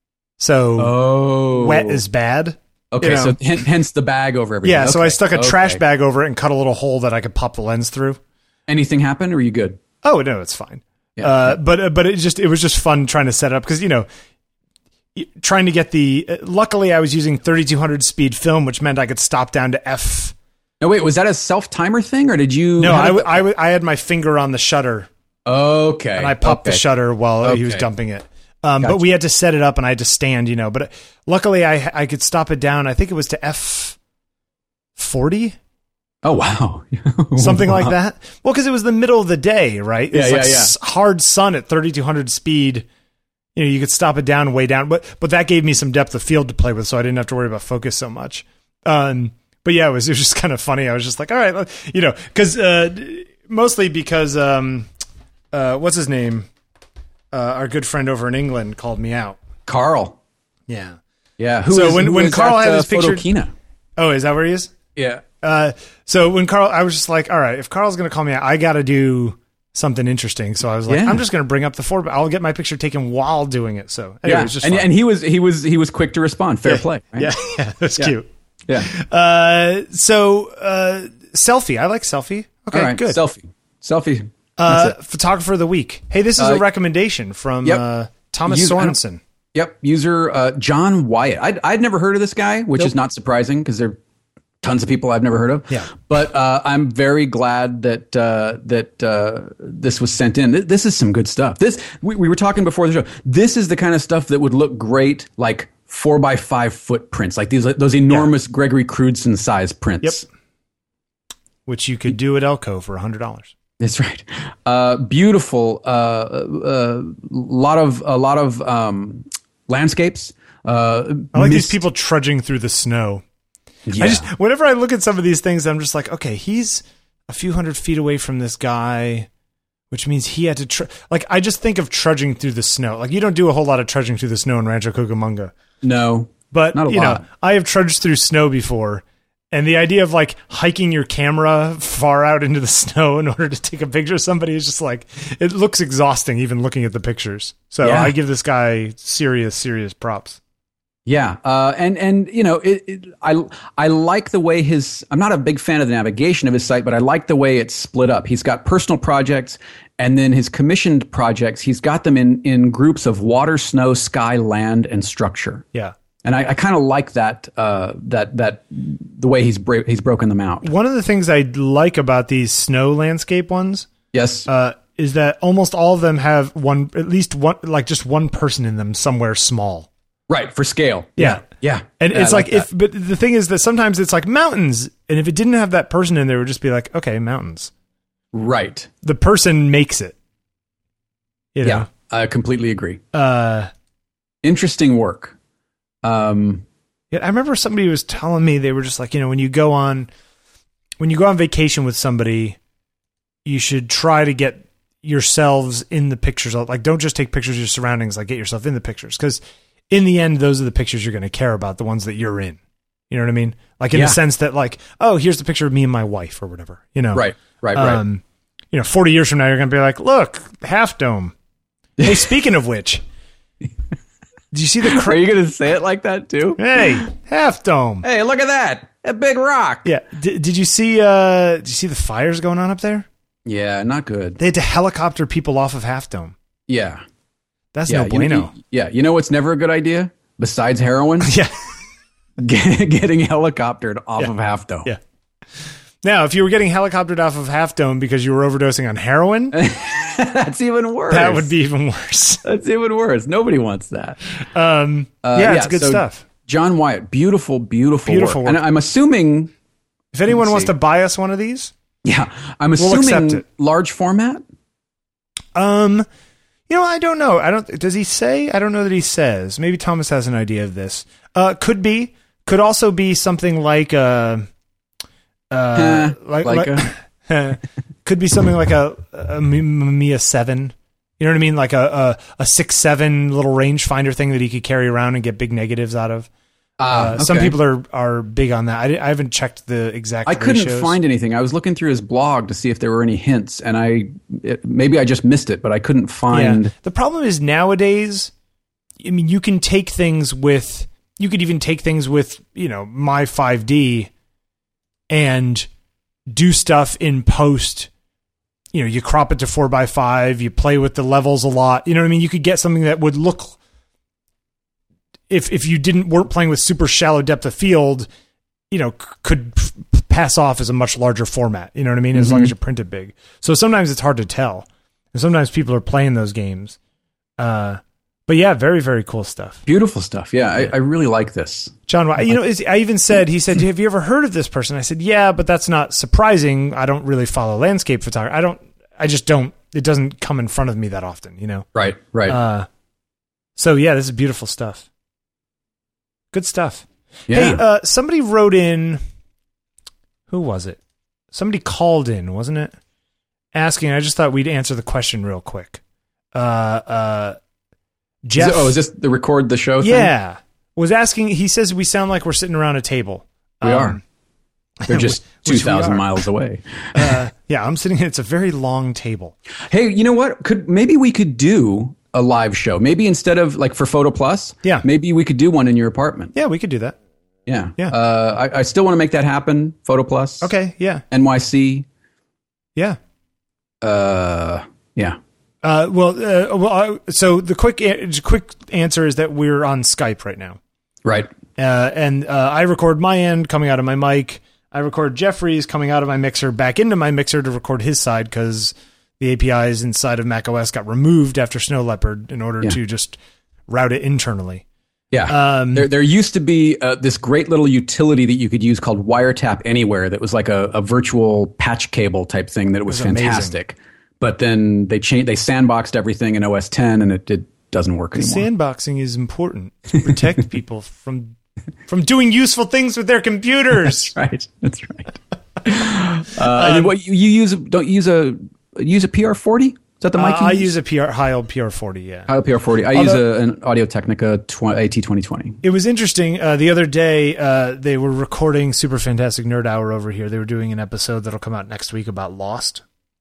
Speaker 2: so
Speaker 1: oh.
Speaker 2: wet is bad.
Speaker 1: Okay,
Speaker 2: you know?
Speaker 1: so h- hence the bag over everything.
Speaker 2: Yeah,
Speaker 1: okay.
Speaker 2: so I stuck a
Speaker 1: okay.
Speaker 2: trash bag over it and cut a little hole that I could pop the lens through.
Speaker 1: Anything happen, or are you good?
Speaker 2: Oh no, it's fine.
Speaker 1: Yeah,
Speaker 2: uh,
Speaker 1: yeah.
Speaker 2: But uh, but it just it was just fun trying to set it up because you know. Trying to get the uh, luckily I was using thirty-two hundred speed film, which meant I could stop down to F.
Speaker 1: No, wait, was that a self timer thing, or did you?
Speaker 2: No, I, w- I, w- I had my finger on the shutter.
Speaker 1: Okay,
Speaker 2: and I popped
Speaker 1: okay.
Speaker 2: the shutter while
Speaker 1: okay.
Speaker 2: he was dumping it. Um,
Speaker 1: gotcha.
Speaker 2: But we had to set it up, and I had to stand, you know. But uh, luckily, I I could stop it down. I think it was to F forty.
Speaker 1: Oh wow,
Speaker 2: something
Speaker 1: wow.
Speaker 2: like that. Well, because it was the middle of the day, right? It
Speaker 1: yeah,
Speaker 2: was
Speaker 1: yeah,
Speaker 2: like
Speaker 1: yeah.
Speaker 2: s- hard sun at thirty-two hundred speed. You know, you could stop it down way down, but but that gave me some depth of field to play with, so I didn't have to worry about focus so much. Um, but yeah, it was it was just kind of funny. I was just like, all right, you know, because uh, mostly because um, uh, what's his name? Uh, our good friend over in England called me out.
Speaker 1: Carl.
Speaker 2: Yeah,
Speaker 1: yeah. Who
Speaker 2: so
Speaker 1: is,
Speaker 2: when
Speaker 1: who
Speaker 2: when
Speaker 1: is
Speaker 2: Carl
Speaker 1: at,
Speaker 2: had
Speaker 1: uh,
Speaker 2: his picture,
Speaker 1: Photokina?
Speaker 2: Oh, is that where he is?
Speaker 1: Yeah.
Speaker 2: Uh, so when Carl, I was just like, all right, if Carl's going to call me out, I got to do something interesting. So I was like,
Speaker 1: yeah.
Speaker 2: I'm just going to bring up the four. I'll get my picture taken while doing it. So anyway,
Speaker 1: yeah,
Speaker 2: it was just
Speaker 1: and,
Speaker 2: fun.
Speaker 1: and he was he was he was quick to respond. Fair
Speaker 2: yeah.
Speaker 1: play. Right?
Speaker 2: Yeah, yeah, that's
Speaker 1: yeah.
Speaker 2: cute.
Speaker 1: Yeah.
Speaker 2: Uh, so uh, selfie. I like selfie. Okay,
Speaker 1: All right.
Speaker 2: good.
Speaker 1: Selfie. Selfie.
Speaker 2: Uh, photographer of the week. Hey, this is
Speaker 1: uh,
Speaker 2: a recommendation from
Speaker 1: yep.
Speaker 2: uh, Thomas
Speaker 1: Use,
Speaker 2: Sorensen.
Speaker 1: Yep. User uh, John Wyatt. I'd, I'd never heard of this guy, which
Speaker 2: nope.
Speaker 1: is not surprising because there are tons of people I've never heard of.
Speaker 2: Yeah.
Speaker 1: But uh, I'm very glad that uh, that uh, this was sent in. This is some good stuff. This we, we were talking before the show. This is the kind of stuff that would look great like four by five footprints, like these those enormous yeah. Gregory Crewdson size prints.
Speaker 2: Yep. Which you could do at Elko for a hundred dollars.
Speaker 1: That's right. Uh, beautiful. A uh, uh, lot of a lot of um, landscapes. Uh,
Speaker 2: I like
Speaker 1: mist.
Speaker 2: these people trudging through the snow.
Speaker 1: Yeah.
Speaker 2: I just whenever I look at some of these things, I'm just like, okay, he's a few hundred feet away from this guy, which means he had to tr- like. I just think of trudging through the snow. Like you don't do a whole lot of trudging through the snow in Rancho Cucamonga.
Speaker 1: No,
Speaker 2: but
Speaker 1: not a
Speaker 2: you
Speaker 1: lot.
Speaker 2: know, I have trudged through snow before. And the idea of like hiking your camera far out into the snow in order to take a picture of somebody is just like, it looks exhausting even looking at the pictures. So
Speaker 1: yeah.
Speaker 2: I give this guy serious, serious props.
Speaker 1: Yeah. Uh, and, and, you know, it, it, I, I like the way his, I'm not a big fan of the navigation of his site, but I like the way it's split up. He's got personal projects and then his commissioned projects. He's got them in, in groups of water, snow, sky, land, and structure.
Speaker 2: Yeah.
Speaker 1: And I, I kind of like that, uh, that, that, the way he's bra- he's broken them out.
Speaker 2: One of the things I like about these snow landscape ones,
Speaker 1: yes,
Speaker 2: uh, is that almost all of them have one, at least one, like just one person in them somewhere small.
Speaker 1: Right, for scale.
Speaker 2: Yeah,
Speaker 1: yeah,
Speaker 2: and
Speaker 1: yeah,
Speaker 2: it's
Speaker 1: I
Speaker 2: like,
Speaker 1: like
Speaker 2: if, but the thing is that sometimes it's like mountains, and if it didn't have that person in there, it would just be like, okay, mountains.
Speaker 1: Right.
Speaker 2: The person makes it. You know?
Speaker 1: Yeah, I completely agree.
Speaker 2: Uh,
Speaker 1: Interesting work. Um,
Speaker 2: yeah, I remember somebody was telling me they were just like, you know, when you go on, when you go on vacation with somebody, you should try to get yourselves in the pictures. Like, don't just take pictures of your surroundings. Like, get yourself in the pictures because, in the end, those are the pictures you're going to care about. The ones that you're in. You know what I mean? Like in
Speaker 1: yeah.
Speaker 2: the sense that, like, oh, here's the picture of me and my wife or whatever. You know,
Speaker 1: right, right,
Speaker 2: um,
Speaker 1: right.
Speaker 2: You know, forty years from now, you're going to be like, look, Half Dome. Hey, speaking of which. Did you see the?
Speaker 1: Cra- Are you going to say it like that too?
Speaker 2: Hey, Half Dome.
Speaker 1: Hey, look at that! A big rock.
Speaker 2: Yeah. D- did you see? Uh, did you see the fires going on up there?
Speaker 1: Yeah, not good.
Speaker 2: They had to helicopter people off of Half Dome.
Speaker 1: Yeah,
Speaker 2: that's
Speaker 1: yeah,
Speaker 2: no bueno.
Speaker 1: You, you, yeah, you know what's never a good idea besides heroin?
Speaker 2: yeah,
Speaker 1: getting helicoptered off
Speaker 2: yeah.
Speaker 1: of Half Dome.
Speaker 2: Yeah. Now, if you were getting helicoptered off of Half Dome because you were overdosing on heroin,
Speaker 1: that's even worse.
Speaker 2: That would be even worse.
Speaker 1: That's even worse. Nobody wants that.
Speaker 2: Um, uh, yeah, yeah, it's good
Speaker 1: so
Speaker 2: stuff.
Speaker 1: John Wyatt, beautiful, beautiful,
Speaker 2: beautiful
Speaker 1: work.
Speaker 2: work.
Speaker 1: And I'm assuming,
Speaker 2: if anyone wants to buy us one of these,
Speaker 1: yeah, I'm
Speaker 2: we'll
Speaker 1: assuming
Speaker 2: accept it.
Speaker 1: Large format.
Speaker 2: Um, you know, I don't know. I don't. Does he say? I don't know that he says. Maybe Thomas has an idea of this. Uh, could be. Could also be something like uh, uh,
Speaker 1: uh,
Speaker 2: like
Speaker 1: like,
Speaker 2: like,
Speaker 1: a-
Speaker 2: could be something like a, a Mamiya seven. You know what I mean? Like a, a, a six seven little rangefinder thing that he could carry around and get big negatives out of.
Speaker 1: Uh,
Speaker 2: uh,
Speaker 1: okay.
Speaker 2: Some people are, are big on that. I, I haven't checked the exact
Speaker 1: I couldn't
Speaker 2: ratios.
Speaker 1: find anything. I was looking through his blog to see if there were any hints, and I it, maybe I just missed it, but I couldn't find.
Speaker 2: Yeah. The problem is nowadays, I mean, you can take things with, you could even take things with, you know, My five D and do stuff in post. You know, you crop it to four by five, you play with the levels a lot. You know what I mean? You could get something that would look, if if you didn't weren't playing with super shallow depth of field, you know, c- could f- pass off as a much larger format. You know what I mean? As
Speaker 1: Mm-hmm.
Speaker 2: long as you print it big. So sometimes it's hard to tell. And sometimes people are playing those games. Uh, but yeah, very, very cool stuff.
Speaker 1: Beautiful stuff. Yeah, I, I really like this.
Speaker 2: John, you know, is- I even said, he said, have you ever heard of this person? I said, yeah, but that's not surprising. I don't really follow landscape photography. I don't, I just don't, it doesn't come in front of me that often, you know?
Speaker 1: Right, right.
Speaker 2: Uh, so yeah, this is beautiful stuff. Good stuff.
Speaker 1: yeah.
Speaker 2: Hey, uh, somebody wrote in, who was it? Somebody called in, wasn't it? Asking, I just thought we'd answer the question real quick. Uh, uh, Jeff.
Speaker 1: Is it- oh, is this the record the show thing?
Speaker 2: Yeah. Was asking, he says we sound like we're sitting around a table.
Speaker 1: We
Speaker 2: Um,
Speaker 1: are. They're just
Speaker 2: which we
Speaker 1: two thousand
Speaker 2: are.
Speaker 1: miles away.
Speaker 2: Uh, yeah, I'm sitting, it's a very long table.
Speaker 1: Hey, you know what? Could maybe we could do a live show? Maybe instead of like for Photo Plus,
Speaker 2: Yeah.
Speaker 1: maybe we could do one in your apartment.
Speaker 2: Yeah, we could do that.
Speaker 1: Yeah.
Speaker 2: Yeah.
Speaker 1: Uh, I, I still want to make that happen. Photo Plus.
Speaker 2: Okay, yeah.
Speaker 1: N Y C.
Speaker 2: Yeah.
Speaker 1: Uh, yeah.
Speaker 2: Uh, well, uh, well, uh, so the quick, a- quick answer is that we're on Skype right now.
Speaker 1: Right.
Speaker 2: Uh, and uh, I record my end coming out of my mic. I record Jeffrey's coming out of my mixer back into my mixer to record his side because the A P Is inside of macOS got removed after Snow Leopard in order
Speaker 1: Yeah.
Speaker 2: to just route it internally.
Speaker 1: Yeah.
Speaker 2: Um,
Speaker 1: there, there used to be uh, this great little utility that you could use called Wiretap Anywhere that was like a, a virtual patch cable type thing that was,
Speaker 2: It was amazing.
Speaker 1: fantastic. But then they changed, they sandboxed everything in O S ten and it, it doesn't work anymore.
Speaker 2: Sandboxing is important to protect people from from doing useful things with their computers.
Speaker 1: That's right. That's right. uh, and what you, you use? Don't you use a use a P R forty? Is that the mic?
Speaker 2: Uh,
Speaker 1: you
Speaker 2: I
Speaker 1: use?
Speaker 2: use a P R, high old P R forty, yeah.
Speaker 1: I have a P R forty. I
Speaker 2: Although-
Speaker 1: use a, an Audio Technica tw- A T twenty twenty.
Speaker 2: It was interesting. Uh, the other day, uh, they were recording Super Fantastic Nerd Hour over here. They were doing an episode that'll come out next week about Lost,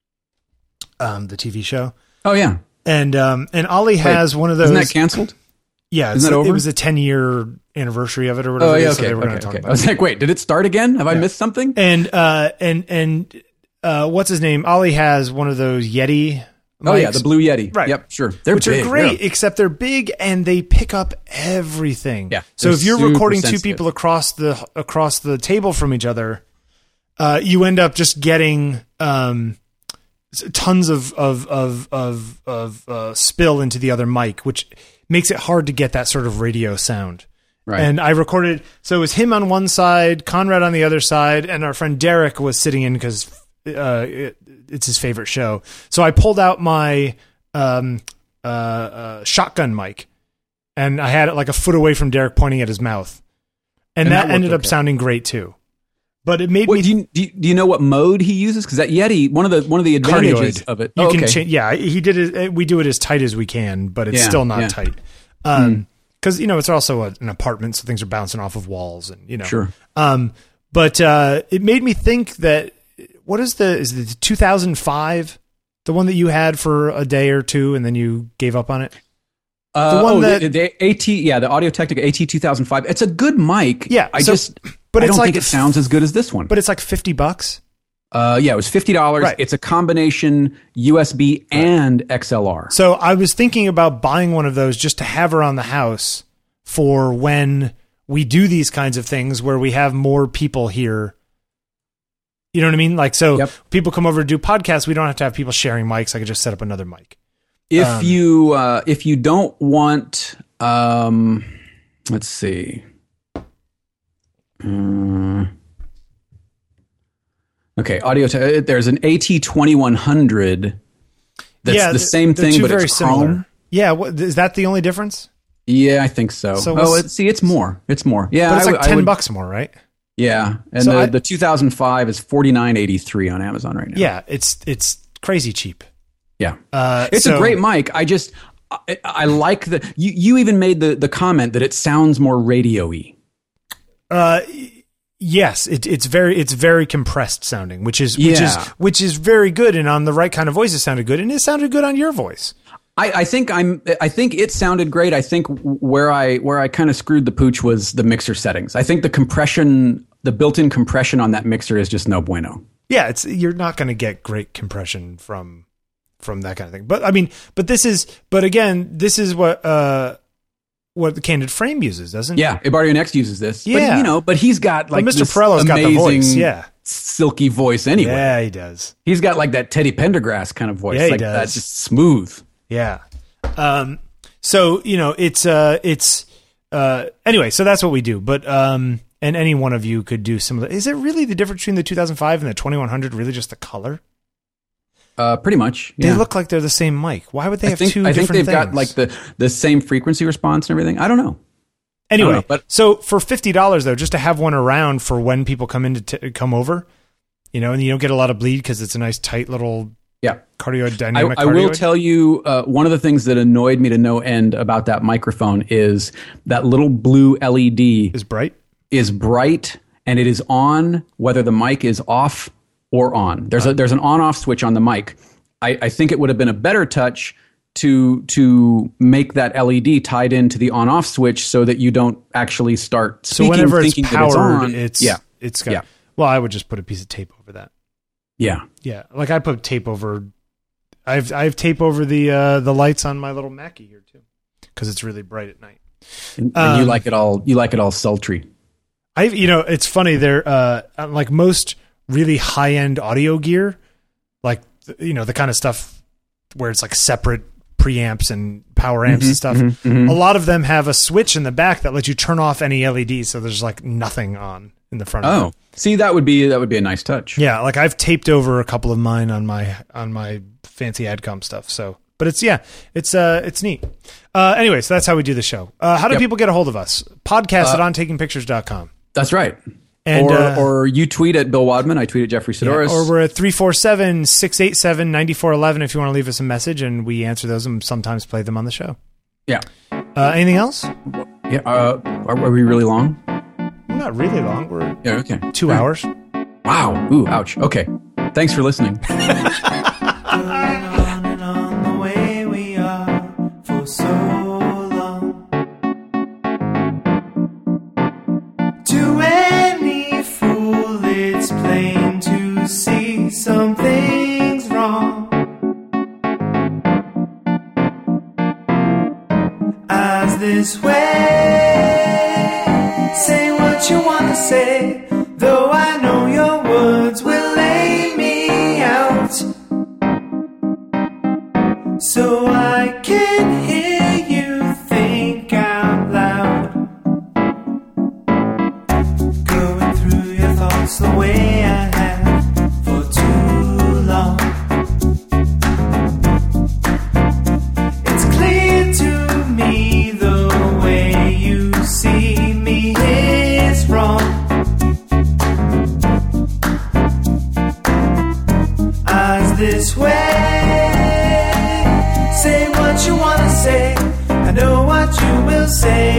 Speaker 2: um, the T V show.
Speaker 1: Oh yeah.
Speaker 2: And um, and Ollie has
Speaker 1: Wait,
Speaker 2: one of those.
Speaker 1: Isn't that canceled?
Speaker 2: Yeah,
Speaker 1: isn't
Speaker 2: it's-
Speaker 1: that over?
Speaker 2: it was a ten year anniversary of it or whatever.
Speaker 1: Oh
Speaker 2: it
Speaker 1: yeah.
Speaker 2: is, so
Speaker 1: Okay.
Speaker 2: they were
Speaker 1: okay,
Speaker 2: going to talk
Speaker 1: okay.
Speaker 2: about
Speaker 1: I was
Speaker 2: it.
Speaker 1: like, wait, did it start again? Have I missed something?
Speaker 2: And uh, and and uh, what's his name? Ollie has one of those Yeti.
Speaker 1: Oh yeah,
Speaker 2: mics.
Speaker 1: the Blue Yeti.
Speaker 2: Right.
Speaker 1: Yep. Sure. They're
Speaker 2: which
Speaker 1: big.
Speaker 2: are great,
Speaker 1: Yeah.
Speaker 2: except they're big and they pick up everything.
Speaker 1: Yeah,
Speaker 2: So
Speaker 1: they're
Speaker 2: if you're
Speaker 1: super
Speaker 2: recording two
Speaker 1: sensitive.
Speaker 2: people across the across the table from each other, uh, you end up just getting um, s- tons of of of of, of uh, spill into the other mic, which makes it hard to get that sort of radio sound.
Speaker 1: Right.
Speaker 2: And I recorded, so it was him on one side, Conrad on the other side, and our friend Derek was sitting in because uh, it, it's his favorite show. So I pulled out my um, uh, uh, shotgun mic, and I had it like a foot away from Derek, pointing at his mouth, and,
Speaker 1: And
Speaker 2: that,
Speaker 1: that worked
Speaker 2: ended up
Speaker 1: okay.
Speaker 2: sounding great too. But it made
Speaker 1: What,
Speaker 2: me
Speaker 1: do, you, do, you, do you know what mode he uses? Because that Yeti, one of the one of the advantages
Speaker 2: cardioid.
Speaker 1: of it.
Speaker 2: You
Speaker 1: oh,
Speaker 2: can
Speaker 1: okay.
Speaker 2: change. Yeah, he did it. We do it as tight as we can, but it's
Speaker 1: Yeah,
Speaker 2: still not
Speaker 1: yeah.
Speaker 2: tight. Um, because you know it's also a, an apartment, so things are bouncing off of walls, and you know.
Speaker 1: Sure.
Speaker 2: Um, but uh, it made me think that what is the is it the two thousand five, the one that you had for a day or two, and then you gave up on it?
Speaker 1: Uh,
Speaker 2: The one
Speaker 1: oh,
Speaker 2: that-
Speaker 1: the, the AT, yeah, the Audio Technica A T two thousand five. It's a good mic.
Speaker 2: Yeah,
Speaker 1: I
Speaker 2: so-
Speaker 1: just,
Speaker 2: but
Speaker 1: I
Speaker 2: it's
Speaker 1: don't
Speaker 2: like
Speaker 1: think it sounds as good as this one.
Speaker 2: But it's like fifty bucks.
Speaker 1: Uh, yeah, it was fifty dollars.
Speaker 2: Right.
Speaker 1: It's a combination U S B and X L R.
Speaker 2: So I was thinking about buying one of those just to have around the house for when we do these kinds of things where we have more people here. You know what I mean? Like, so
Speaker 1: Yep.
Speaker 2: people come over to do podcasts. We don't have to have people sharing mics. I could just set up another mic.
Speaker 1: If
Speaker 2: Um,
Speaker 1: you uh, if you don't want, um, let's see. Mm. Okay, audio. Te- there's an A T twenty-one hundred. That's the
Speaker 2: th-
Speaker 1: same
Speaker 2: they're
Speaker 1: thing,
Speaker 2: two
Speaker 1: but
Speaker 2: very
Speaker 1: it's
Speaker 2: similar.
Speaker 1: chrome.
Speaker 2: Yeah, what, is that the only difference?
Speaker 1: Yeah, I think so.
Speaker 2: So
Speaker 1: oh,
Speaker 2: what's-
Speaker 1: it, see, it's more. It's more. Yeah,
Speaker 2: But it's
Speaker 1: I
Speaker 2: like
Speaker 1: would- I
Speaker 2: ten
Speaker 1: would-
Speaker 2: bucks more, right?
Speaker 1: Yeah, and
Speaker 2: So
Speaker 1: the,
Speaker 2: I-
Speaker 1: the two thousand five is forty-nine eighty-three on Amazon right now.
Speaker 2: Yeah, it's it's crazy cheap.
Speaker 1: Yeah.
Speaker 2: Uh,
Speaker 1: It's
Speaker 2: so-
Speaker 1: a great mic. I just, I, I like the, you, you even made the, the comment that it sounds more radio-y.
Speaker 2: Uh, yes, it, it's very it's very compressed sounding, which is which is
Speaker 1: Yeah.
Speaker 2: which is very good, and on the right kind of voice, it sounded good, and it sounded good on your voice.
Speaker 1: I, I think I'm, I think it sounded great. I think where I, where I kind of screwed the pooch was the mixer settings. I think the compression, the built-in compression on that mixer is just no bueno.
Speaker 2: Yeah, it's you're not going to get great compression from from that kind of thing. But I mean, but this is, but again, this is what uh what the Candid Frame uses, doesn't it?
Speaker 1: Yeah, Ibardio Next uses this.
Speaker 2: Yeah.
Speaker 1: But, you know, but he's got like
Speaker 2: Mister
Speaker 1: this
Speaker 2: Perello's got the
Speaker 1: amazing,
Speaker 2: voice, yeah.
Speaker 1: silky voice anyway.
Speaker 2: Yeah, he does.
Speaker 1: He's got like that Teddy Pendergrass kind of voice.
Speaker 2: Yeah, he
Speaker 1: like
Speaker 2: does.
Speaker 1: that, just smooth.
Speaker 2: Yeah. Um. So you know, it's uh, it's uh. Anyway, so that's what we do. But um, and any one of you could do similar. Is it really the difference between the two thousand five and the twenty-one hundred? Really, just the color?
Speaker 1: Uh, pretty much. Yeah.
Speaker 2: They look like they're the same mic. Why would they
Speaker 1: I
Speaker 2: have
Speaker 1: think,
Speaker 2: two
Speaker 1: I think
Speaker 2: different
Speaker 1: they've
Speaker 2: things?
Speaker 1: got like the, the same frequency response and everything. I don't know.
Speaker 2: Anyway,
Speaker 1: I don't know, but-
Speaker 2: so for fifty dollars though, just to have one around for when people come in to t- come over, you know, and you don't get a lot of bleed because it's a nice tight little
Speaker 1: Yeah.
Speaker 2: cardioid
Speaker 1: I,
Speaker 2: dynamic.
Speaker 1: I will
Speaker 2: cardioid.
Speaker 1: tell you uh, one of the things that annoyed me to no end about that microphone is that little blue L E D
Speaker 2: is bright.
Speaker 1: is bright and it is on whether the mic is off or on. There's a there's an on-off switch on the mic. I, I think it would have been a better touch to to make that L E D tied into the on-off switch so that you don't actually start
Speaker 2: So
Speaker 1: speaking
Speaker 2: whenever it's
Speaker 1: thinking
Speaker 2: powered,
Speaker 1: that it's on.
Speaker 2: it's
Speaker 1: yeah,
Speaker 2: it's got.
Speaker 1: Yeah.
Speaker 2: Well, I would just put a piece of tape over that.
Speaker 1: yeah.
Speaker 2: Yeah, like I put tape over. I've I have tape over the uh, the lights on my little Mackie here too, because it's really bright at night.
Speaker 1: And, and you
Speaker 2: Um,
Speaker 1: like it all. You like it all sultry.
Speaker 2: I you know it's funny there uh like most really high end audio gear, like you know the kind of stuff where it's like separate preamps and power amps and stuff.
Speaker 1: mhm, mhm.
Speaker 2: A lot of them have a switch in the back that lets you turn off any L E Ds, so there's like nothing on in the front. of
Speaker 1: Oh,
Speaker 2: it.
Speaker 1: see, that would be that would be a nice touch.
Speaker 2: Yeah, like I've taped over a couple of mine on my on my fancy AdCom stuff. So, but it's yeah, it's uh, it's neat. Uh, anyway, so that's how we do the show. Uh, how do
Speaker 1: Yep.
Speaker 2: people get a hold of us? Podcast
Speaker 1: Uh,
Speaker 2: at on taking pictures dot com.
Speaker 1: That's right.
Speaker 2: And,
Speaker 1: or
Speaker 2: uh,
Speaker 1: or you tweet at Bill Wadman. I tweet at Jeffrey
Speaker 2: Yeah,
Speaker 1: Sidoris.
Speaker 2: or we're at three four seven, six eight seven, nine four one one if you want to leave us a message, and we answer those and sometimes play them on the show.
Speaker 1: yeah,
Speaker 2: Uh, anything else?
Speaker 1: yeah. Uh, are, are we really long?
Speaker 2: We're not really long. We're
Speaker 1: Yeah. Okay.
Speaker 2: two
Speaker 1: Yeah.
Speaker 2: hours.
Speaker 1: Wow. Ooh. Ouch. Okay. Thanks for listening.
Speaker 3: on and on the way we are for so long. To any fool, it's plain to see something's wrong. As this way, say what you wanna say, though I know your words will lay me out. So I can hear you think out loud, going through your thoughts the way I have for too long. It's clear to me the way you see me is wrong. Eyes this way, say what you wanna say, I know what you will say.